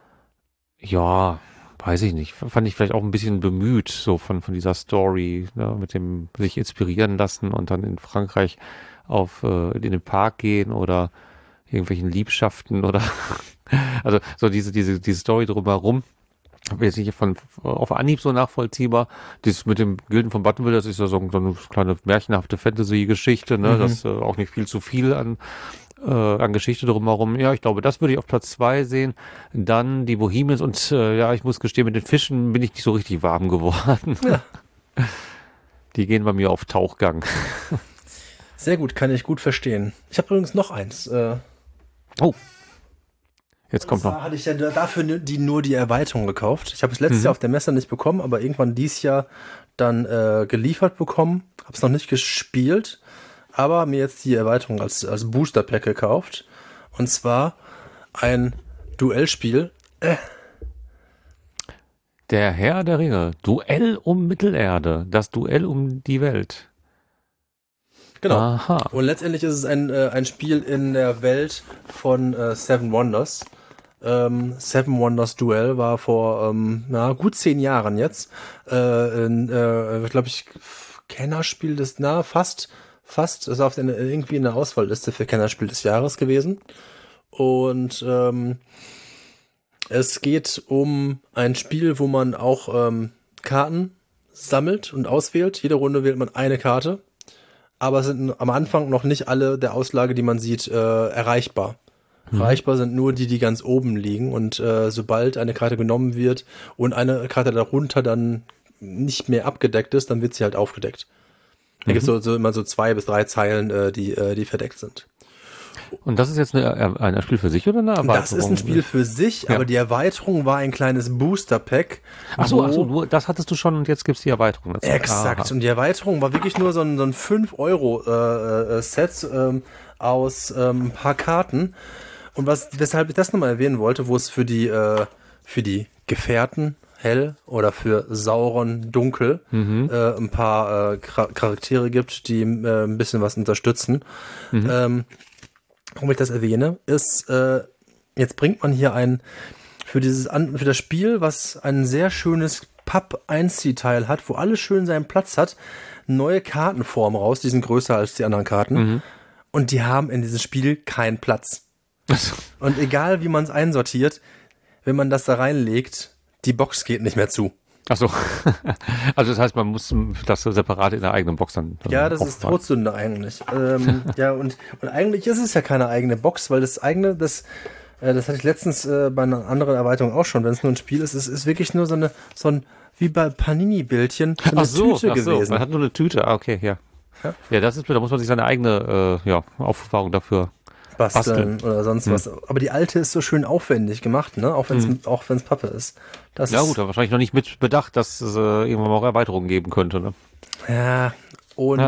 weiß ich nicht, fand ich vielleicht auch ein bisschen bemüht, so von dieser Story, ne, mit dem sich inspirieren lassen und dann in Frankreich in den Park gehen oder irgendwelchen Liebschaften oder also so diese Story drumherum. Jetzt nicht auf Anhieb so nachvollziehbar. Das mit dem Gilden von Buttonville, das ist ja so eine kleine märchenhafte Fantasy-Geschichte, ne, das auch nicht viel zu viel an Geschichte drumherum. Ja, ich glaube, das würde ich auf Platz 2 sehen. Dann die Bohemians und ja, ich muss gestehen, mit den Fischen bin ich nicht so richtig warm geworden. Ja. Die gehen bei mir auf Tauchgang. Sehr gut, kann ich gut verstehen. Ich habe übrigens noch eins. Oh. Jetzt kommt noch. Hatte ich ja dafür nur die Erweiterung gekauft. Ich habe es letztes Jahr auf der Messe nicht bekommen, aber irgendwann dieses Jahr dann geliefert bekommen. Habe es noch nicht gespielt, aber mir jetzt die Erweiterung als Booster-Pack gekauft. Und zwar ein Duellspiel. Der Herr der Ringe. Duell um Mittelerde. Das Duell um die Welt. Genau. Aha. Und letztendlich ist es ein Spiel in der Welt von Seven Wonders. Seven Wonders Duell war vor gut 10 Jahren jetzt. Glaube ich, Kennerspiel des, fast ist irgendwie in der Auswahlliste für Kennerspiel des Jahres gewesen. Und es geht um ein Spiel, wo man auch Karten sammelt und auswählt. Jede Runde wählt man eine Karte. Aber es sind am Anfang noch nicht alle der Auslage, die man sieht, erreichbar. Erreichbar sind nur die, die ganz oben liegen. Und sobald eine Karte genommen wird und eine Karte darunter dann nicht mehr abgedeckt ist, dann wird sie halt aufgedeckt. Da gibt es so immer so 2 bis 3 Zeilen, die verdeckt sind. Und das ist jetzt ein Spiel für sich oder eine Erweiterung? Das ist ein Spiel für sich, ja. Aber die Erweiterung war ein kleines Booster-Pack. Ach so, das hattest du schon und jetzt gibt's die Erweiterung dazu. Exakt. Aha. Und die Erweiterung war wirklich nur so ein 5-Euro-Set aus ein paar Karten. Und weshalb ich das nochmal erwähnen wollte, wo es für die Gefährten hell oder für Sauron dunkel ein paar Charaktere gibt, die ein bisschen was unterstützen. Warum ich das erwähne, ist, jetzt bringt man hier für das Spiel, was ein sehr schönes Papp-Einziehteil hat, wo alles schön seinen Platz hat, neue Kartenformen raus, die sind größer als die anderen Karten. Und die haben in diesem Spiel keinen Platz. Und egal wie man es einsortiert, wenn man das da reinlegt, die Box geht nicht mehr zu. Ach so. Also das heißt, man muss das separat in der eigenen Box dann ja, das ist Todsünde eigentlich. Ja, und eigentlich ist es ja keine eigene Box, weil das hatte ich letztens bei einer anderen Erweiterung auch schon, wenn es nur ein Spiel ist, es ist wirklich nur so ein wie bei Panini-Bildchen, so eine Tüte gewesen. Man hat nur eine Tüte, okay, ja. Ja, da muss man sich seine eigene Aufbewahrung dafür basteln oder sonst was. Aber die alte ist so schön aufwendig gemacht, ne? Auch wenn es Pappe ist. Das ja gut, aber wahrscheinlich noch nicht mit bedacht, dass es irgendwann mal auch Erweiterungen geben könnte, ne? Ja, und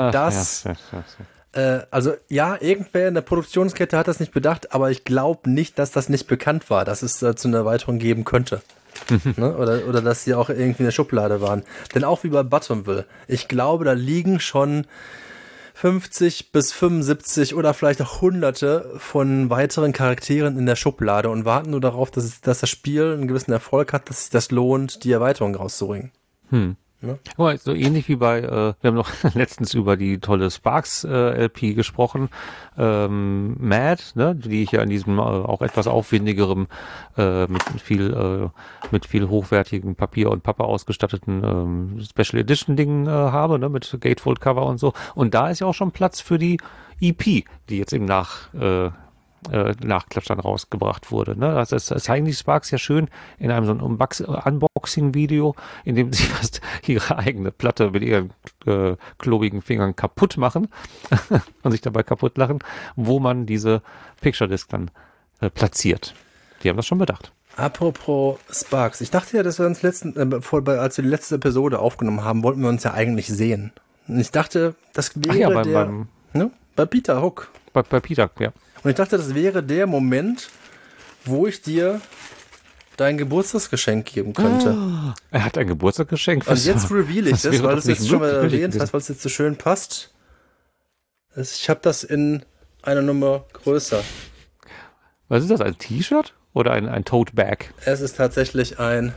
also ja, irgendwer in der Produktionskette hat das nicht bedacht, aber ich glaube nicht, dass das nicht bekannt war, dass es dazu eine Erweiterung geben könnte. Ne? Oder dass sie auch irgendwie in der Schublade waren. Denn auch wie bei Bottomville, ich glaube, da liegen schon 50 bis 75 oder vielleicht auch Hunderte von weiteren Charakteren in der Schublade und warten nur darauf, dass das Spiel einen gewissen Erfolg hat, dass sich das lohnt, die Erweiterung rauszubringen. Ne? Aber so ähnlich wie wir haben noch letztens über die tolle Sparks LP gesprochen, Mad, ne, die ich ja in diesem auch etwas aufwendigerem mit viel hochwertigem Papier und Pappe ausgestatteten Special Edition Dingen habe, ne, mit Gatefold Cover und so. Und da ist ja auch schon Platz für die EP, die jetzt im Nachklatsch dann rausgebracht wurde. Ne? Also das zeigen die Sparks ja schön in einem so einem Unboxing-Video, in dem sie fast ihre eigene Platte mit ihren klobigen Fingern kaputt machen und sich dabei kaputt lachen, wo man diese Picture Disc dann platziert. Die haben das schon bedacht. Apropos Sparks, ich dachte ja, dass wir uns als wir die letzte Episode aufgenommen haben, wollten wir uns ja eigentlich sehen. Und ich dachte, das wäre bei Peter Hook. Bei Peter, ja. Und ich dachte, das wäre der Moment, wo ich dir dein Geburtstagsgeschenk geben könnte. Oh, er hat ein Geburtstagsgeschenk. Und jetzt reveal ich das, weil du es jetzt schon mal erwähnt hast, weil es jetzt so schön passt. Ich habe das in einer Nummer größer. Was ist das, ein T-Shirt oder ein Tote Bag? Es ist tatsächlich ein...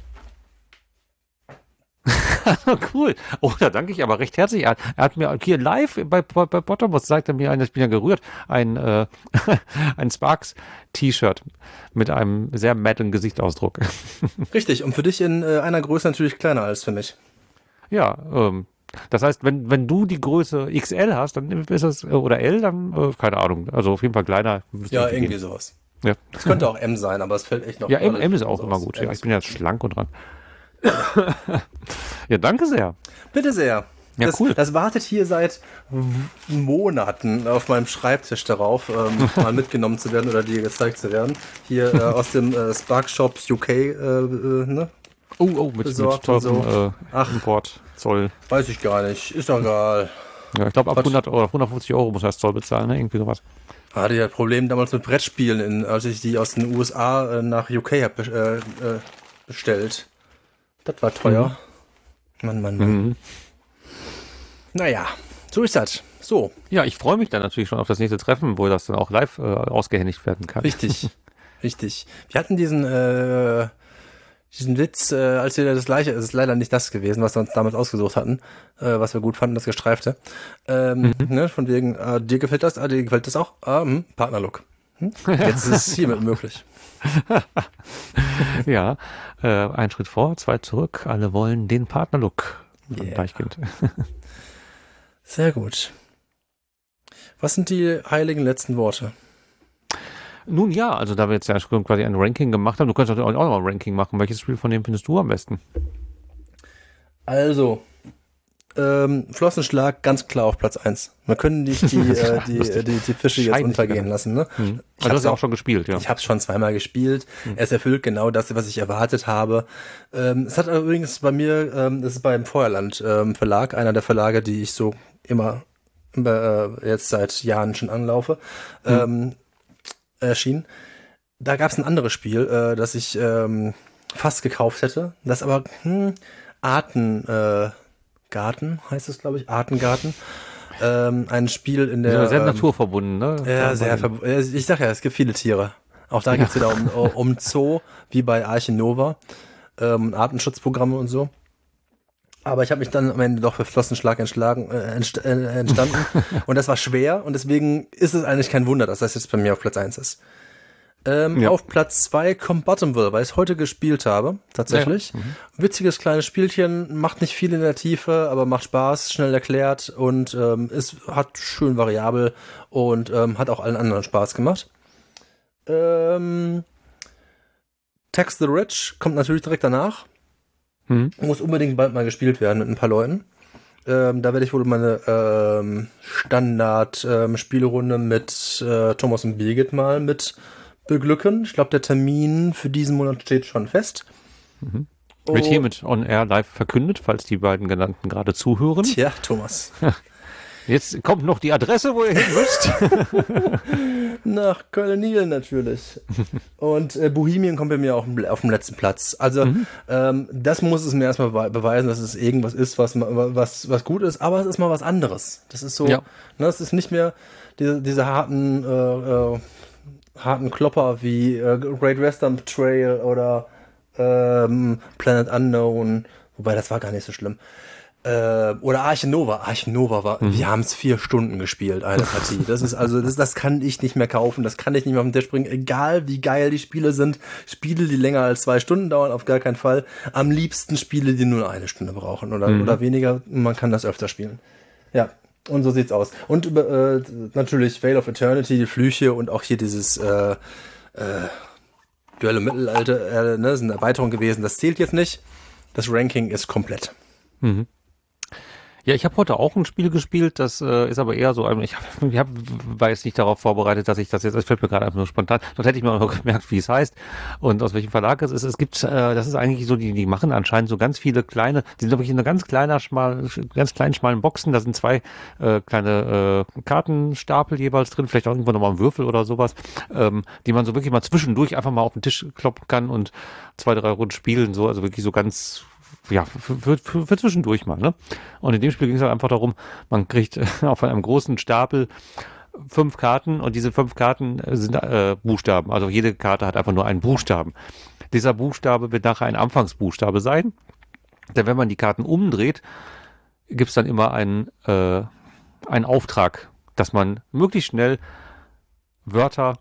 Cool. Oh, da danke ich aber recht herzlich. Er hat mir hier live bei Bottomboss, sagt er mir, ich bin ja gerührt, ein Sparks T-Shirt mit einem sehr matten Gesichtsausdruck. Richtig, und für dich in einer Größe natürlich kleiner als für mich. Ja, Das heißt, wenn du die Größe XL hast, dann ist es, oder L, dann, keine Ahnung, also auf jeden Fall kleiner. Ja, irgendwie sowas. Ja. Es könnte auch M sein, aber es fällt echt noch. Ja, M ist auch immer gut. Ja, ich bin ja schlank und dran. Ja, danke sehr. Bitte sehr. Ja, cool. Das wartet hier seit Monaten auf meinem Schreibtisch darauf, mal mitgenommen zu werden oder dir gezeigt zu werden. Hier aus dem Spark Shop UK, ne? Mit teurem so. Import, Zoll. Weiß ich gar nicht. Ist doch egal. Ja, ich glaube, ab 100 oder 150 Euro muss er das Zoll bezahlen, ne? Irgendwie sowas. Hatte ja Problem damals mit Brettspielen, als ich die aus den USA nach UK habe bestellt. Das war teuer. Mann. Naja, so ist das. So. Ja, ich freue mich dann natürlich schon auf das nächste Treffen, wo das dann auch live ausgehändigt werden kann. Richtig. Wir hatten diesen Witz, als wir das Gleiche, es ist leider nicht das gewesen, was wir uns damals ausgesucht hatten, was wir gut fanden, das Gestreifte. Ne, von wegen, dir gefällt das, dir gefällt das auch? Partnerlook. Jetzt ist es hiermit möglich. Ja, ein Schritt vor, 2 zurück, alle wollen den Partnerlook. Yeah. Deichkind. Sehr gut. Was sind die heiligen letzten Worte? Nun ja, also da wir jetzt ja schon quasi ein Ranking gemacht haben, du könntest auch noch mal ein Ranking machen. Welches Spiel von dem findest du am besten? Also, Flossenschlag ganz klar auf Platz 1. Man können nicht die Fische jetzt untergehen lassen. Ne? Du hast ja auch schon gespielt, ja. Ich habe es schon zweimal gespielt. Es erfüllt genau das, was ich erwartet habe. Es hat übrigens bei mir, das ist beim Feuerland Verlag, einer der Verlage, die ich so immer jetzt seit Jahren schon anlaufe, erschienen. Da gab es ein anderes Spiel, das ich fast gekauft hätte, das aber Artengarten heißt es, glaube ich, Artengarten. Ein Spiel in der... sehr naturverbunden, ne? Ja, sehr verbunden. Ich sag ja, es gibt viele Tiere. Auch da geht's wieder um Zoo, wie bei Arche Nova, Artenschutzprogramme und so. Aber ich habe mich dann am Ende doch für Flossenschlag entstanden. Und das war schwer und deswegen ist es eigentlich kein Wunder, dass das jetzt bei mir auf Platz 1 ist. Auf Platz 2 kommt Bottomville, weil ich es heute gespielt habe, tatsächlich. Ja. Witziges kleines Spielchen, macht nicht viel in der Tiefe, aber macht Spaß, schnell erklärt und es hat schön variabel und hat auch allen anderen Spaß gemacht. Tax the Rich kommt natürlich direkt danach. Muss unbedingt bald mal gespielt werden mit ein paar Leuten. Da werde ich wohl meine Standard-Spielerunde mit Thomas und Birgit mal mit beglücken. Ich glaube, der Termin für diesen Monat steht schon fest. Wird hiermit on air live verkündet, falls die beiden genannten gerade zuhören. Tja, Thomas. Jetzt kommt noch die Adresse, wo ihr hin müsst. Nach Köln-Niel natürlich. Und Bohemian kommt bei mir auch auf dem letzten Platz. Also das muss es mir erstmal beweisen, dass es irgendwas ist, was gut ist, aber es ist mal was anderes. Das ist so, ne, es ist nicht mehr diese harten Klopper wie Great Western Trail oder Planet Unknown, wobei das war gar nicht so schlimm. Oder Arche Nova. Arche Nova war, wir haben es 4 Stunden gespielt, eine Partie. Das ist also, das kann ich nicht mehr kaufen, das kann ich nicht mehr auf den Tisch bringen, egal wie geil die Spiele sind. Spiele, die länger als 2 Stunden dauern, auf gar keinen Fall. Am liebsten Spiele, die nur 1 Stunde brauchen oder weniger. Man kann das öfter spielen. Ja, und so sieht's aus. Und natürlich Veil of Eternity, die Flüche und auch hier dieses Duell im Mittelalter, ne, sind eine Erweiterung gewesen. Das zählt jetzt nicht. Das Ranking ist komplett. Ja, ich habe heute auch ein Spiel gespielt, das ist aber eher so, war jetzt nicht darauf vorbereitet, dass ich das jetzt, das fällt mir gerade einfach nur spontan, dort hätte ich mir auch noch gemerkt, wie es heißt und aus welchem Verlag es ist. Es gibt, das ist eigentlich so, die machen anscheinend so ganz viele kleine, die sind wirklich in einer ganz kleinen, schmalen Boxen, da sind 2 kleine Kartenstapel jeweils drin, vielleicht auch irgendwo nochmal ein Würfel oder sowas, die man so wirklich mal zwischendurch einfach mal auf den Tisch kloppen kann und 2, 3 Runden spielen, so, also wirklich so ganz... Ja, für zwischendurch mal, ne? Und in dem Spiel ging es halt einfach darum, man kriegt auf einem großen Stapel 5 Karten und diese 5 Karten sind Buchstaben. Also jede Karte hat einfach nur einen Buchstaben. Dieser Buchstabe wird nachher ein Anfangsbuchstabe sein. Denn wenn man die Karten umdreht, gibt es dann immer einen Auftrag, dass man möglichst schnell Wörter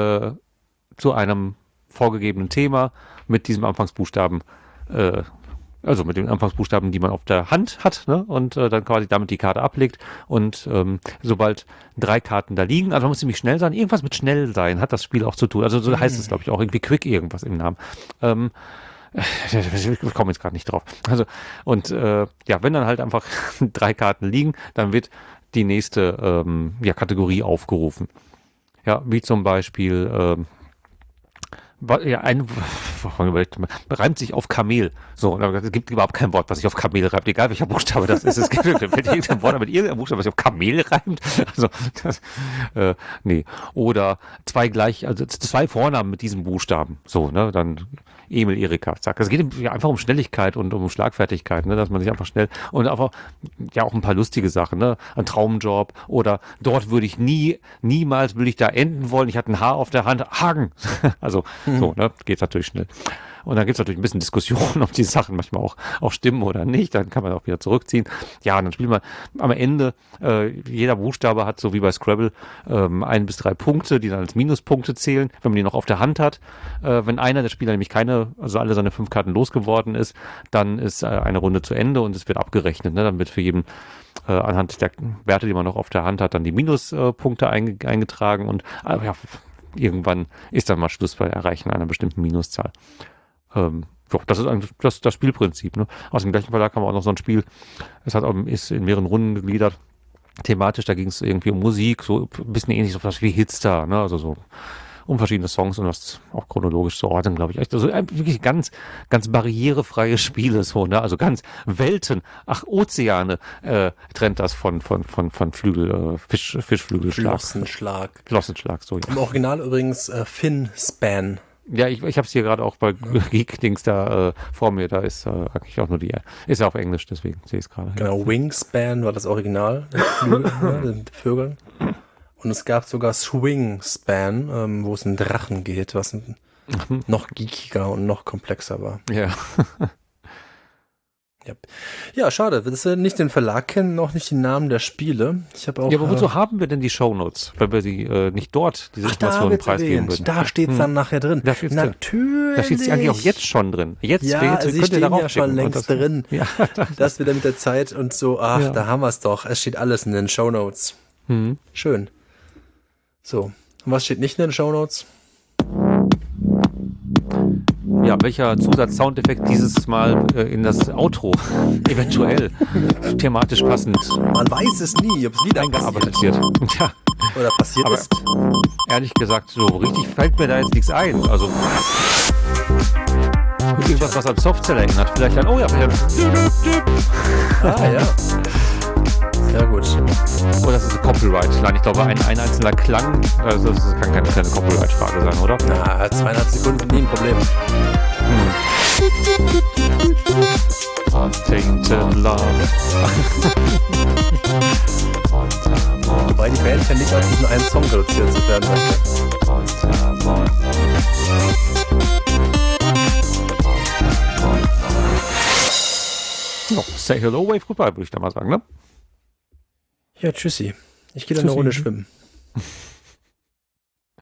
zu einem vorgegebenen Thema mit diesem Anfangsbuchstaben Also mit den Anfangsbuchstaben, die man auf der Hand hat, ne? Und dann quasi damit die Karte ablegt. Und sobald 3 Karten da liegen, also man muss ziemlich schnell sein, irgendwas mit schnell sein hat das Spiel auch zu tun. Also so heißt es, glaube ich, auch irgendwie quick irgendwas im Namen. Ich komme jetzt gerade nicht drauf. Also, und wenn dann halt einfach 3 Karten liegen, dann wird die nächste Kategorie aufgerufen. Ja, wie zum Beispiel reimt sich auf Kamel. So, es gibt überhaupt kein Wort, was sich auf Kamel reimt, egal welcher Buchstabe das ist. Es gibt irgendein Wort mit irgendeinem Buchstabe, was sich auf Kamel reimt. Also, nee. Oder 2 Vornamen mit diesem Buchstaben. So, ne, dann Emil, Erika, zack. Es geht einfach um Schnelligkeit und um Schlagfertigkeit, ne, dass man sich einfach schnell und einfach, ja, auch ein paar lustige Sachen, ne, ein Traumjob oder dort würde ich niemals will ich da enden wollen. Ich hatte ein Haar auf der Hand, Hagen. Also, so, ne, geht's natürlich schnell. Und dann gibt's natürlich ein bisschen Diskussion, ob die Sachen manchmal auch stimmen oder nicht. Dann kann man auch wieder zurückziehen. Ja, und dann spielt man am Ende, jeder Buchstabe hat, so wie bei Scrabble, 1 bis 3 Punkte, die dann als Minuspunkte zählen, wenn man die noch auf der Hand hat. Wenn einer der Spieler nämlich also alle seine 5 Karten losgeworden ist, dann ist eine Runde zu Ende und es wird abgerechnet. Ne? Dann wird für jeden anhand der Werte, die man noch auf der Hand hat, dann die Minuspunkte eingetragen und irgendwann ist dann mal Schluss bei Erreichen einer bestimmten Minuszahl. Das ist eigentlich das Spielprinzip. Ne? Aus dem gleichen Verlag haben wir auch noch so ein Spiel, ist in mehreren Runden gegliedert. Thematisch, da ging es irgendwie um Musik, so ein bisschen ähnlich so was wie Hitstar, ne? Also so um verschiedene Songs und das auch chronologisch zu ordnen, glaube ich. Also wirklich ganz, ganz barrierefreie Spiele, so, ne? Also ganz Welten, Ozeane trennt das von Fischflügelschlag. Flossenschlag, so, ja. Im Original übrigens Fin-Span. Ja, ich habe es hier gerade auch bei Geek-Dings da vor mir, da ist eigentlich auch nur ist ja auf Englisch, deswegen sehe ich es gerade. Genau, Wingspan war das Original, den Vögeln. Und es gab sogar Swingspan, wo es um Drachen geht, was noch geekiger und noch komplexer war. Ja. Ja, schade, dass wir nicht den Verlag kennen, auch nicht die Namen der Spiele. Ich habe auch. Ja, aber wozu haben wir denn die Shownotes, weil wir sie nicht dort diese Informationen preisgeben würden? Da steht's dann nachher drin. Natürlich. Da steht's eigentlich auch jetzt schon drin. Jetzt sie stehen ja schon längst drin. Ja, das wieder mit der Zeit und so. Da haben wir es doch. Es steht alles in den Shownotes. Schön. So, und was steht nicht in den Shownotes? Ja, welcher Zusatz-Soundeffekt dieses Mal in das Outro eventuell thematisch passend. Man weiß es nie, ob es wieder eingearbeitet wird. Ja. Oder passiert aber ist. Ehrlich gesagt, so richtig fällt mir da jetzt nichts ein. Also irgendwas, was an Softseller hängen hat. Vielleicht dann, ja. Ja. Sehr gut. Oh, das ist ein Copyright. Nein, ich glaube, ein einzelner Klang, also das kann keine kleine Copyright-Frage sein, oder? Na, 2,5 Sekunden nie ein Problem. Untainted Love. Wobei die Band ja nicht auf diesen einen Song reduziert zu werden möchte. Say hello, wave goodbye, würde ich da mal sagen, ne? Ja, tschüssi. Ich gehe dann eine Runde schwimmen.